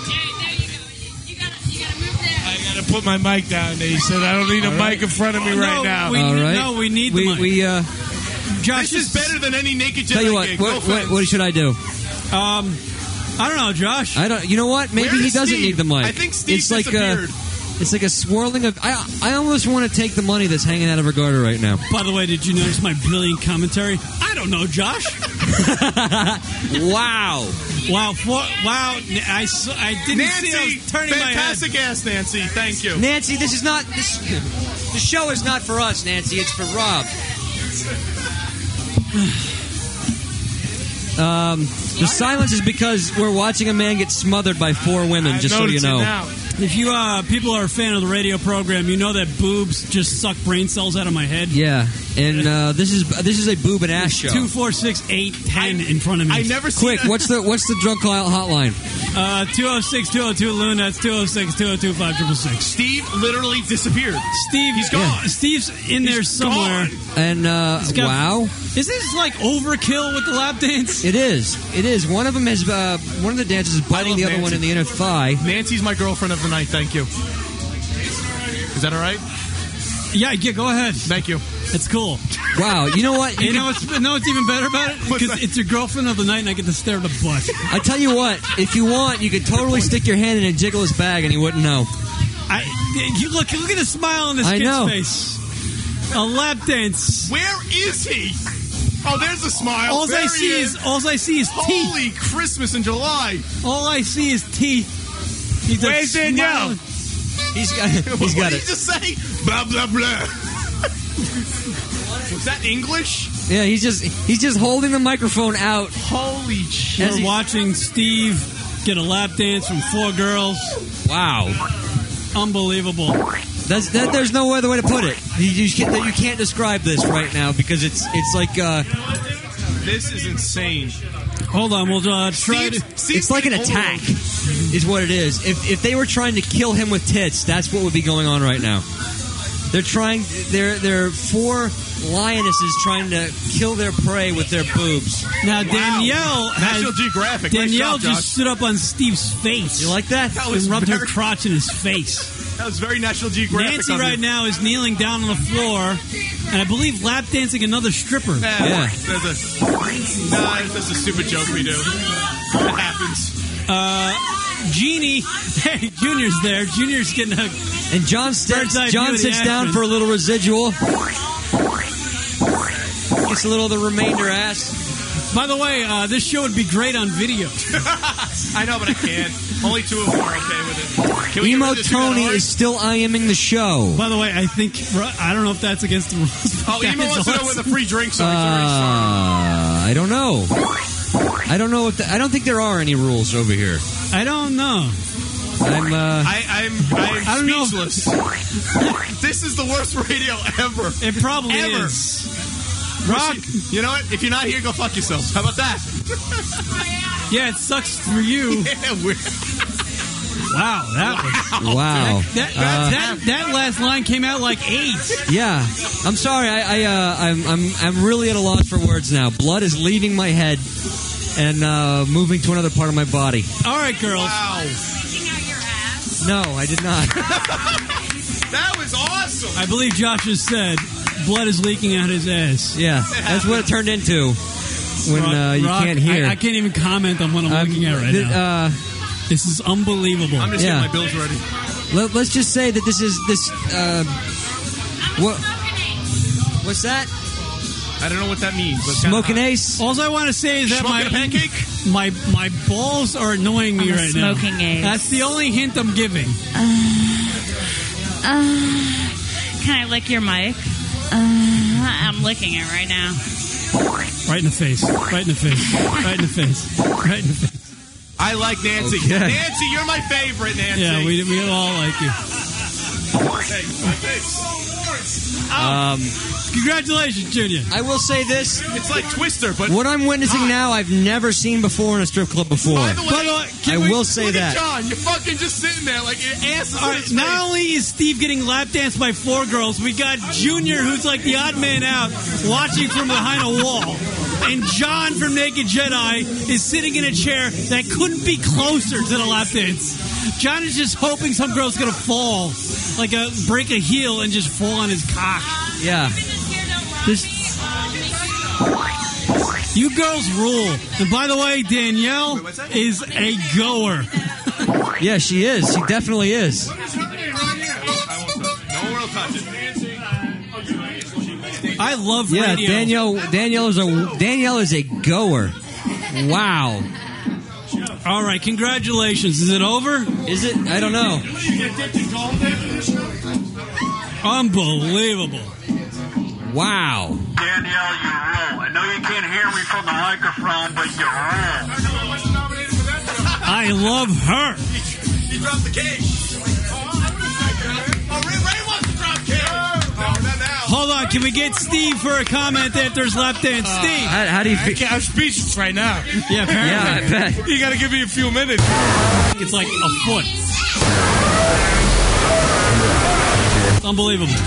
I gotta put my mic down. He said I don't need a All right. mic in front of me No, right now. we- All right. no, we need the we, mic. We, uh, Josh, This is better than any Naked Jedi tell you what, gig. No what, what, offense. what should I do? Um, I don't know, Josh. I don't. You know what? Maybe Where he is doesn't Steve? need the mic. I think Steve it's like disappeared. a, it's like a swirling of. I I almost want to take the money that's hanging out of her garter right now. By the way, did you notice my brilliant commentary? I don't know, Josh. Wow. Wow, for, wow! I, saw, I didn't Nancy, see. I was turning my head. fantastic ass, Nancy. Thank you. Nancy, this is not this. The show is not for us, Nancy. It's for Rob. Um, the silence is because we're watching a man get smothered by four women. Just so you know. If you uh, people are a fan of the radio program, you know that boobs just suck brain cells out of my head. Yeah, and uh, this is this is a boob and ass show. Two, four, six, eight, ten in front of me. I never Quick, what's the what's the drunk call hotline? Uh, two oh six, two oh two, Loon. That's two oh six, two oh two, five six six. Steve literally disappeared. Steve, He's gone. Yeah. Steve's in there somewhere. And uh, He's got- wow, Is this like overkill with the lap dance? it is. It is. One of them is uh, one of the dancers is biting love the other Nancy. one in the inner thigh. Nancy's my girlfriend of the night. Thank you. Is that all right? Yeah, yeah, go ahead. Thank you. It's cool. Wow, you know what? You know what's, you know what's even better about it? What's Because that? it's your girlfriend of the night and I get to stare at the butt. I tell you what, if you want, you could totally stick your hand in and jiggle his bag, and he wouldn't know. I, you look, look at the smile on this I kid's know. face. A lap dance. Where is he? Oh, there's a smile. All There I he see is, all I see is teeth. Holy Christmas in July. All I see is teeth. He's Where's Danielle? He's got, he's what got did it. you just say? Blah blah blah. Was that English? Yeah, he's just he's just holding the microphone out. Holy shit! We're watching Steve get a lap dance from four girls. Wow, Unbelievable. that's that. There's no other way to put it. You, you can't you can't describe this right now because it's it's like uh, This is insane. Hold on, we'll uh, try Steve's, to... Steve's it's like an getting attack, older. is what it is. If if they were trying to kill him with tits, that's what would be going on right now. They're trying. They're they're four lionesses trying to kill their prey with their boobs. Now, Danielle has... National Geographic. Nice Danielle job, Josh. just stood up on Steve's face. You like that? That And was rubbed her very- crotch in his face. That was very National Geographic. Nancy of you. right now is kneeling down on the floor, and I believe lap dancing another stripper. Yeah. Yeah. There's a, nah, that's a stupid joke we do. It happens. Uh, Jeannie, hey, Junior's there. Junior's getting a... And John sits, Bird's eye John view of the sits down action. for a little residual. Gets a little of the remainder ass. By the way, uh, this show would be great on video. I know, but I can't. Only two of them are okay with it. Can we Emo get rid of this Tony two is still IMing the show. By the way, I think... I don't know if that's against the rules. but Oh, that Emo is wants to know awesome. where the free drinks Uh, are. He's already started. I don't know. I don't know if the, I don't think there are any rules over here. I don't know. I'm. Uh, I, I'm. I'm I don't know. speechless. This is the worst radio ever. It probably ever. is. Rock. You know what? If you're not here, go fuck yourself. How about that? Yeah, it sucks for you. Yeah, we're... Wow, that was wow. That, that, Uh, that, that last line came out like eight. Yeah, I'm sorry. I, I uh, I'm, I'm, I'm really at a loss for words now. Blood is leaving my head and uh, moving to another part of my body. All right, girls. Wow. No, I did not. That was awesome. I believe Josh has said blood is leaking out his ass. Yeah, that's what it turned into when Rock, uh, you Rock, can't hear. I, I can't even comment on what I'm Um, looking at right th- now. Uh, this is unbelievable. I'm just Yeah. getting my bills ready. let, let's just say that this is this. Uh, what? What's that? I don't know what that means. But Smoking ace. All I want to say is that my Smoking a pancake? my my balls are annoying me I'm a right now. smoking ace. That's the only hint I'm giving. Uh, can I lick your mic? Uh, I'm licking it right now. Right in the face. Right in the face. Right in the face. Right in the face. I like Nancy. Okay. Nancy, you're my favorite, Nancy. Yeah, we we all like you. Um, Congratulations, Junior. I will say this. It's like Twister, but What I'm witnessing now, I've never seen before in a strip club before. by the way, By the way, I can we- will say look that. at John. You're fucking just sitting there like your ass is All in right, his not face. only is Steve getting lap danced by four girls, we got Junior, who's like the odd man out, watching from behind a wall. And John from Naked Jedi is sitting in a chair that couldn't be closer to the lap dance. John is just hoping some girl's going to fall, like a break a heel and just fall on his cock. Yeah. This, you girls rule. And by the way, Danielle is a goer. Yeah, she is. She definitely is. No one will touch it. I love Yeah, radio. Danielle. Danielle is a Danielle is a goer. Wow. All right, congratulations. Is it over? Is it? I don't know. Unbelievable. Wow. Danielle, you rule. I know you can't hear me from the microphone, but you rule. I love her. He dropped the cake. Oh, Ray, Ray wants to drop cake. Oh, not now. Hold on, can we get Steve for a comment after his lap dance? Steve. How, how do you I feel? can't, I'm speechless right now. Yeah, apparently. Yeah, I bet. You got to give me a few minutes. It's like a foot. Unbelievable.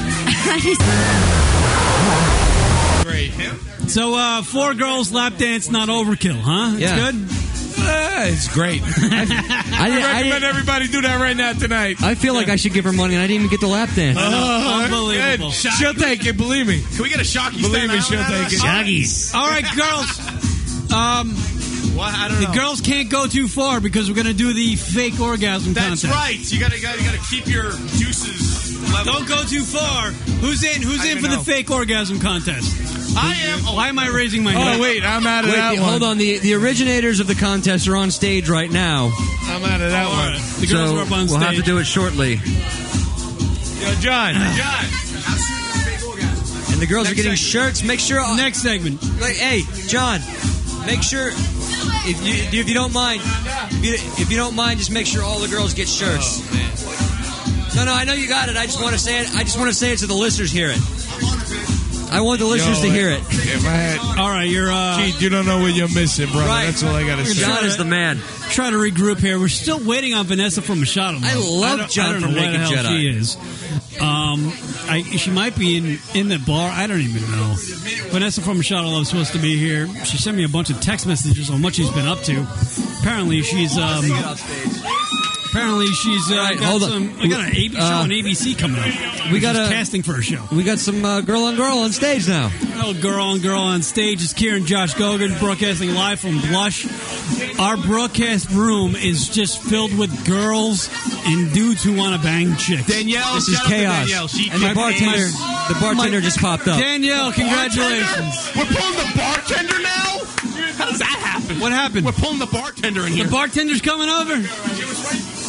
Great. So, uh, four girls lap dance, not overkill, huh? It's Yeah. good? Uh, it's great. I, I, I I, recommend everybody do that right now tonight. I feel like I should give her money, and I didn't even get the lap dance. Oh, Unbelievable. good. She'll take it. Believe me. Can we get a shocky Believe me, stand she'll out of take it. that? Shaggies. All right, girls. Um, What? I don't the know. girls can't go too far because we're going to do the fake orgasm That's contest. right. You gotta, gotta, you gotta keep your juices level. Don't go too far. Who's in? Who's I in don't for the know. fake orgasm contest? I am. Oh, Why am I raising my hand? Oh, wait. I'm out of Wait, that the- one. hold on. The the originators of the contest are on stage right now, I'm out of that All one. right. The girls so are up on we'll stage. have to do it shortly. Yo, John. John. Fake orgasm. And the girls Next are getting segment. shirts. Make sure. Next segment. Like, hey, John, make sure if you if you don't mind, if you, if you don't mind, just make sure all the girls get shirts. No, no, I know you got it. I just want to say it. I just want to say it so the listeners hear it. I want the listeners Yo, to hear it. If I had, All right, you're uh, Keith, you don't know what you're missing, brother. Right. That's all I got to say. John is the man. trying to regroup here. We're still waiting on Vanessa from Machado. I love don't- John I don't from know where the Naked hell Jedi. She is. Um, I, she might be in, in the bar. I don't even know. Vanessa from Machado Love is supposed to be here. She sent me a bunch of text messages on what she's been up to. Apparently, she's um, apparently she's uh, Right, got hold on. some. We got an A B, show Uh, on A B C coming up. we got She's a- casting for a show. We got some uh, girl on girl on stage now. Oh, girl on girl on stage is Kieran Josh Gogan broadcasting live from Blush. Our broadcast room is just filled with girls and dudes who want to bang chicks. Danielle, This is shout out to chaos. Danielle. She And the kicked bartender, ass. the bartender just popped up. Danielle, congratulations. We're pulling the bartender now? How does that happen? What happened? We're pulling the bartender in here. The bartender's coming over.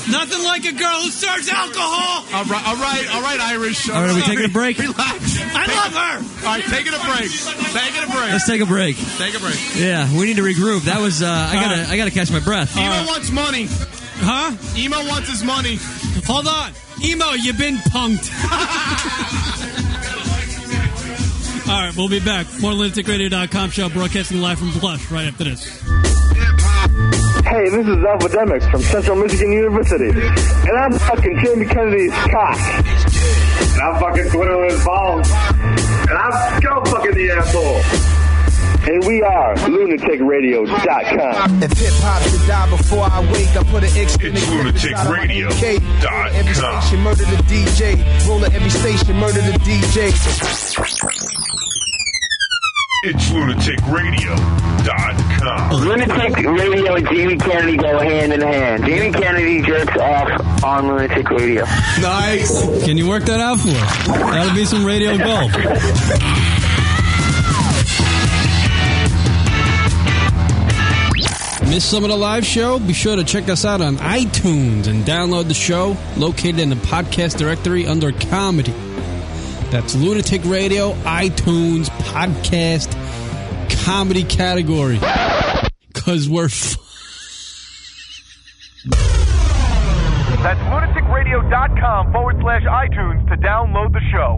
Nothing like a girl who serves alcohol. All right, all right, all right, Irish. All right, are we taking a break? Relax. I Take- love her. All right, taking a break. Taking a break. Let's take a break. Take a break. Yeah, we need to regroup. That was uh, I gotta right. I gotta catch my breath. Emo wants money. Huh? Emo wants his money. Hold on. Emo, you've been punked. All right, we'll be back. More lunatic radio dot com show broadcasting live from Blush right after this. Hey, this is Alpha from Central Michigan University, and I'm fucking Jamie Kennedy's cock. And I'm fucking twiddling his balls. And I'm go fucking the asshole. And we are lunatic radio dot com. If hip hop should die before I wake, I put an X in It's lunatic radio dot every com. station, murder the D J. Roll at every station, murder the D J. It's lunatic radio dot com. Lunatic Radio and Jamie Kennedy go hand in hand. Jamie Kennedy jerks off on Lunatic Radio. Nice. Can you work that out for us? That'll be some radio gold. Miss some of the live show? Be sure to check us out on iTunes and download the show located in the podcast directory under comedy. That's Lunatic Radio, iTunes, podcast, comedy category. Because we're f- That's lunatic radio dot com forward slash iTunes to download the show.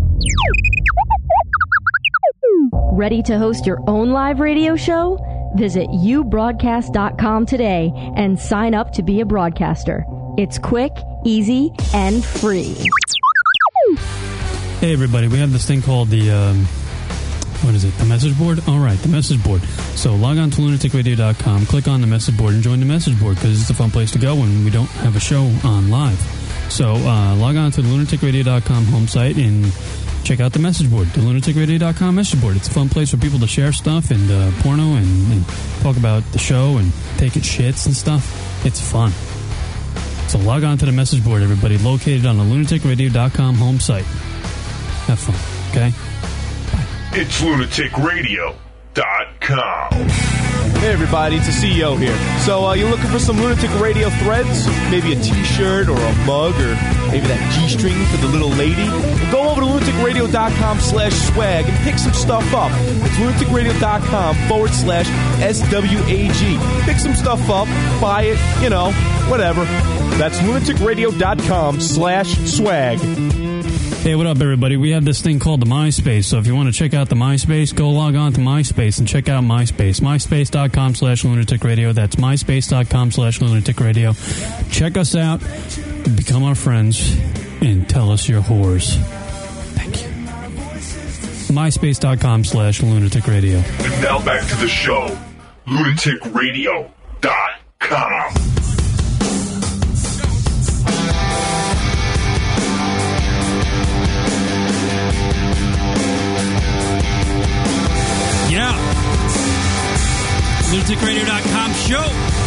Ready to host your own live radio show? Visit you broadcast dot com today and sign up to be a broadcaster. It's quick, easy, and free. Hey, everybody, we have this thing called the, um, what is it, the message board? All right, the message board. So log on to lunatic radio dot com, click on the message board, and join the message board, because it's a fun place to go when we don't have a show on live. So uh, log on to the lunatic radio dot com home site and check out the message board, the lunatic radio dot com message board. It's a fun place for people to share stuff and uh, porno and, and talk about the show and take it shits and stuff. It's fun. So log on to the message board, everybody, located on the lunatic radio dot com home site. Have fun, okay? It's lunatic radio dot com. Hey everybody, it's the C E O here. So uh, you're looking for some Lunatic Radio threads? Maybe a t-shirt or a mug or maybe that G-string for the little lady? Well, go over to lunatic radio dot com slash swag and pick some stuff up. It's lunatic radio dot com forward slash S W A G. Pick some stuff up, buy it, you know, whatever. That's lunatic radio dot com slash swag. Hey, what up, everybody? We have this thing called the MySpace. So if you want to check out the MySpace, go log on to MySpace and check out MySpace. MySpace dot com slash lunatic radio. That's MySpace dot com slash lunatic radio. Check us out, become our friends, and tell us your whores. Thank you. MySpace dot com slash lunatic radio. And now back to the show. lunatic radio dot com. Yeah. lunatic radio dot com show.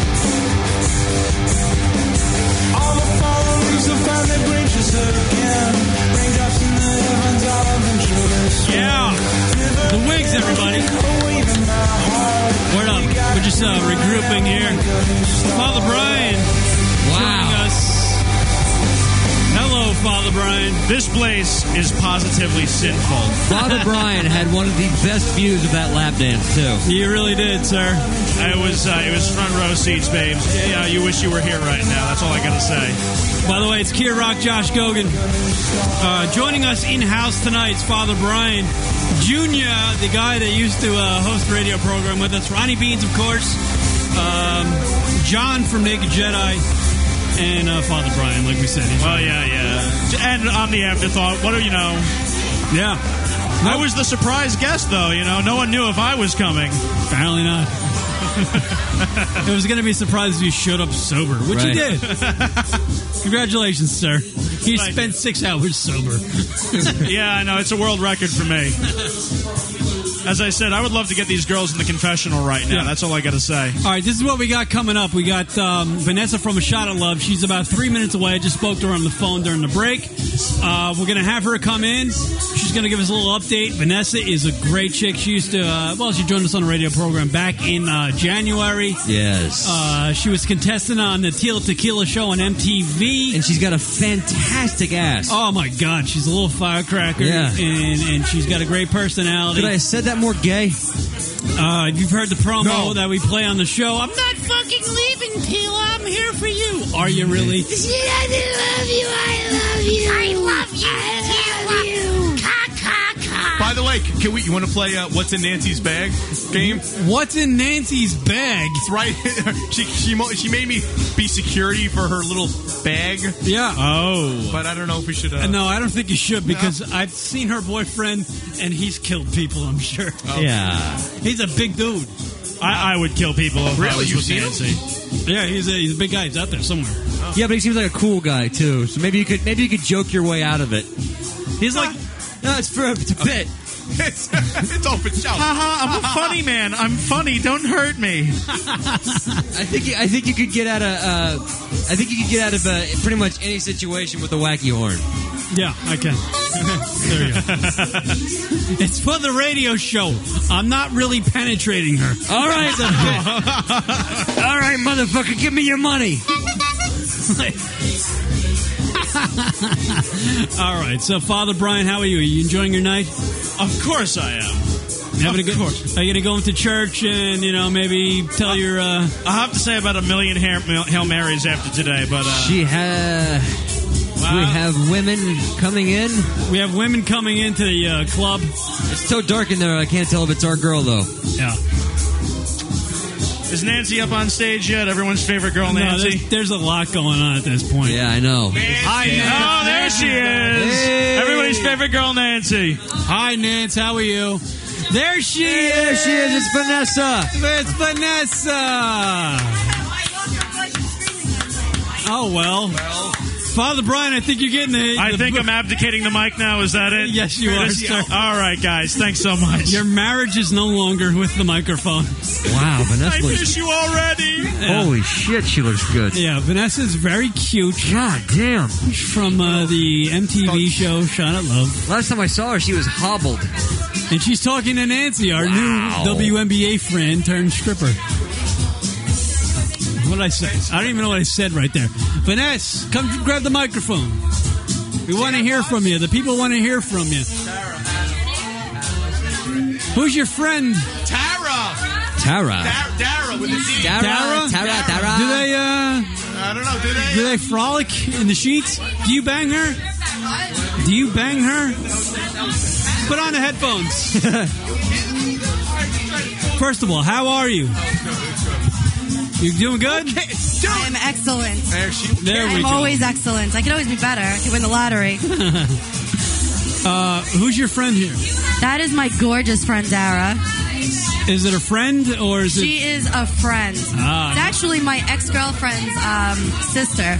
All the phones have finally breached again. Raindrops in the heavens, all of them should. Yeah. The wigs, everybody. Word up. We're just uh, regrouping here. Father Brian. Joining us. Hello, Father Brian. This place is positively sinful. Father Brian had one of the best views of that lap dance, too. You really did, sir. It was uh, it was front row seats, babes. Yeah, you wish you were here right now. That's all I gotta say. By the way, it's Kier Rock, Josh Gogan. Uh, joining us in-house tonight is Father Brian Junior, the guy that used to uh, host a radio program with us. Ronnie Beans, of course. Um, John from Naked Jedi. And uh, Father Brian, like we said. Well, right. yeah, yeah. And on the afterthought, what do you know? Yeah. I was the surprise guest, though. You know, no one knew if I was coming. Apparently not. It was going to be a surprise if you showed up sober, which Right. you did. Congratulations, sir. You Thank spent six hours sober. Yeah, I know. It's a world record for me. As I said, I would love to get these girls in the confessional right now. Yeah. That's all I got to say. All right, this is what we got coming up. We got um, Vanessa from A Shot of Love. She's about three minutes away. I just spoke to her on the phone during the break. Uh, we're going to have her come in. She's she's going to give us a little update. Vanessa is a great chick. She used to, uh, well, she joined us on a radio program back in uh, January. Yes. Uh, she was contestant on the Tila Tequila show on M T V. And she's got a fantastic ass. Oh, my God. She's a little firecracker. Yeah. And, and she's got a great personality. Could I have said that more gay? Uh, you've heard the promo No. that we play on the show. I'm not fucking leaving, Tila. I'm here for you. Are you really? I love you. I love you. I love you. I love you. Ka, ka, ka. By the way, can we? You want to play uh, What's in Nancy's Bag game? What's in Nancy's bag? It's right. she she mo- she made me be security for her little bag. Yeah. Oh. But I don't know if we should. Uh, No, I don't think you should because I've seen her boyfriend and he's killed people, I'm sure. Oh. Yeah. He's a big dude. I, I would kill people if I Really? was You've with seen Nancy. Yeah, he's a, he's a big guy. He's out there somewhere. Yeah, but he seems like a cool guy too. So maybe you could maybe you could joke your way out of it. He's like, no, it's for it's a bit. it's, it's open show. Haha, I'm a funny man. I'm funny. Don't hurt me. I think you, I think you could get out of uh, I think you could get out of uh, pretty much any situation with a wacky horn. Yeah, I can. There you go. It's for the radio show. I'm not really penetrating her. All right, all right, motherfucker, give me your money. All right, so Father Brian, how are you? Are you enjoying your night? Of course I am. Having a Of good, course. Are you going to go into church and, you know, maybe tell your... Uh, I'll have to say about a million Hail, Hail Marys after today, but... Uh, She has. Wow. We have women coming in. We have women coming into the uh, club. It's so dark in there, I can't tell if it's our girl, though. Yeah. Is Nancy up on stage yet? Everyone's favorite girl, No, Nancy? there's, there's a lot going on at this point. Yeah, I know. Hi, Oh, there she is. Hey. Everybody's favorite girl, Nancy. Hi, Nance. How are you? There she is. There she is. It's Vanessa. It's Vanessa. Oh, well. Father Brian, I think you're getting the... I the think book. I'm abdicating the mic now. Is that it? Yes, you are, This- sir. All right, guys. Thanks so much. Your marriage is no longer with the microphone. Wow, Vanessa I looks... miss you already. Yeah. Holy shit, she looks good. Yeah, Vanessa's very cute. God damn. From uh, the M T V show Shot at Love. Last time I saw her, she was hobbled. And she's talking to Nancy, our Wow. new W N B A friend turned stripper. What did I say? I don't even know what I said right there. Vanessa, come grab the microphone. We want to hear from you. The people want to hear from you. Who's your friend? Tara. Tara. Dar- Dara with a D. Dara. Dara? Tara. Tara. Do they, uh, I don't know. Do they? do they frolic in the sheets? Do you bang her? Do you bang her? Put on the headphones. First of all, how are you? You doing good? I am excellent. There she. There we I'm go. always excellent. I could always be better. I could win the lottery. uh, who's your friend here? That is my gorgeous friend, Dara. Is it a friend or is it? She is a friend. Ah. It's actually my ex-girlfriend's um, sister.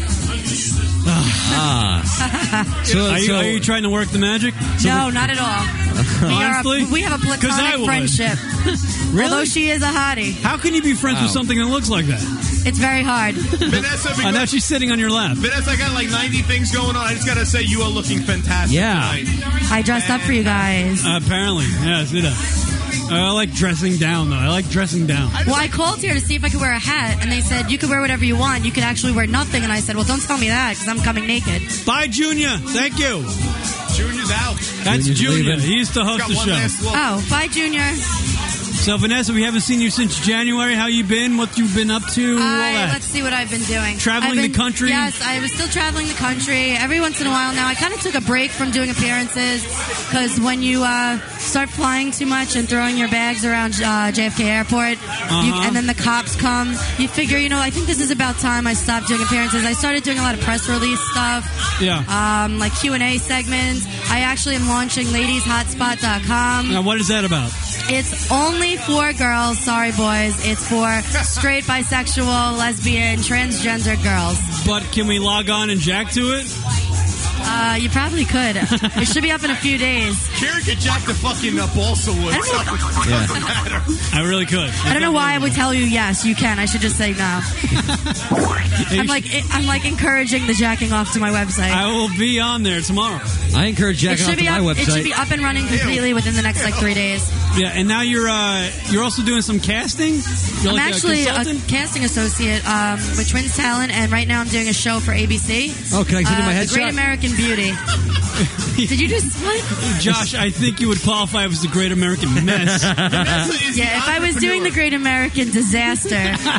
Ah. So, are, you, so, are you trying to work the magic? No, not at all. We, are Honestly? a, we have a 'Cause I platonic would. friendship. Really? Although she is a hottie. How can you be friends with Wow. something that looks like that? It's very hard. Vanessa, I know she's sitting on your lap. Vanessa, I got like ninety things going on. I just gotta say, you are looking fantastic Yeah. tonight. I dressed up for you guys. Uh, apparently, yes, it is. I like dressing down, though. I like dressing down. Well, I called here to see if I could wear a hat, and they said, you could wear whatever you want. You could actually wear nothing. And I said, well, don't tell me that, because I'm coming naked. Bye, Junior. Thank you. Junior's out. That's Junior's Junior. leaving. He used to host Got the one show. last look. Oh, bye, Junior. So, Vanessa, we haven't seen you since January. How you been? What you've been up to? All I, that. let's see what I've been doing. Traveling I've been- the country? Yes, I was still traveling the country. Every once in a while now, I kind of took a break from doing appearances because when you uh, start flying too much and throwing your bags around uh, J F K Airport, you, Uh-huh. and then the cops come, you figure, you know, I think this is about time I stopped doing appearances. I started doing a lot of press release stuff, Yeah. um, like Q and A segments. I actually am launching ladies hotspot dot com. Now, what is that about? It's only for girls. Sorry, boys. It's for straight, bisexual, lesbian, transgender girls. But can we log on and jack to it? Uh, you probably could. It should be up in a few days. Karen could jack the fucking uh, balsa wood. So it doesn't matter. I really could. I don't know why I would tell you yes, you can. I should just say no. I'm like I'm like encouraging the jacking off to my website. I will be on there tomorrow. I encourage It jacking should off to be my up. It website. should be up and running completely within the next like three days. Yeah, and now you're uh, you're also doing some casting. You're I'm like actually a a, consultant? casting associate um, with Twins Talent, and right now I'm doing a show for A B C. Oh, can I send you uh, my The Great headshot? American Beauty. Did you just what? Josh, I think you would qualify as the Great American Mess. Yeah, if I was doing the Great American Disaster.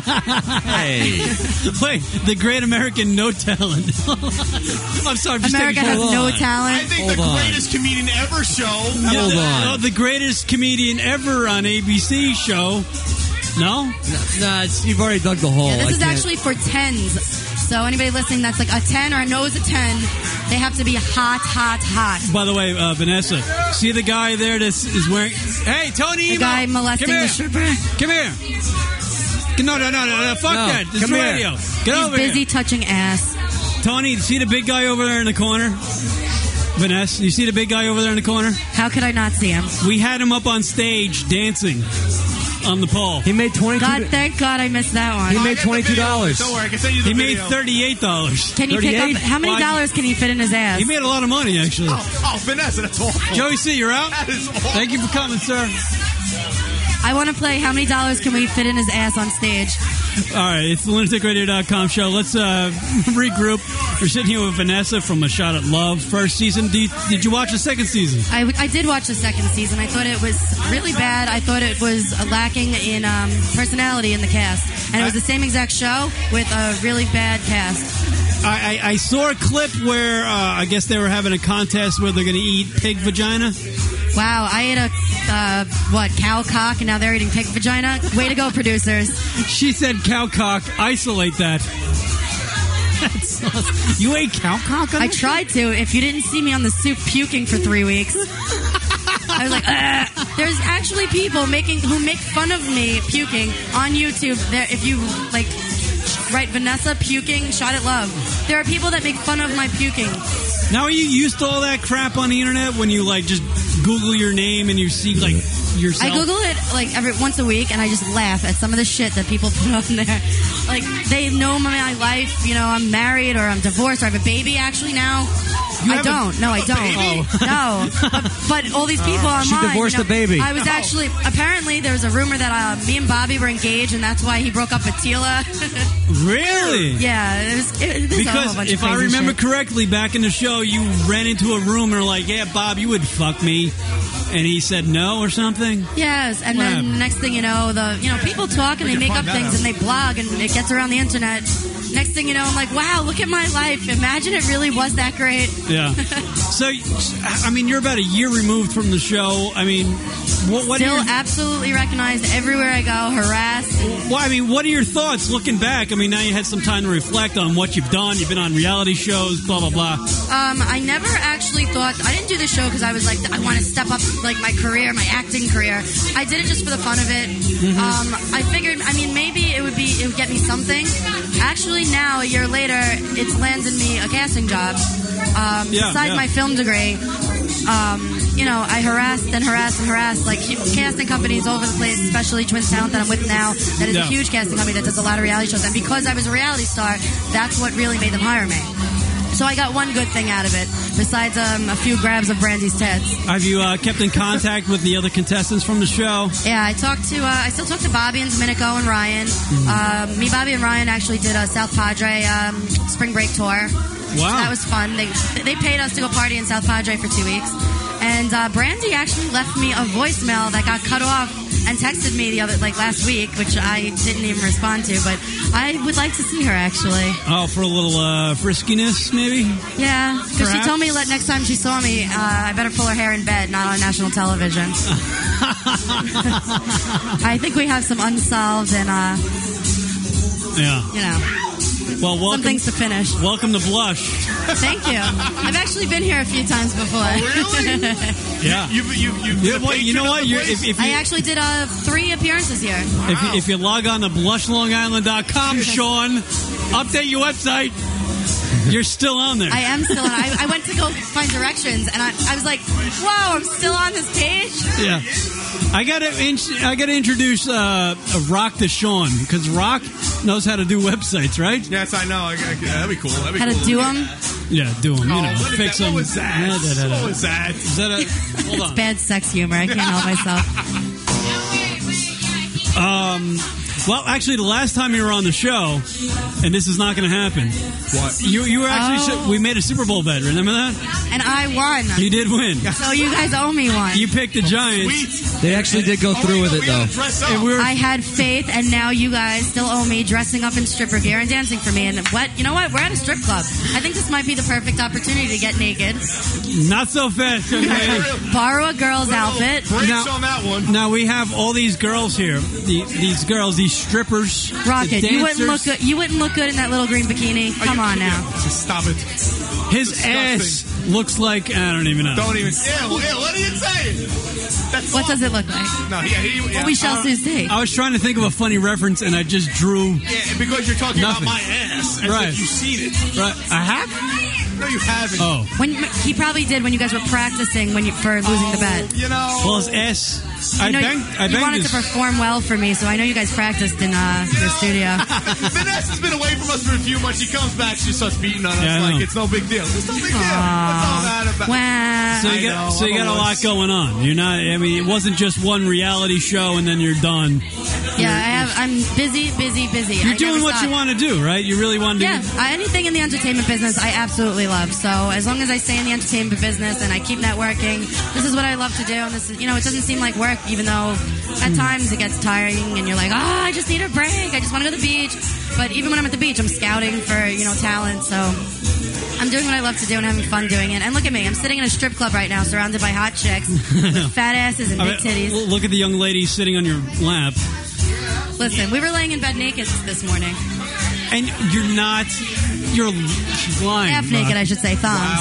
Hey. Wait, the Great American No Talent. I'm sorry, I'm just America taking- has Hold no on. talent. I think the greatest comedian ever show. Yeah, Hold the, on. uh, the greatest comedian ever on A B C show. No? Nah, it's, you've already dug the hole. Yeah, this I is can't- actually for tens. So anybody listening that's like a ten or knows a ten, they have to be hot, hot, hot. By the way, uh, Vanessa, see the guy there that is wearing... Hey, Tony The Emo! guy molesting Come here. the stripper. Come here. No, no, no, no, no. Fuck No, that. This is come here. radio. Get He's over busy here. touching ass. Tony, see the big guy over there in the corner? Vanessa, you see the big guy over there in the corner? How could I not see him? We had him up on stage dancing on the pole. He made twenty-two. God, thank God I missed that one. He made twenty-two dollars. Don't worry, I can send you the He made video. thirty-eight dollars. Can you pick up? How many Why- dollars can he fit in his ass? He made a lot of money, actually. Oh, oh, Vanessa, that's awful. Joey C., you're out? That is awful. Thank you for coming, sir. I want to play. How many dollars can we fit in his ass on stage? All right, it's the lunatic radio dot com show. Let's uh, regroup. We're sitting here with Vanessa from A Shot at Love, first season. Did you, did you watch the second season? I, I did watch the second season. I thought it was really bad. I thought it was lacking in um, personality in the cast. And it was the same exact show with a really bad cast. I, I, I saw a clip where uh, I guess they were having a contest where they're going to eat pig vagina. Wow, I ate a, uh, what, cow cock, and now they're eating pig vagina? Way to go, producers. She said cow cock. Isolate that. That's awesome. You ate cow cock? On I this? tried to. If you didn't see me on the soup puking for three weeks, I was like, "Ugh." There's actually people making who make fun of me puking on YouTube. There, if you like, write Vanessa puking, Shot at Love. There are people that make fun of my puking. Now, are you used to all that crap on the internet when you like just Google your name and you see like yourself? I Google it like every once a week, and I just laugh at some of the shit that people put on there. Like they know my life. You know, I'm married or I'm divorced or I have a baby. Actually, now You I have a- don't. No, I a don't. baby? No, but, but all these people online. She divorced you know, a baby. I was actually apparently there was a rumor that uh, me and Bobby were engaged, and that's why he broke up with Tila. Really? Yeah, it was, it, there's a whole Because bunch if of I crazy remember shit. correctly, back in the show, you ran into a room and were like, "Yeah, Bob, you would fuck me," and he said no or something. Yes, and What then happened? next thing you know, the you know people talk and We they can make find up that things out. and they blog and it gets around the internet. Next thing you know, I'm like, wow, look at my life. Imagine it really was that great. Yeah. So, I mean, you're about a year removed from the show. I mean, what, what Still are your, absolutely recognized everywhere I go, harassed. well, I mean, what are your thoughts looking back? I mean, now you had some time to reflect on what you've done. You've been on reality shows, blah blah blah. Um, I never actually thought I didn't do the show because I was like I want to step up like my career, my acting career. I did it just for the fun of it. Mm-hmm. Um, I figured, I mean, maybe it would be it would get me something. Actually, now a year later, it's landed me a casting job. Um, Yeah, besides yeah. my film degree, um, you know, I harassed and harassed and harassed like casting companies all over the place, especially Twins Talent that I'm with now. That is Yeah. a huge casting company that does a lot of reality shows, and because I was a reality star, that's what really made them hire me. So I got one good thing out of it, besides um, a few grabs of Brandy's tits. Have you uh, kept in contact with the other contestants from the show? Yeah, I talked to, uh, I still talk to Bobby and Domenico and Ryan. Um, me, Bobby, and Ryan actually did a South Padre um, spring break tour. So that was fun. They they paid us to go party in South Padre for two weeks. And uh, Brandy actually left me a voicemail that got cut off and texted me the other like last week, which I didn't even respond to. But I would like to see her actually. Oh, for a little uh, friskiness, maybe? Yeah, because she Perhaps. told me that next time she saw me, uh, I better pull her hair in bed, not on national television. I think we have some unsolved and, uh, Yeah. you know, Well, welcome, some things to finish. welcome to Blush. Thank you. I've actually been here a few times before. Yeah. You, you, you, Yeah, well, you know what? You're, if, if, you, I actually did uh, three appearances here. if, you, if you log on to blush long island dot com, Sean, update your website. You're still on there. I am still on. I, I went to go find directions, and I, I was like, "Whoa, I'm still on this page." Yeah, I gotta in, I gotta introduce uh, Rock to Sean because Rock knows how to do websites, right? Yes, I know. I, I, that'd be cool. That'd be How to cool. do them? Yeah, do them. You Oh, know, what is fix that? them. What was that? Da, da, da, da. What was that? Is that a? Hold It's on. bad sex humor. I can't help myself. Um, well, actually, the last time you were on the show, and this is not going to happen. What? You you were actually Oh. we made a Super Bowl bet. Remember that? And I won. You did win. So you guys owe me one. You picked the Giants. They actually did go through with it, though. And we were, I had faith, and now you guys still owe me dressing up in stripper gear and dancing for me. And what? You know what? We're at a strip club. I think this might be the perfect opportunity to get naked. not so fast, young lady. Borrow a girl's outfit. Breaks on that one. Now we have all these girls here. The, these girls, these strippers, Rocket, the you wouldn't look dancers. good. You wouldn't look good in that little green bikini. Come on now. Stop it. His Disgusting. ass looks like I don't even know. Don't even. Ew, ew, what are you saying? That's What does it look like? No, yeah, he, yeah. We shall uh, soon see. I was trying to think of a funny reference, and I just drew. Yeah, because you're talking Nothing. about my ass. As Right. if you've seen it. Right, I have. No, you haven't. Oh, When he probably did when you guys were practicing when you for losing the bet. You know. well, his ass. I You know, banged. I you banged wanted his. to perform well for me, so I know you guys practiced in uh, your studio. Vanessa's been away from us for a few months. She comes back, she starts beating on us Yeah, I like know. it's no big deal. It's no big deal. What's all that about? Wow. So you I got, know, so you got a I'm lot almost- going on. You're not. I mean, it wasn't just one reality show and then you're done. Yeah, I have. I'm busy, busy, busy. You're I doing never what stop. you want to do, right? You really want to. Yeah, do I, anything in the entertainment business, I absolutely love. So as long as I stay in the entertainment business and I keep networking, this is what I love to do. And this is, you know, it doesn't seem like work, even though at times it gets tiring and you're like, oh, I just need a break. I just want to go to the beach. But even when I'm at the beach, I'm scouting for, you know, talent. So I'm doing what I love to do and having fun doing it. And look at me, I'm sitting in a strip club right now, surrounded by hot chicks, with fat asses and I big mean, titties. l- Look at the young lady sitting on your lap, Listen, we were laying in bed naked this morning. and you're not. You're she's lying. Half naked, Rock. I should say.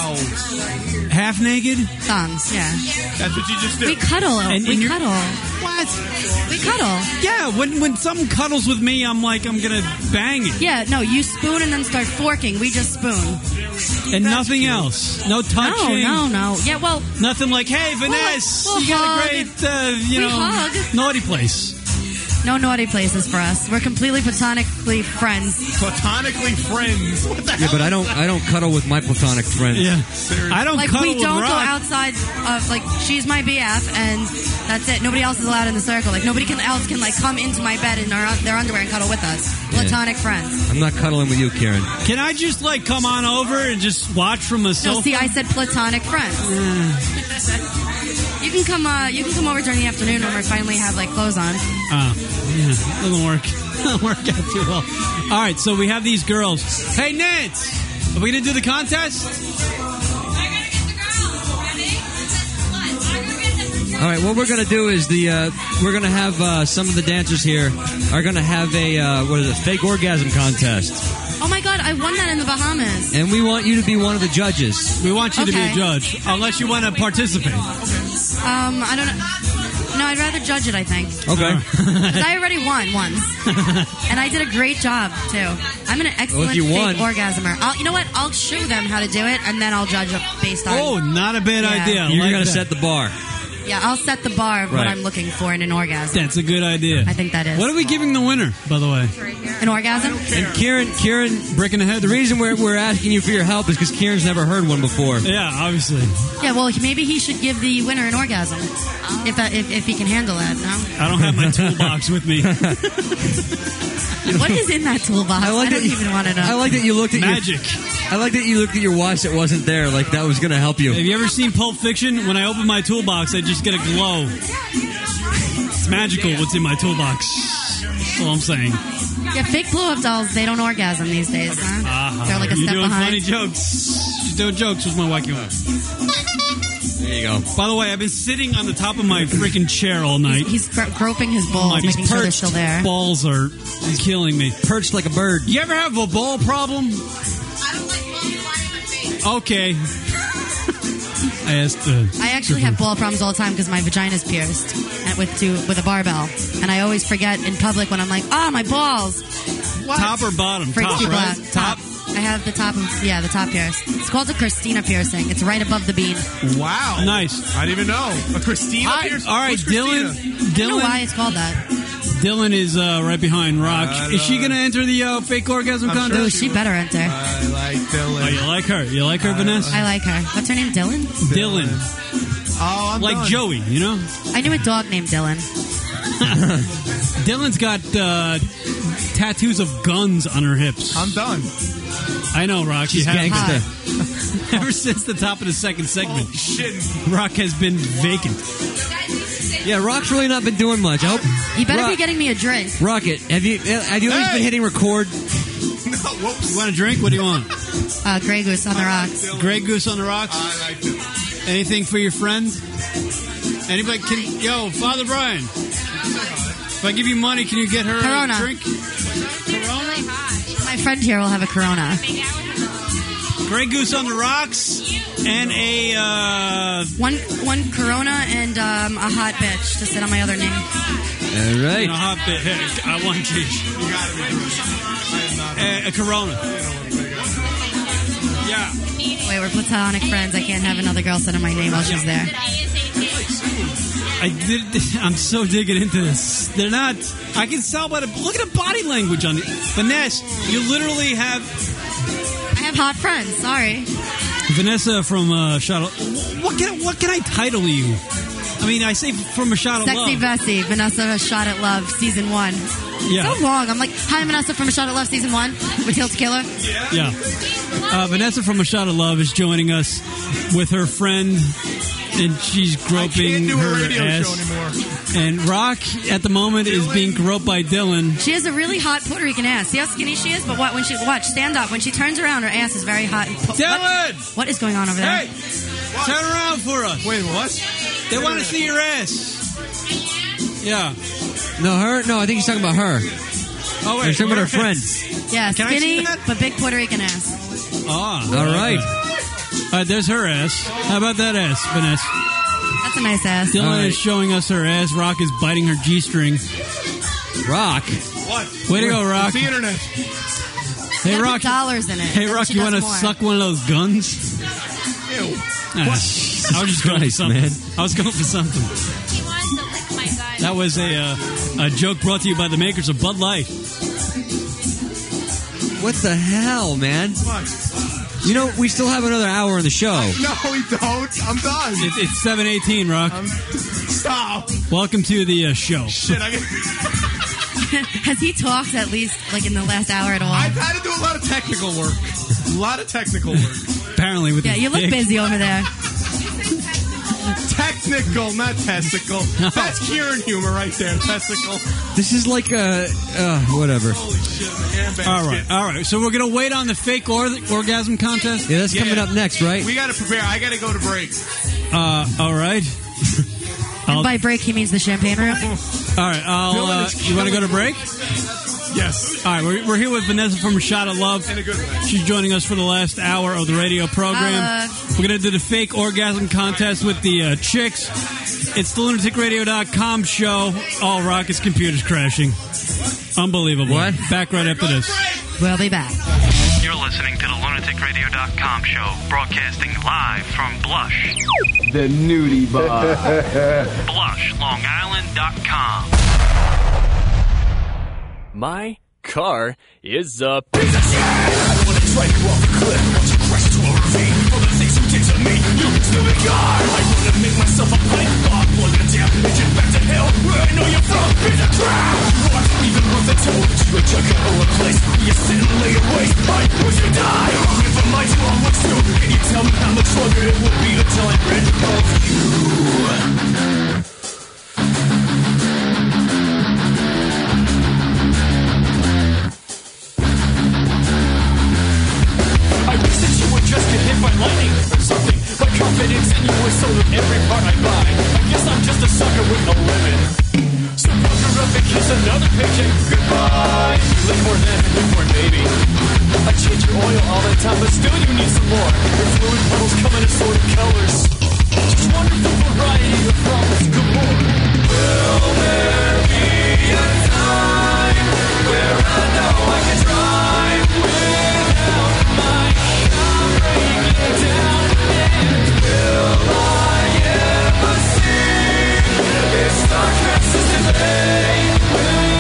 Thongs. Half naked. Thongs, yeah. That's what you just did. We cuddle. And- we and you're- cuddle. What? We cuddle. Yeah. When when someone cuddles with me, I'm like I'm gonna bang it, Yeah, no, you spoon and then start forking. We just spoon. and nothing else. No touching. No, no, no. Yeah, well, Nothing like, hey, Vanessa, we'll you got hug. a great, uh, you We know, hug. naughty place. no naughty places for us. We're completely platonically friends. Platonically friends. What the Yeah, hell? but I don't. I don't cuddle with my platonic friends. Yeah, I don't Like, cuddle we with don't go Rock. outside of, like, she's my B F, and that's it. Nobody else is allowed in the circle. Like, nobody can, else can, like, come into my bed in our, their underwear and cuddle with us. Platonic friends. I'm not cuddling with you, Karen. Can I just like come on over and just watch from a No, sofa? see, I said platonic friends. You can come. Uh, you can come over during the afternoon when we finally have like clothes on. Oh, yeah, doesn't work. Doesn't work out too well. All right, so we have these girls. Hey, Nance, are we gonna do the contest? All right, what we're going to do is the uh, we're going to have uh, some of the dancers here are going to have a uh, what is it, fake orgasm contest, Oh my god, I won that in the Bahamas. and we want you to be one of the judges. We want you to be Okay. a judge, unless you want to participate. Um, I don't know. No, I'd rather judge it. I think. Okay. 'Cause I already won once, and I did a great job too. I'm an excellent you fake won- orgasmer. I'll, you know what? I'll show them how to do it, and then I'll judge it based on. Oh, not a bad Yeah. idea. I You're like going to that. set the bar. Yeah, I'll set the bar of what Right. I'm looking for in an orgasm. That's a good idea. I think that is. What are we giving the winner, by the way? An orgasm? And Kieran, Kieran, brick in the head. The reason we're, we're asking you for your help is because Kieran's never heard one before. Yeah, obviously. Yeah, well, maybe he should give the winner an orgasm if that, if, if he can handle that. No. I don't have my toolbox with me. What is in that toolbox? I, like don't that you- even want to know. I like that you looked at Magic. Your, I like that you looked at your watch that wasn't there, like that was going to help you. Have you ever seen Pulp Fiction? When I open my toolbox, I just get a glow. It's magical what's in my toolbox. That's all I'm saying. Yeah, fake blow-up dolls, they don't orgasm these days, huh? Uh-huh. They're like a You're step doing behind. funny jokes. She's doing jokes with my wacky one. There you go. By the way, I've been sitting on the top of my freaking chair all night. He's gro- groping his balls, My making sure they're perched still there. balls are killing me. Perched like a bird. You ever have a ball problem? Okay. I asked. Uh, I actually have ball problems all the time because my vagina's pierced and with two, with a barbell, and I always forget in public when I'm like, "Oh, my balls!" Top or bottom? Freaks Top, people right? out. Top. I have the top of yeah, the top pierced. It's called a Christina piercing. It's right above the bean. Wow. Nice. I didn't even know. A Christina Hi. Pierce? All right, Who's Dylan. Christina? I don't know Dylan. why it's called that. Dylan is uh, right behind Rock. I Is she know. going to enter the uh, fake orgasm I'm contest? sure She better enter. I like Dylan. Oh, you like her? You like her, Vanessa? I like her. What's her name? Dylan? Dylan. Oh, I'm like done. Joey, you know? I knew a dog named Dylan. Dylan's got uh, tattoos of guns on her hips. I'm done. I know, Rock. She's you have- gangsta. Ever since the top of the second segment, Oh, shit. Rock has been vacant. Yeah, Rock's really not been doing much. I hope. You better Rock, be getting me a drink. Rocket, have you have you always Hey! been hitting record? No, whoops. You want a drink? What do you want? Uh, Grey Goose on the rocks. Grey Goose on the rocks? I like Dylan. Anything for your friend? Anybody can... Yo, Father Brian. If I give you money, can you get her Corona. a drink? Corona? My friend here will have a Corona. Grey Goose on the rocks and a... Uh, One one Corona and um, a hot bitch to sit on my other knee. All right. and a hot bit. I want cheese. You gotta be doing A, a Corona. Yeah. Wait, we're platonic friends. I can't have another girl sit on my knee while she's there. I did. I'm so digging into this. They're not. I can tell by the look at the body language on it. Vanessa, you literally have I have hot friends. Sorry. Vanessa from uh, Shot of. What can what can I title you? I mean, I say from a Shot of Sexy Love. Bessie, Vanessa Shot at Love, season one. Yeah. So long. I'm like, hi, Vanessa from a Shot at Love, season one, with Hill Killer. Yeah. Uh, Vanessa from A Shot of Love is joining us with her friend, and she's groping can't do a her radio ass. show anymore. And Rock, at the moment, is being groped by Dylan. She has a really hot Puerto Rican ass. See how skinny she is? But what? When she watch, stand up. When she turns around, her ass is very hot. And pu- Dylan! What, what is going on over there? Hey! Turn around for us. Wait, what? They want to see your ass. Yeah. No, her. No, I think he's talking about her. Oh, wait. He's talking about her where- friend. Yeah, Can I see skinny that? but big Puerto Rican ass. Ah. All right. All right, there's her ass. How about that ass, Vanessa? That's a nice ass. Dylan All right. is showing us her ass. Rock is biting her G-string. Rock. What? Way to go, Rock. It's the internet. Hey, Gotta put Rock. dollars in it. Hey, Then Rock, she you does want to more. suck one of those guns? Ew. Ah, I was just going for Christ, something. man. I was going for something. He wants to lick my gut. That was a uh, a joke brought to you by the makers of Bud Light. What the hell, man? What? You know, we still have another hour in the show. No, we don't. I'm done. It, it's seven eighteen, Rock. I'm, stop. Welcome to the uh, show. Shit, I, Has he talked at least like in the last hour at all? I've had to do a lot of technical work. A lot of technical work. Apparently, with yeah, his you look dick. busy over there. Technical, not testicle. That's Kieran humor right there. Testicle. This is like a uh, whatever. Holy shit, man. All right, all right. So we're gonna wait on the fake or- orgasm contest. Yeah, that's coming Yeah. up next, right? We got to prepare. I got to go to break. Uh, all right. And I'll- by break, he means the champagne room. All right. I'll, Dylan uh, is you want to go to killing break? Yes. All right. We're, we're here with Vanessa from A Shot of Love. In a good way. She's joining us for the last hour of the radio program. Uh, We're going to do the fake orgasm contest with the uh, chicks. It's the lunatic radio dot com show. All Rocket's computer's crashing. Unbelievable. What? Back right after this. We'll be back. You're listening to the lunatic radio dot com show, broadcasting live from Blush. The nudie bar. Blush Long Island dot com. My car is a I wanna drag you off a cliff, watch you crash into a ravine. For the things you did to me, you stupid guy. I wanna make myself a pipe bomb, plug a damn engine back to hell, where I know you're from. It's a trap. What? Even with the toll, you a junker or a place where you sit and lay awake. I wish you die. If I might you, I'll look through. Can you tell me how much longer it will be until I'm rid of you? I wish that you would just get hit by lightning or something. My confidence in you was sold with every part I buy. I guess I'm just a sucker with no limit. So pucker up and kiss another paycheck. Goodbye. You live more than a newborn baby. I change your oil all the time, but still you need some more. Your fluid puddles come in assorted colors. Just wonderful variety of problems galore. Will there be a time where I know I can drive without my car breaking down? And will I ever see if star crashes today? Will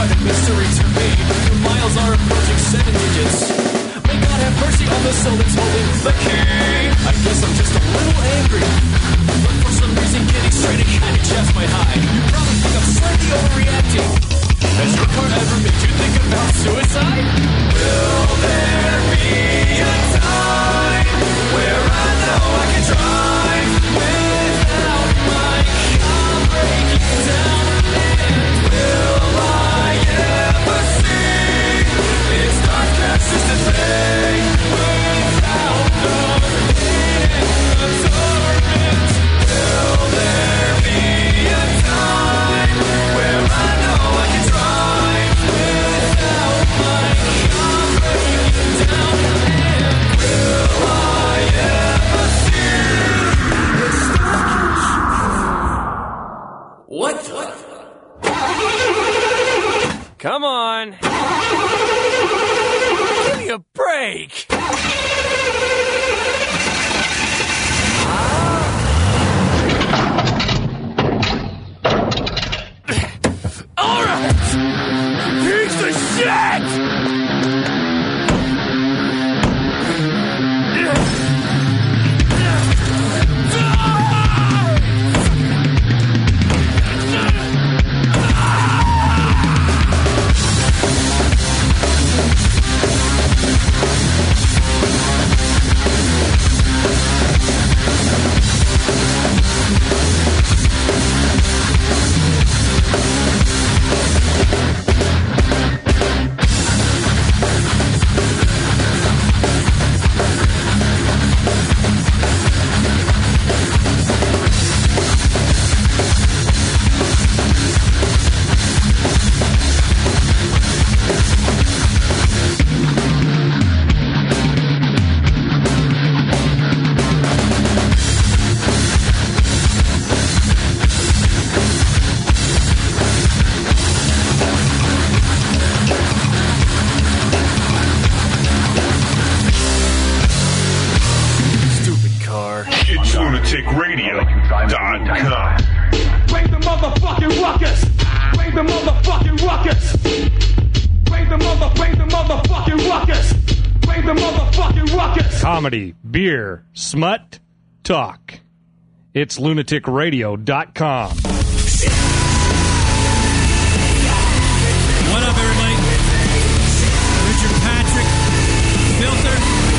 quite a mystery to me. Your miles are approaching seven digits. May God have mercy on the soul that's holding the key. I guess I'm just a little angry, but for some reason getting straight ahead it just might hide. You probably think I'm slightly overreacting. Has your car ever made you think about suicide? Will there be a time where I know I can drive without my car breaking down? And will I ever see its dark consistent thing without the pain and the torment? Will there be a time where I know I can drive without my car breaking down? And will I ever see its dark? What? What? Come on. Give me a break. All right. Here's the shit. It's lunatic radio dot com. Bring the motherfucking ruckus! Bring the motherfucking ruckus! Bring the mother, bring the motherfucking ruckus! Bring the motherfucking ruckus! Comedy, beer, smut, talk. It's lunatic radio dot com. What up, everybody? Richard Patrick, Filter.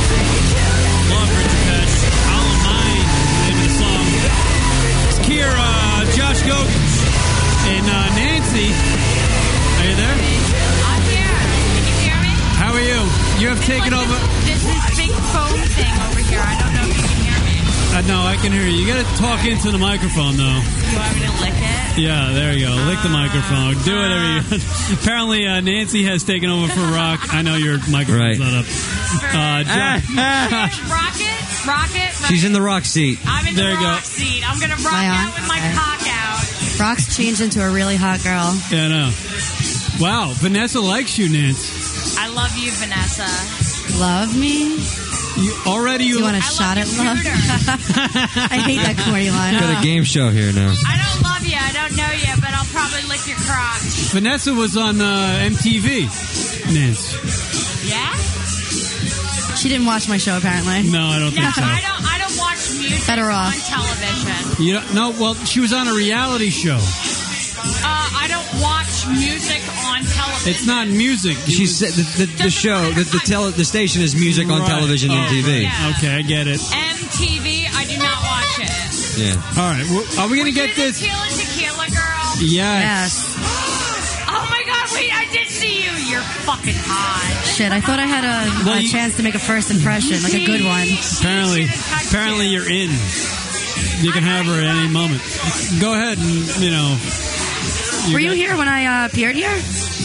Love Richard Patrick. All of mine, name of the song. It's Kira, Josh Goat, and uh, Nancy. Are you there? I'm here. Can you hear me? How are you? You have taken Look, over. There's this big phone thing over here. I don't know if you can hear me. Uh, no, I can hear you. You got to talk into the microphone, though. You want me to lick it? Yeah, there you go. Lick the microphone. Do whatever you Apparently, uh, Nancy has taken over for Rock. I know your microphone's Right. not up. Uh, John- Rocket? Rocket? She's in the rock seat. I'm in There the you rock go. seat. I'm going to rock Am I on? out with my Okay. cock out. Rock's changed into a really hot girl. Yeah, I know. Wow, Vanessa likes you, Nance. I love you, Vanessa. Love me? You already Do you. you want a shot at love? I hate that corny line. Got a game show here now. I don't love you. I don't know you, but I'll probably lick your crotch. Vanessa was on uh, M T V. Nance. Yeah? She didn't watch my show, apparently. No, I don't No, think so. I don't. I don't watch music Better off. on television. You don't, no, well, she was on a reality show. Uh, I don't watch music on television. It's not music. She said the, the, the show, the the, tele, the station is music on Right. television and Oh, T V. yeah. Okay, I get it. M T V, I do not watch it. Yeah. All right, well, are we going to Were get you this? the Tequila Tequila girl? Yes. Oh my god, wait, I did see you. You're fucking hot. Shit, I thought I had a, Well, a you- chance to make a first impression, like a good one. Apparently, apparently you're in. You can have her at any moment. Go ahead and, you know. Were you got- here when I uh, appeared here?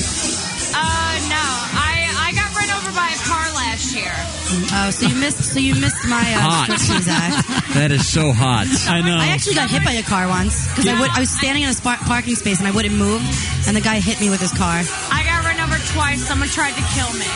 Uh, no. I, I got run over by a car last year. Oh, so you missed. So you missed my uh, Hot. striptease act. That is so hot. I know. I actually got hit by a car once because I would. I was standing in a spa- parking space and I wouldn't move, and the guy hit me with his car. I got run over twice. Someone tried to kill me.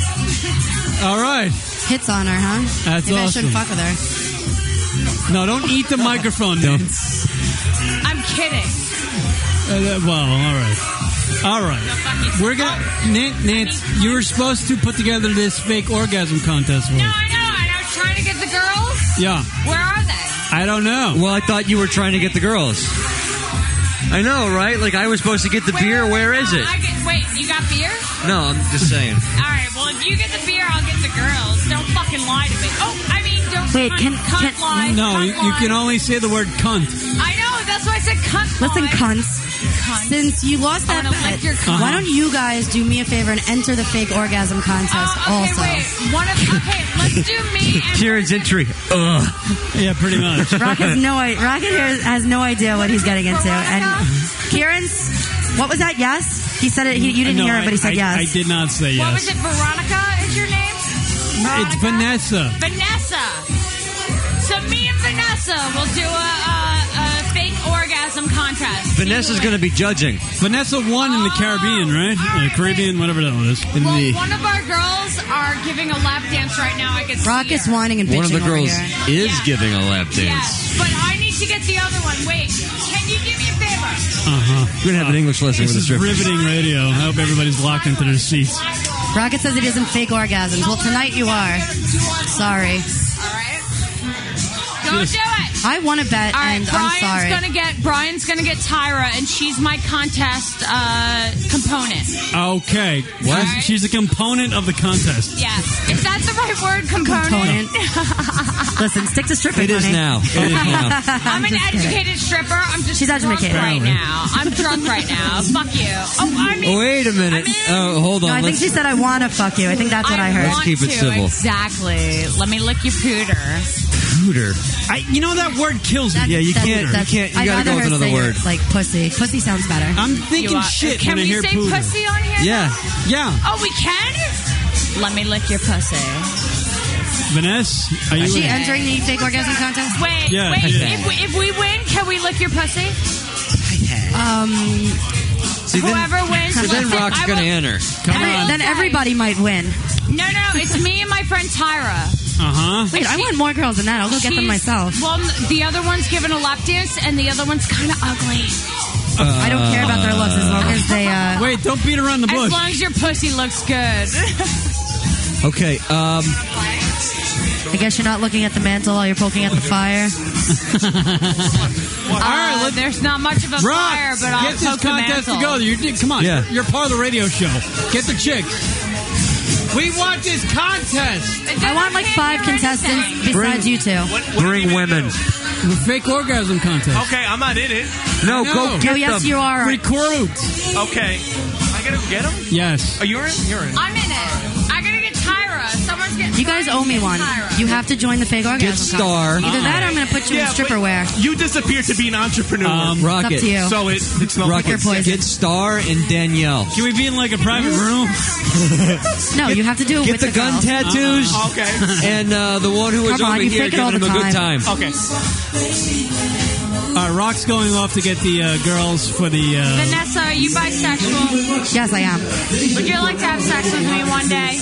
All right. Hits on her, huh? That's Maybe I awesome. shouldn't fuck with her. No, don't eat the microphone, Don't. Nance. I'm kidding. Uh, well, all right. All right. We're gonna, Nance, Nance, you were supposed to put together this fake orgasm contest for No, us. I know. And I was trying to get the girls. Yeah. Where are they? I don't know. Well, I thought you were trying to get the girls. I know, right? Like I was supposed to get the beer. Where is it? I get, wait, you got beer? No, I'm just saying. All right. Well, if you get the beer, I'll get the girls. Don't fucking lie to me. Oh, I mean, don't Wait, cunt, can- cunt can- lie. No, cunt you, you lie. can only say the word cunt. I know. That's why I said cunt. Listen, lie. cunts. Since you lost that I'm gonna bet, lick your cunt. why don't you guys do me a favor and enter the fake orgasm contest Uh, okay, also? wait. One of okay, let's do me and Kieran's entry. Ugh. Yeah, pretty much. Rock has no i- Rocket here has no idea what he's getting into. And Kieran's, what was that? Yes, he said it. He, you didn't No, hear it, I- but he said I, yes. I did not say what yes. was it? Veronica is your name? It's Vanessa. Vanessa. So me and Vanessa will do a, a, a fake orgasm contest. Vanessa's going to be judging. Vanessa won in the Caribbean, right? Uh, Caribbean, whatever that is. In Well, the, one of our girls are giving a lap dance right now. I can see Rocket's her. whining and bitching One of the over girls here. is giving a lap dance. Yes, but I need to get the other one. Wait, can you do me a favor? uh-huh. We're going to have an English lesson This with the is strippers. riveting radio. I hope everybody's locked into their seats. Rocket says he doesn't fake orgasms. Well, tonight you are. Sorry. All right. Go do it. I want to bet, All right, and Brian's I'm sorry. gonna get Brian's gonna get Tyra, and she's my contest uh, component. Okay. What? She's, she's a component of the contest. Yes, is that the right word? Component. Listen, stick to stripping. It is honey. now. It is now. I'm an just kidding. educated stripper. I'm just She's drunk educated. right now. I'm drunk right now. Fuck you. Oh, I mean, Wait a minute. Oh, hold on. No, I think Let's- she said I want to fuck you. I think that's what I, heard. want keep it to, civil. Exactly. Let me lick your pooter. Pooter. I, you know that word kills me. Yeah, you That's- can't. You that's- can't. You I'd got to rather go with her another say word. Like pussy. Pussy sounds better. I'm thinking You, uh, shit Can when I we hear say pooter. pussy on here? Yeah. Yeah. Oh, we can? Let me lick your pussy. Vanessa, are you Is she in? entering the fake orgasm contest? Wait, Yeah, wait. yeah. If, we, if we win, can we lick your pussy? Um, See, then, Whoever wins, so then listen, Rock's I going to will- enter. Come every- on. then everybody might win. No, no, it's me and my friend Tyra. Uh-huh. Wait, I want more girls than that. I'll go get them She's- myself. Well, the other one's giving a lap dance, and the other one's kind of ugly. I don't care about their looks as long as they. Uh, Wait, don't beat around the As bush. long as your pussy looks good. Okay. Um, I guess you're not looking at the mantle while you're poking at the fire. All right, let's- there's not much of a Rock, fire, but I'll get this poke the contest to mantle. go. You're, come on, Yeah. you're, you're part of the radio show. Get the chick. We want this contest. It I want doesn't like hand five you contestants anything. besides you two. What, what bring do you women. do? The fake orgasm contest. Okay, I'm not in it. No, No. go No, get Oh, yes, them. you are. Recruit. Okay. I gotta go get him? Yes. Oh, you're in? You're in. I'm in it. I gotta get Tyra. Someone's getting. You guys owe me one. You have to join the fake orgasm Get Star. contest. Either that or I'm going to put you in Yeah, stripper but wear. You disappeared to be an entrepreneur. Um, Rocket. It's up to you. so it, it's not Rocket. Liquor poison. Get Star and Danielle. Can we be in like a private room? No, you have to do it Get with the, the gun girls. tattoos. Okay. And uh, the one who was Come on, over you here fake it all giving him the a good time. time. Okay. All right, Rock's going off to get the uh, girls for the. Uh, Vanessa, are you bisexual? Yes, I am. Would you like to have sex with me one day?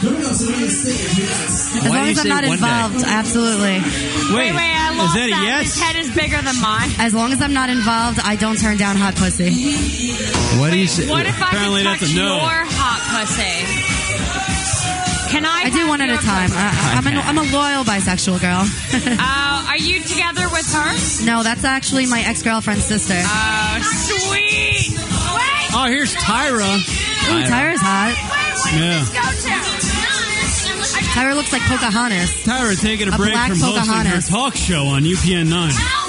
As Why long do you as I'm say not one day? involved, absolutely. Wait, wait, I is lost that a that. yes? His head is bigger than mine. As long as I'm not involved, I don't turn down hot pussy. What do you say? What if I Apparently could that's touch a no. your hot pussy? Can I? I do have one at your a time. pussy? I, I'm, a, I'm a loyal bisexual girl. Uh, are you together with her? No, that's actually my ex-girlfriend's sister. Oh, sweet. Wait. oh, here's Tyra. Ooh, Tyra's hot. Wait, wait, Yeah. let's go to. Tyra looks like Pocahontas. Tyra taking a, A break black from hosting her Pocahontas. talk show on U P N nine.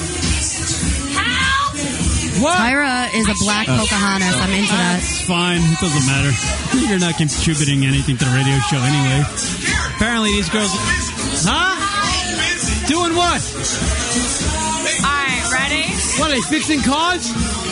What? Tyra is a black Pocahontas. I'm into that. That's fine. It doesn't matter. You're not contributing anything to the radio show anyway. Apparently, these girls. Huh? Doing what? All right, ready? What, are they fixing cars?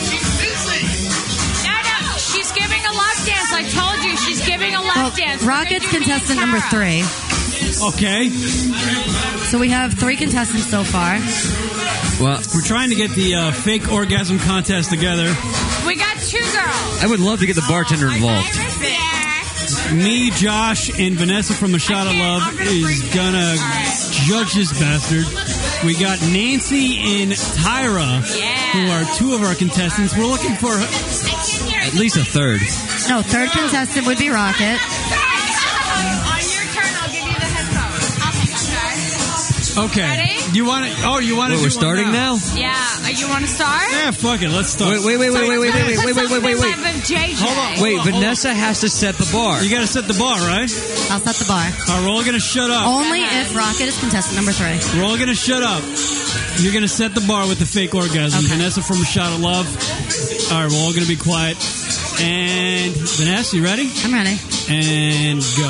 No, no, she's giving a lap dance. I told you, she's giving a lap Well, dance. We're Rocket's gonna do contestant Tara. number three. Okay. So we have three contestants so far. Well, We're trying to get the uh, fake orgasm contest together. We got two girls. I would love to get the bartender involved. Me, Josh, and Vanessa from A Shot of Love is gonna judge this bastard. We got Nancy and Tyra, who are two of our contestants. We're looking for. I can hear at least a third. No, third contestant would be Rocket. On your turn, I'll give you the headphones. I'll take them, guys. Okay. Ready? You want to? Oh, you want to? Wait, we're starting now? Yeah. Uh, you want to start? Yeah, fuck it. Let's start. Wait, wait, wait, wait, wait, wait, wait, wait, wait, wait, wait, wait. Hold on. Wait, Vanessa has to set the bar. You got to set the bar, right? I'll set the bar. All right, we're all going to shut up. Only if Rocket is contestant number three. We're all going to shut up. You're going to set the bar with the fake orgasm. Okay. Vanessa from A Shot of Love. All right, we're all going to be quiet. And Vanessa, you ready? I'm ready. And go.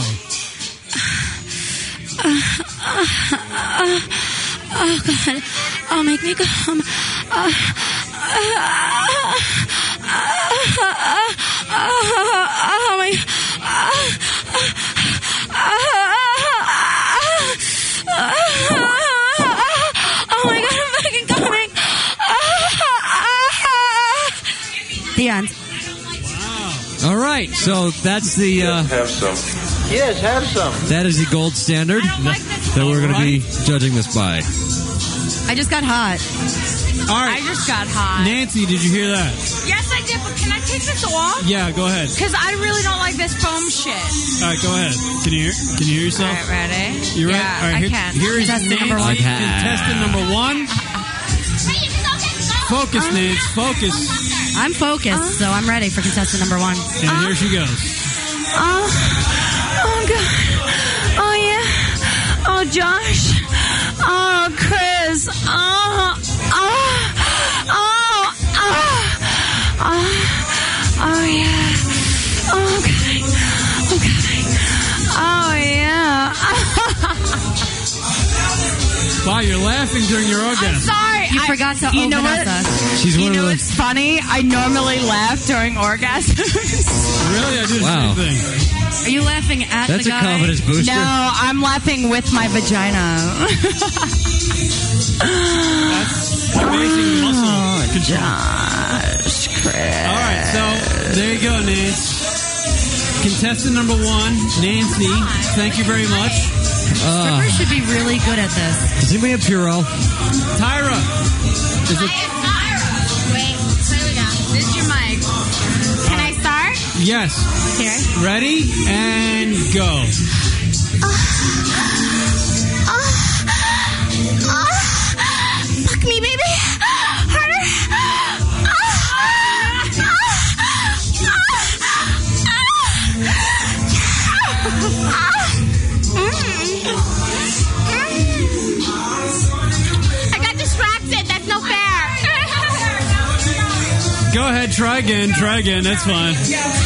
Uh, uh, uh, oh, God. Oh, make me come. Uh, uh, uh, uh, oh, my. Uh, uh, oh, my God. I'm fucking coming. The end. All right, so that's the. Uh, Have some. Yes, have some. that is the gold standard that we're going to be judging this by. I just got hot. All right. I just got hot. Nancy, did you hear that? Yes, I did, but can I take this off? Yeah, go ahead. Because I really don't like this foam shit. All right, go ahead. Can you hear? Can you hear yourself? All right, ready? You ready? Yeah, All right, I here, can. Here is Contestant Nancy, number one. contestant number one. Focus, Nancy. Focus. I'm focused, so I'm ready for contestant number one. And here she goes. Oh, oh God. Oh yeah. Oh Josh. Oh Chris. Oh, oh, oh, oh, oh, oh yeah. Oh, okay. Okay. Oh yeah. Wow, you're laughing during your orgasm. I'm sorry. You I- forgot to you open know up what? us. She's You one know of what's the. funny? I normally laugh during orgasms. Really? I did the Wow. same thing. Are you laughing at That's the a guy? confidence booster. No, I'm laughing with my vagina. That's amazing muscle control. Josh, Chris. All right, so there you go, Nancy. Contestant number one, Nancy. Thank you very much. Uh, Strippers should be really good at this. does anybody have Purell? Tyra. Is it? Wait, here we go. This is your mic. Can I start? Yes. Here. Ready and go. Fuck me, baby. Harder. I got distracted. That's no fair. Go ahead, try again, try again. That's fine. Yes?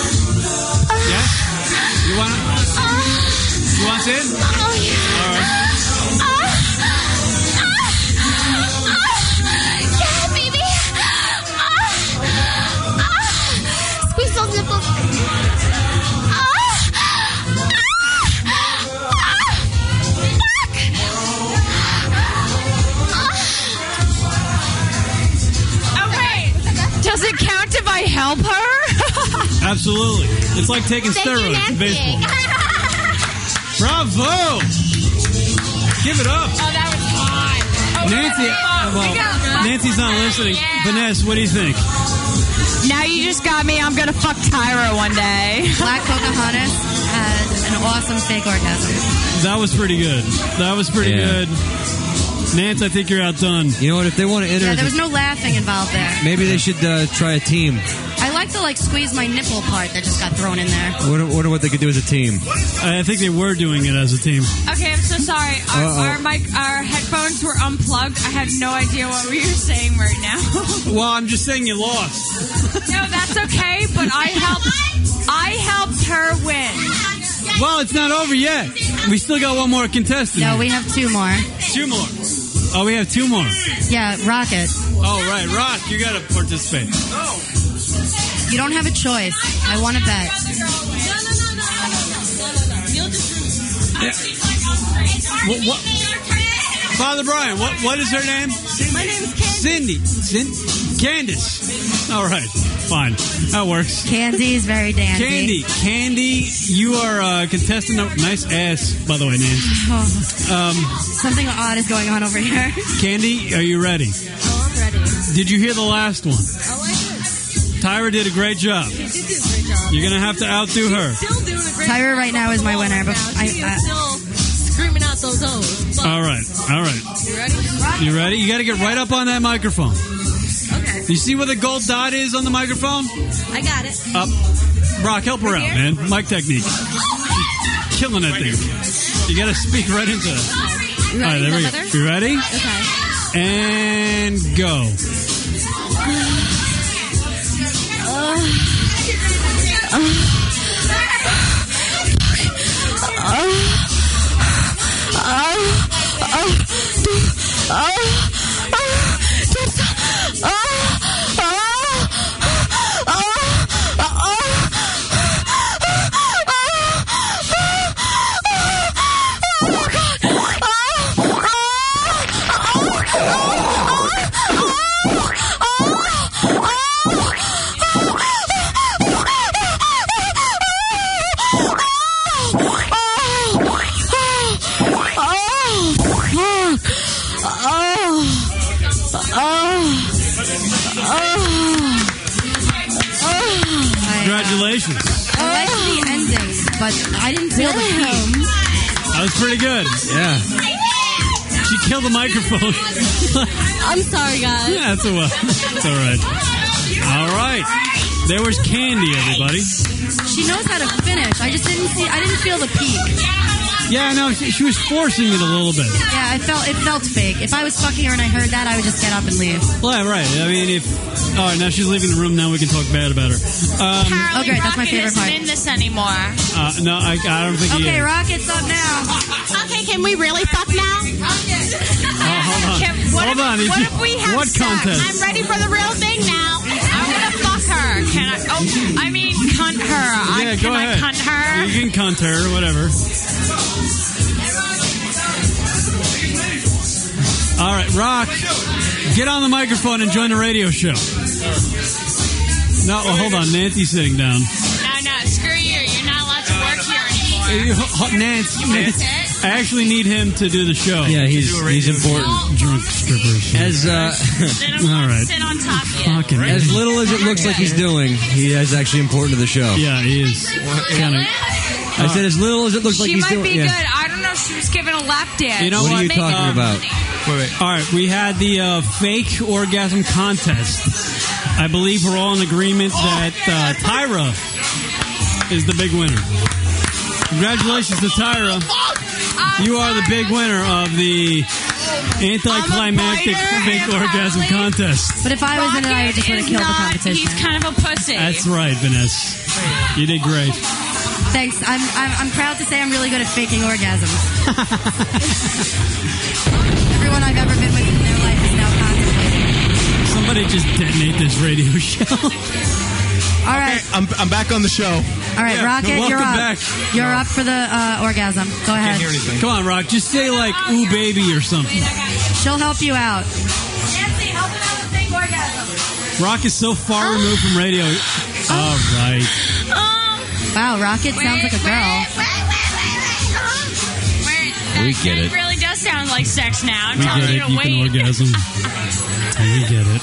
You want it? You want it? Oh, yeah. All right. Yeah, baby. Squeeze those nipples. Okay. Does it count if I help her? Absolutely. It's like taking Thank you, steroids in Nancy. baseball. Bravo! Give it up. Oh, that was fun. Oh, Nancy, oh, well, we got- Nancy's not listening. Yeah. Vanessa, what do you think? Now you just got me. I'm gonna fuck Tyra one day. Black Pocahontas had an awesome fake orgasm. That was pretty good. That was pretty Yeah. good. Nance, I think you're outdone. You know what? If they want to enter, Yeah, as there a- was no laughing involved there. maybe they should uh, try a team. I like the like squeeze my nipple part that just got thrown in there. I wonder, wonder what they could do as a team. I think they were doing it as a team. Okay, I'm so sorry. Our, Uh-oh. our mic, our headphones were unplugged. I had no idea what we were saying right now. Well, I'm just saying you lost. No, that's okay. But I helped. I helped her win. Well, it's not over yet. We still got one more contestant. No, we have two more. Two more. Oh, we have two more. Yeah, Rocket. Oh, right. Rock, you got to participate. You don't have a choice. I want to bet. What, what? Father Brian, what, what is her name? My name is Candy. Cindy. Cin- Candace. All right. Fine. That works. Candy is very dandy. Candy. Candy, you are uh, contestant. Number, nice ass, by the way, Nancy. Um, Something odd is going on over here. Candy, are you ready? Oh, I'm ready. Did you hear the last one? Oh, I did. Tyra did a great job. She did do a great job. You're going to have to outdo her. Still doing a great Tyra right now is my winner. But I, I, still screaming out those O's. All right. All right. You ready? You ready? You got to get right up on that microphone. Okay. You see where the gold dot is on the microphone? I got it. Up. Brock, help her out, man. Mic technique. She's killing that thing. You got to speak right into it. You ready, All right, there we go. Heather? You ready? Okay. And go. Congratulations. I liked the ending, but I didn't feel the peak. That was pretty good. Yeah. She killed the microphone. I'm sorry, guys. Yeah, that's, a, that's all right. All right. There was Candy, everybody. She knows how to finish. I just didn't see. I didn't feel the peak. Yeah, no, she, she was forcing it a little bit. Yeah, I felt it felt fake. If I was fucking her and I heard that, I would just get up and leave. Well, yeah, right. I mean, if all right, now she's leaving the room. Now we can talk bad about her. Um, Oh, great. That's my favorite part. Isn't in this anymore. uh, no, I, I don't think he Okay, is. Rocket's up now. Okay, can we really fuck now? Oh, hold on. Can, what Hold if, on. What You- if we have what sex? contest? I'm ready for the real thing now. I'm gonna fuck her. Can I? Oh, I mean, cunt her. Yeah, I, go can ahead. I cunt her? You can cunt her, whatever. All right, Rock, get on the microphone and join the radio show. No, well, hold on. Nancy's sitting down. No, no, screw you. You're not allowed to work here anymore. Hey, ho- Nance, Nance, I actually need him to do the show. Yeah, he's he's important. Drunk strippers. As uh, Then I'm all gonna right. sit on top of you. Fucking As little as it looks like he's doing, he is actually important to the show. Yeah, he is. Kinda. I said as little as it looks like She he's might doing. be yeah. good. I don't know. She was giving a lap dance. You know What what? are you Make talking her about? money. Wait, wait. All right, we had the uh, fake orgasm contest. I believe we're all in agreement that uh, Tyra is the big winner. Congratulations to Tyra. You are the big winner of the anticlimactic fake orgasm contest. But if I was in it, I would just would have killed the Not- competition. He's kind of a pussy. That's right, Vanessa. You did great. Thanks. I'm, I'm I'm proud to say I'm really good at faking orgasms. Everyone I've ever been with in their life is now contemplating. Somebody just detonate this radio show. All right. I'm, I'm back on the show. All right, Yeah, Rocket, welcome you're up. back. You're up for the uh, orgasm. Go ahead. Come on, Rock. Just say like "ooh, baby" or something. She'll help you out. Nancy, help him out with fake orgasm. Rock is so far removed from radio. All right. Wow, Rocket sounds like a girl. We get it. It really does sound like sex now. I'm We telling get you it. to You wait. can orgasm. We get it.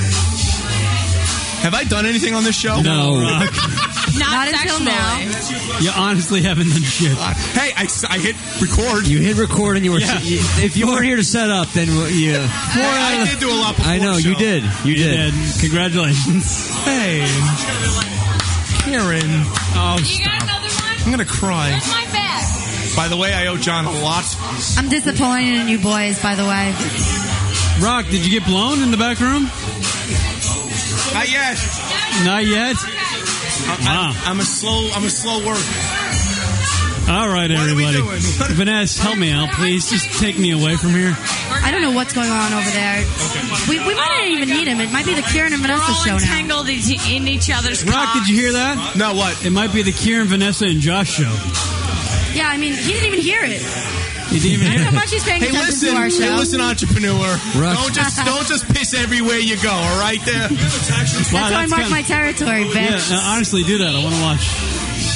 Have I done anything on this show? No, Rock. Not, Not until sexually. now. You honestly haven't done shit. Hey, I, I hit record. You hit record and you were. Yeah. you- if you weren't here to set up, then you. I, I did do a lot before I know the you show. did. You You did. did. Congratulations. Hey, Karen. Oh, You stop. got another one? I'm going to cry. Where's my bag? By the way, I owe John a lot. I'm disappointed in you boys, by the way. Rock, did you get blown in the back room? Not yet. Not yet. I, Wow. I'm, I'm a slow. I'm a slow worker. All right, What are we everybody. doing? What- Vanessa, help me out, please. Just take me away from here. I don't know what's going on over there. We, we might not even need him. It might be the Kieran and We're Vanessa all show now. entangled in each other's Rock, did you hear that? No, what? It might be the Kieran, Vanessa, and Josh show. Yeah, I mean, he didn't even hear it. You didn't even hear How it? much he's paying Hey, attention listen, to our show. hey, listen, entrepreneur. Rush. Don't just don't just piss everywhere you go. All right, there. That's Wow, how I that's mark kinda- my territory, Yeah, bitch. no, honestly, do that. I want to watch.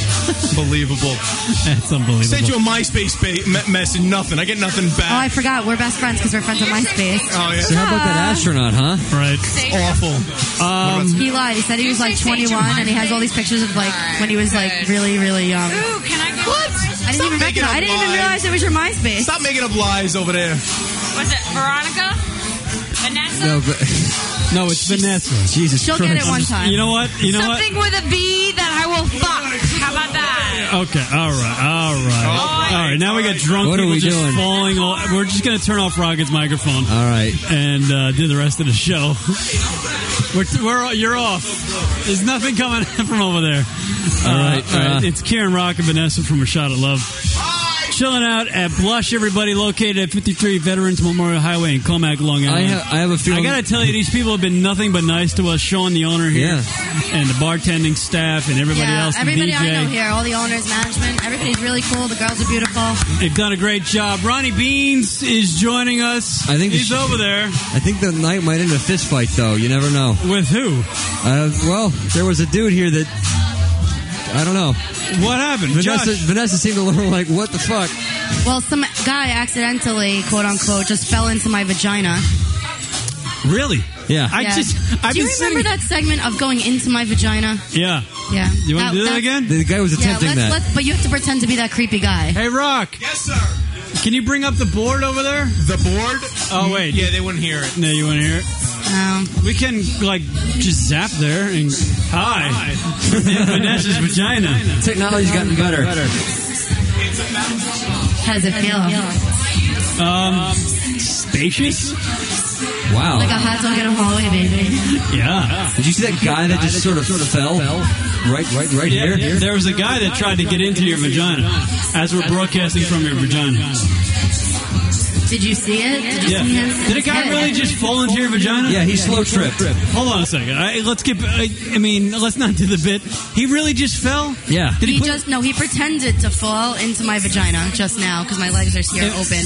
Unbelievable. That's unbelievable. Sent you a MySpace ba- me- message, nothing. I get nothing Oh, I back. forgot. We're best friends because we're friends on MySpace. Oh, yeah. So how about that astronaut, huh? Right. Awful. Um, He lied. He said he was like twenty-one, and he has all these pictures of like when he was like really, really young. Ooh, can I get What? I didn't Stop even making recognize. up I didn't even lies. realize it was your MySpace. Stop making up lies over there. Was it Veronica? Vanessa? No, but no, it's Vanessa. Jesus She'll Christ. get it one time. You know what? You know Something with a B that I will fuck. How about that? what? Okay. All right. All right. All right. Now we got drunk What are people we just doing? falling. All, we're just going to turn off Rocket's microphone. All right. And uh, do the rest of the show. we're, we're you're off. There's nothing coming from over there. All right. all right. Uh, It's Kieran Rock and Vanessa from A Shot of Love. Chilling out at Blush, everybody, located at fifty-three Veterans Memorial Highway in Comac, Long Island. I, ha- I have a feeling. I gotta tell you, these people have been nothing but nice to us. Sean, the owner here, Yeah. and the bartending staff, and everybody yeah, else, the everybody D I know J. here, all the owners, management, everybody's really cool. The girls are beautiful. They've done a great job. Ronnie Beans is joining us. I think the he's sh- over there. I think the night might end a fist fight, though. You never know. With who? Uh, well, there was a dude here that I don't know. What happened? Vanessa, Josh? Vanessa seemed a little like, what the fuck? Well, some guy accidentally, quote unquote, just fell into my vagina. Really? Yeah. I Yeah. just. I've do you been remember sitting- that segment of going into my vagina? Yeah. Yeah. You want to do that that- again? The guy was Yeah, attempting let's, that. let's, but you have to pretend to be that creepy guy. Hey, Rock. Yes, sir. Can you bring up the board over there? The board? Oh, wait. Yeah, they wouldn't hear it. No, you want to hear it? Um, We can, like, just zap there and. Hi. Vanessa's vagina. Technology's gotten better. how does it feel? Um, spacious? Wow. Like a hot dog in a hallway, baby. Yeah. Did you see that guy that just sort of fell? Right, right, right Yeah, here? there was a guy that tried to get into your vagina as we're broadcasting from your vagina. Did you see it? Did you Yeah. see his, Did a his guy head? really just fall into your vagina? Yeah, he slow tripped. Hold on a second. I, let's get. I, I mean, let's not do the bit. He really just fell. Yeah. Did he, He put, just no. He pretended to fall into my vagina just now because my legs are here Yeah. open.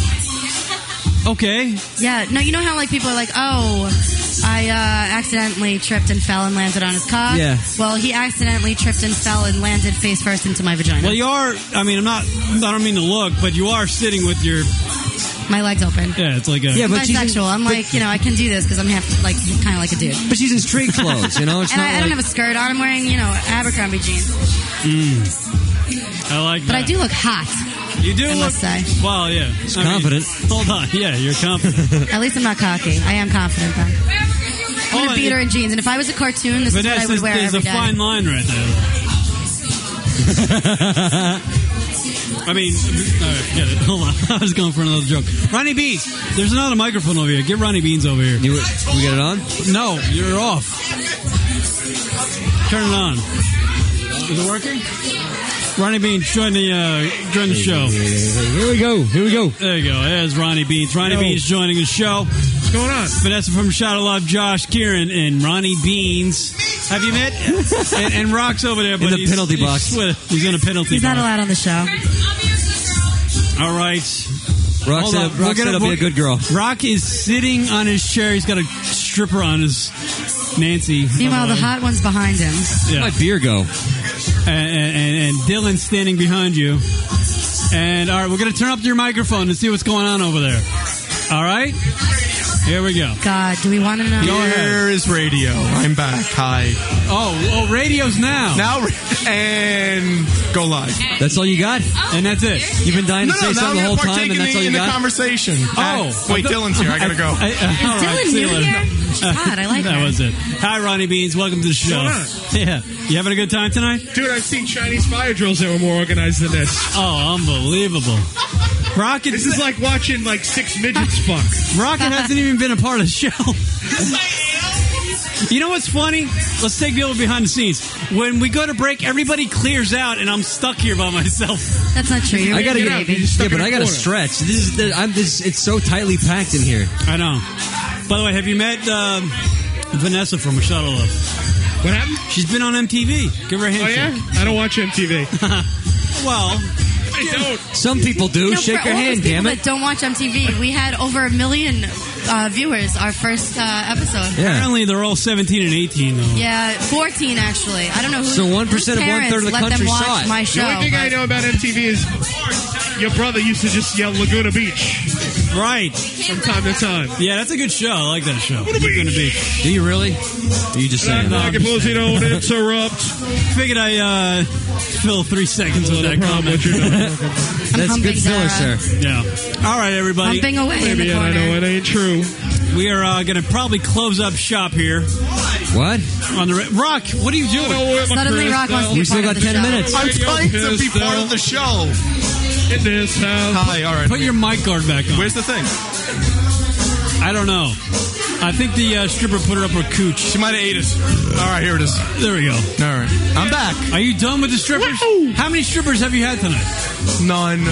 Okay. Yeah. No, you know how like people are like, oh, I uh, accidentally tripped and fell and landed on his cock. Yeah. Well, he accidentally tripped and fell and landed face first into my vagina. Well, you are. I mean, I'm not. I don't mean to look, but you are sitting with your. my legs open. Yeah, it's like a. Yeah, I'm but she's in- bisexual. I'm like, you know, I can do this because I'm half like kind of like a dude. But she's in street clothes, you know? It's And not I, I like... don't have a skirt on. I'm wearing, you know, Abercrombie jeans. Mm. I like But that. I do look hot. You do I look. must say. Well, yeah. He's I mean, confident. hold on. Yeah, you're confident. At least I'm not cocky. I am confident, though. I'm Hold in a on, beater it- and jeans, and if I was a cartoon, this But is what I that's, would wear there's every a day. fine line right there. I mean, all right, forget it. Hold on. I was going for another joke. Ronnie Beans, there's another microphone over here. Get Ronnie Beans over here. You, we get it on? No, you're off. Turn it on. Is it working? Ronnie Beans, join the uh, join the show. Here we go. Here we go. There you go. There's Ronnie Beans. Ronnie Yo. Beans joining the show. What's going on? Vanessa from Shot of Love, Josh, Kieran, and Ronnie Beans. Have you met? and, and Rock's over there, but the he's, penalty he's box. sweat- He's in a penalty He's not box. allowed on the show. All right. Rock Hold said, on. Rock We're said gonna- I'll be a we're- good girl. Rock is sitting on his chair. He's got a stripper on his Nancy. Meanwhile, the hot one's behind him. Yeah. My beer go? And, and, and Dylan's standing behind you. And all right, we're going to turn up your microphone and see what's going on over there. All right? Here we go. God, do we want to know? Go ahead. Here is radio. I'm back. Hi. Oh, oh, radio's now. Now and go live. That's all you got? And that's it. You've been dying to No, say no, now something the I'm whole gonna time, partake and in that's the, all you in the got? conversation. Oh. Uh, wait, Dylan's here. I gotta go. I, uh, all right, Dylan see you new later. here? She's hot. I like That her. was it. Hi, Ronnie Beans. Welcome to the show. What's Yeah. You having a good time tonight? Dude, I've seen Chinese fire drills that were more organized than this. Oh, unbelievable. Rocket. This is like watching like six midgets fuck. Rocket hasn't even been a part of the show. You know what's funny? Let's take people behind the scenes. When we go to break, everybody clears out, and I'm stuck here by myself. That's not true. You're I gotta a get, baby. yeah, but I gotta stretch. This is the, I'm this. It's so tightly packed in here. I know. By the way, have you met uh, Vanessa from A Shot of Love? What happened? She's been on M T V. Give her a Oh handshake. yeah? I don't watch M T V. Well, I don't. Some people do. You know, Shake for your all those hand, people damn it. that don't watch M T V, we had over a million uh, viewers our first uh, episode. Apparently, they're all seventeen and eighteen, though. Yeah, fourteen actually. I don't know who. So one percent whose of one-third of the parents let country them watch saw it. My show. The only thing I but- know about M T V is your brother used to just yell Laguna Beach. Right. From time to time. Yeah, that's a good show. I like that show. Laguna Beach. Do you really? Are you just saying No, that? I'm just saying. don't interrupt. Figured I uh, fill three seconds with that comment. That's good filler, sir. Yeah. All right, everybody. Humping away in Maybe the I corner. know it ain't true. We are uh, going to probably close up shop here. What? On the re- Rock, what are you doing? Suddenly, Rock wants to be We still part got of the ten show. minutes. I'm trying to be part of the show. In this house. Hi, all right. Put your mic guard back on. Where's the thing? I don't know. I think the uh, stripper put it up her cooch. She might have ate it. All right, here it is. There we go. All right. I'm back. Are you done with the strippers? How many strippers have you had tonight? None.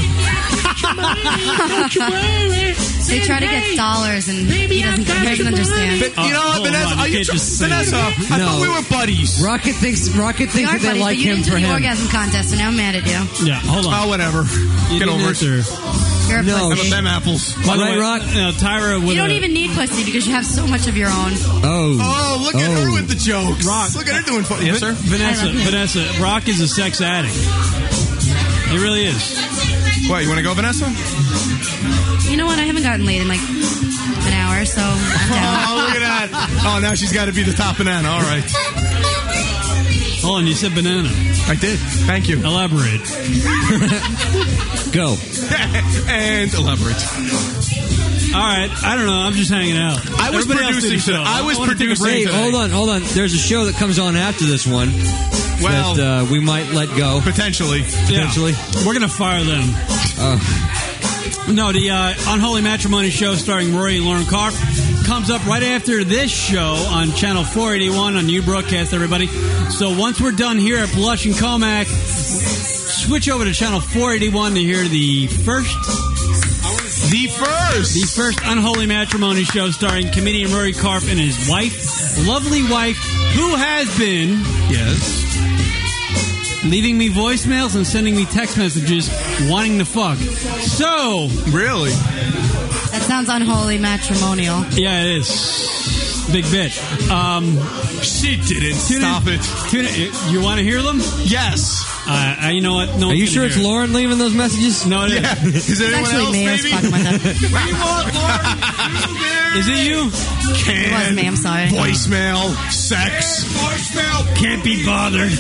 They try to get dollars, and he doesn't, he doesn't understand. But you know what, hold Vanessa? on, Are you you can't tr- just say Vanessa, that. I No. thought we were buddies. Rocket thinks Rocket We thinks are that they buddies, like but you him didn't do for the him. orgasm contest, so now I'm mad at you. Yeah, hold on. Oh, whatever. You Get didn't over it. answer. You're a No. How pussy. about them apples? By the Right, way, Rock? uh, Tyra with You don't a- even need pussy because you have so much of your own. Oh. Oh, look at her Oh. with the jokes. Rock. Look at her doing fun. Yes, sir? Vanessa, Vanessa, Rock is a sex addict. He really is. What, you want to go, Vanessa? You know what? I haven't gotten laid in like an hour, so I'm down. Oh, look at that. Oh, now she's got to be the top banana. All right. Hold on, you said banana. I did. Thank you. Elaborate. Go. And elaborate. All right, I don't know. I'm just hanging out. I was Everybody else producing did the show. today. I was wanna take a producing break. Hey, today. hold on, hold on. There's a show that comes on after this one Well, that uh, we might let go. potentially. Potentially. Yeah. We're gonna fire them. Uh, No, the uh, Unholy Matrimony show starring Rory and Lauren Carp comes up right after this show on Channel four eighty-one on U Broadcast, everybody. So once we're done here at Blush and Comac, switch over to Channel four eighty-one to hear the first... The first. The first Unholy Matrimony show starring comedian Rory Carp and his wife, lovely wife, who has been... Yes. leaving me voicemails and sending me text messages wanting to fuck. So... Really? That sounds unholy matrimonial. Yeah, it is. Big bitch. Um, she didn't. Tune Stop in, it. Tune in. You want to hear them? Yes. Uh, uh, you know what? No Are one's you gonna sure hear it's it. Lauren leaving those messages? No, it Yeah. is. Is there It's anyone actually else, me. I was maybe? fucking with him. What do you want, Lauren? Is it you? It was me. I'm sorry. Voicemail. Sex. Voicemail. Can't be bothered.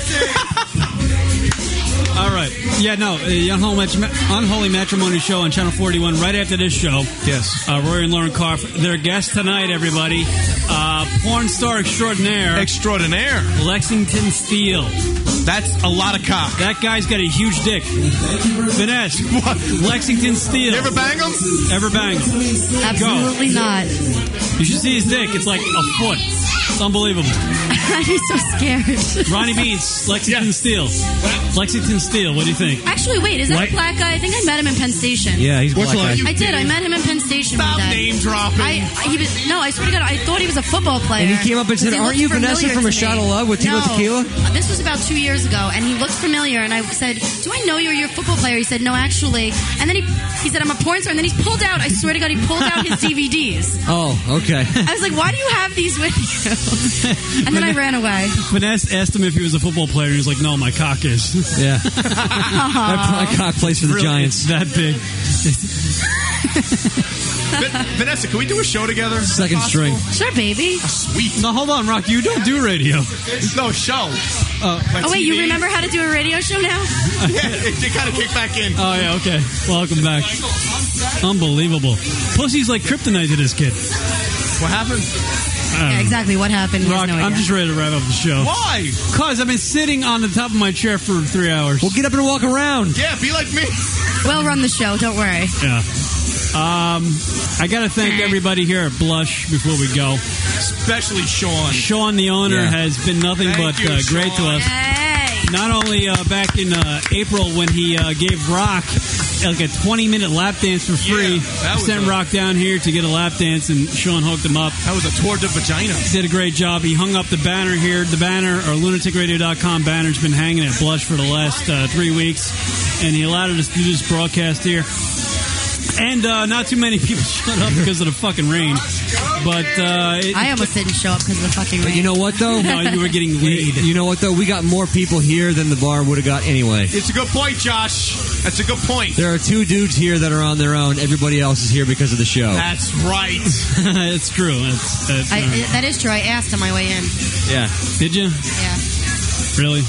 All right. Yeah, no, the Unholy, Matri- Unholy Matrimony show on Channel forty-one right after this show. Yes. Uh, Rory and Lauren Carp. Their guest tonight, everybody, uh, porn star extraordinaire, Extraordinaire. Lexington Steele. That's a lot of cock. That guy's got a huge dick. Vanessa. What? Lexington Steele. You ever bang him? Ever bang? Absolutely not. You should see his dick. It's like a foot. It's unbelievable. I'd be so scared. Ronnie Beans, Lexington Steele. Lexington Steele, what do you think? Actually, wait, is that Like- a black guy? I think I met him in Penn Station. Yeah, he's a What's black like- guy. I did. I met him in Penn Station Stop one day. name dropping. I, he was, no, I swear to God, I thought he was a football player. And he came up and said, He "Aren't looked you Vanessa familiar from to A Shot me." of Love with Tito No. Tequila? Uh, This was about two years ago, and he looked familiar. And I said, "Do I know you? You're a football player." He said, "No, actually." And then he he said, "I'm a porn star." And then he pulled out. I swear to God, he pulled out his D V Ds. Oh, okay. I was like, "Why do you have these with you?" And then I ran away. Vanessa asked him if he was a football player, and he was like, no, my cock is. Yeah. My cock plays for the Really, Giants. it's that big. Va- Vanessa, can we do a show together? Second string. Sure, baby. Sweet. No, hold on, Rock. You don't do radio. No, show. Uh, Like Oh wait, you T V. remember how to do a radio show now? Yeah, it, it kind of kicked back in. Oh, yeah, okay. Welcome back. Unbelievable. Pussy's like kryptonite to this kid. What happened? I don't Yeah, know. exactly. What happened? He has Rock, no I'm idea. just ready to wrap up the show. Why? Because I've been sitting on the top of my chair for three hours. Well, get up and walk around. Yeah, be like me. We'll run the show. Don't worry. Yeah. Um, I got to thank everybody here at Blush before we go. Especially Sean. Sean, the owner, Yeah. has been nothing Thank but you, uh, great to Sean. us. Hey. Not only uh, back in uh, April when he uh, gave Rock like a twenty minute lap dance for free. Yeah, that was Sent a- Rock down here to get a lap dance, and Sean hooked him up. That was a tour de vagina. Did a great job. He hung up the banner here. The banner, or lunatic radio dot com banner's been hanging at Blush for the last uh, three weeks, and he allowed us to do this broadcast here. And uh, not too many people showed up because of the fucking rain. But uh, it, I almost didn't show up because of the fucking rain. But you know what, though? No, you were getting laid. You know what, though? We got more people here than the bar would have got anyway. It's a good point, Josh. That's a good point. There are two dudes here that are on their own. Everybody else is here because of the show. That's right. It's true. That's, that's, I, uh, I- that is true. I asked on my way in. Yeah. Did you? Yeah. Really?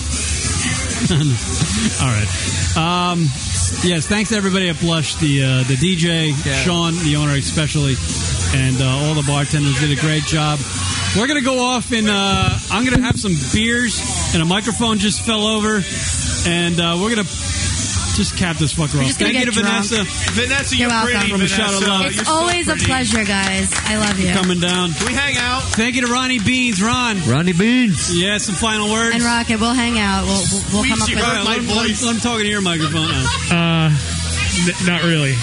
All right. Um, yes, thanks to everybody at Blush, the uh, the D J, Sean, the owner especially, and uh, all the bartenders did a great job. We're going to go off and uh, I'm going to have some beers, and a microphone just fell over, and uh, we're going to just cap this fucker off. just gonna Thank you to get drunk. Vanessa. Vanessa, You're you're welcome. pretty. From a shot of Vanessa. love. It's You're so always a pretty. pleasure, guys. I love you. Coming down. Can we hang out? Thank you to Ronnie Beans. Ron. Ronnie Beans. Yeah, some final words. And Rocket, we'll hang out. We'll, we'll, we'll come up Squeezy, with hurt my Let him- let him- voice. let him talking to your microphone now. Uh, n- not really.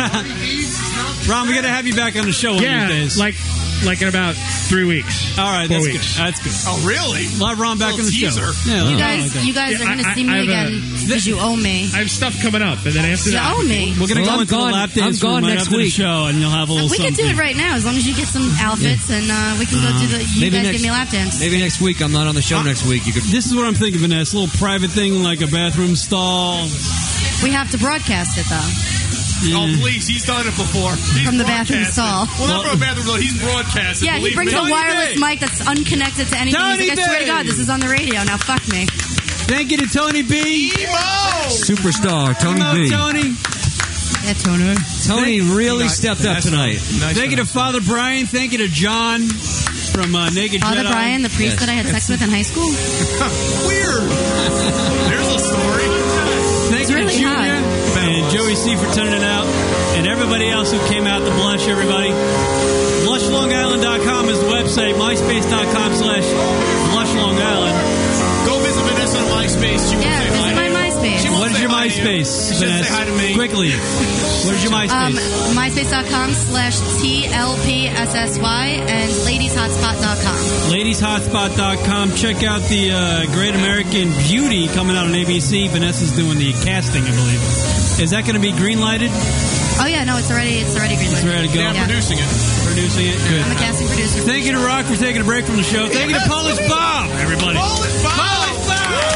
Ron, we got to have you back on the show one Yeah, of these days. like like in about three weeks. All right, Four that's weeks. good. That's good. Oh, really? We'll have Ron back on Little the show. teaser. Yeah, You I guys, like that. you guys Yeah, are going to I- see I me have a- again because you owe me. I have stuff coming up, and then after You that, owe me. We're going to Well, go I'm into gone- the lap dance I'm gone room right next after week. the show, and you'll have a little We something. can do it right now as long as you get some outfits and uh, we can go do the. You Maybe guys next- give me a lap dance. Maybe next week. I'm not on the show next week. You could. This is what I'm thinking, Vanessa. A little private thing, like a bathroom stall. We have to broadcast it though. Oh, please. He's done it before. He's From the bathroom broadcasted. stall. Well, not from a bathroom stall. He's broadcasted. Yeah, he believe brings me. a wireless B. mic that's unconnected to anything. Tony He's like, I swear B. to God, this is on the radio. Now fuck me. Thank you to Tony B. Superstar Tony Hello, B. Tony. Yeah, Tony. Tony really Nice. stepped up Nice tonight. Nice Thank you to Father Brian. Thank you to John from uh, Naked Father Jedi. Brian, the priest Yes. that I had sex with in high school. Weird. There's a story. Thank It's you really to Junior hot. and Joey C for turning it out, and everybody else who came out to Blush, everybody. Blush Long Island dot com is the website. MySpace dot com slash Blush Long Island. Go visit Vanessa on MySpace. She won't Yeah, say visit hi. my MySpace. She won't What is say your hi to you. MySpace, She should Vanessa? say hi to me. Quickly. What is your MySpace? Um, MySpace dot com slash T L P S S Y and Ladies Hotspot dot com. Ladies Hotspot dot com. Check out the uh, Great American Beauty coming out on A B C. Vanessa's doing the casting, I believe. Is that going to be green lighted? Oh yeah, no, it's already it's already green It's ready to go. Yeah, Yeah. producing it. Producing it. Good. I'm a casting producer. Thank you to Rock for taking a break from the show. Thank you to Polish Bob, everybody. Polish Bob. Polish Bob.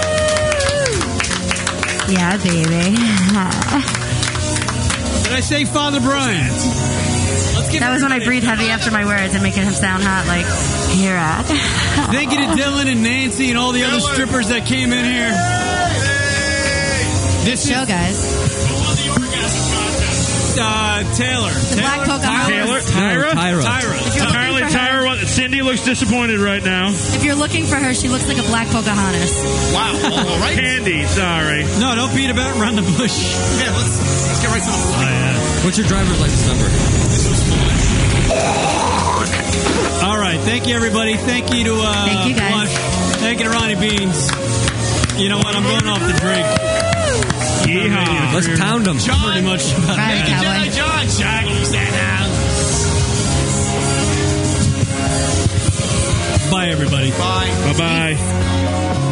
Yeah, baby. Did I say Father Brian? Let's give That was when I breathe heavy after my words and making him sound hot like, here at. Thank you to Dylan and Nancy and all the other strippers that came in here. This show, guys. Uh, Taylor. The Black Taylor, Pocahontas. Tyra, Tyra. If you're looking Apparently, for her- Tyra. wa- Cindy looks disappointed right now. If you're looking for her, she looks like a Black Pocahontas. Wow. All right. Candy, sorry. No, don't beat about around the bush. Yeah, let's, let's get right to the Oh, point. yeah. What's your driver's license number? All right. Thank you, everybody. Thank you to uh, Thank you, guys. Blush. Thank you to Ronnie Beans. You know what? I'm going off the drink. Yeehaw. Let's pound them. John. Pretty much. Right, Jedi cowboy. John. Shaggy said now. Bye, everybody. Bye. Bye bye.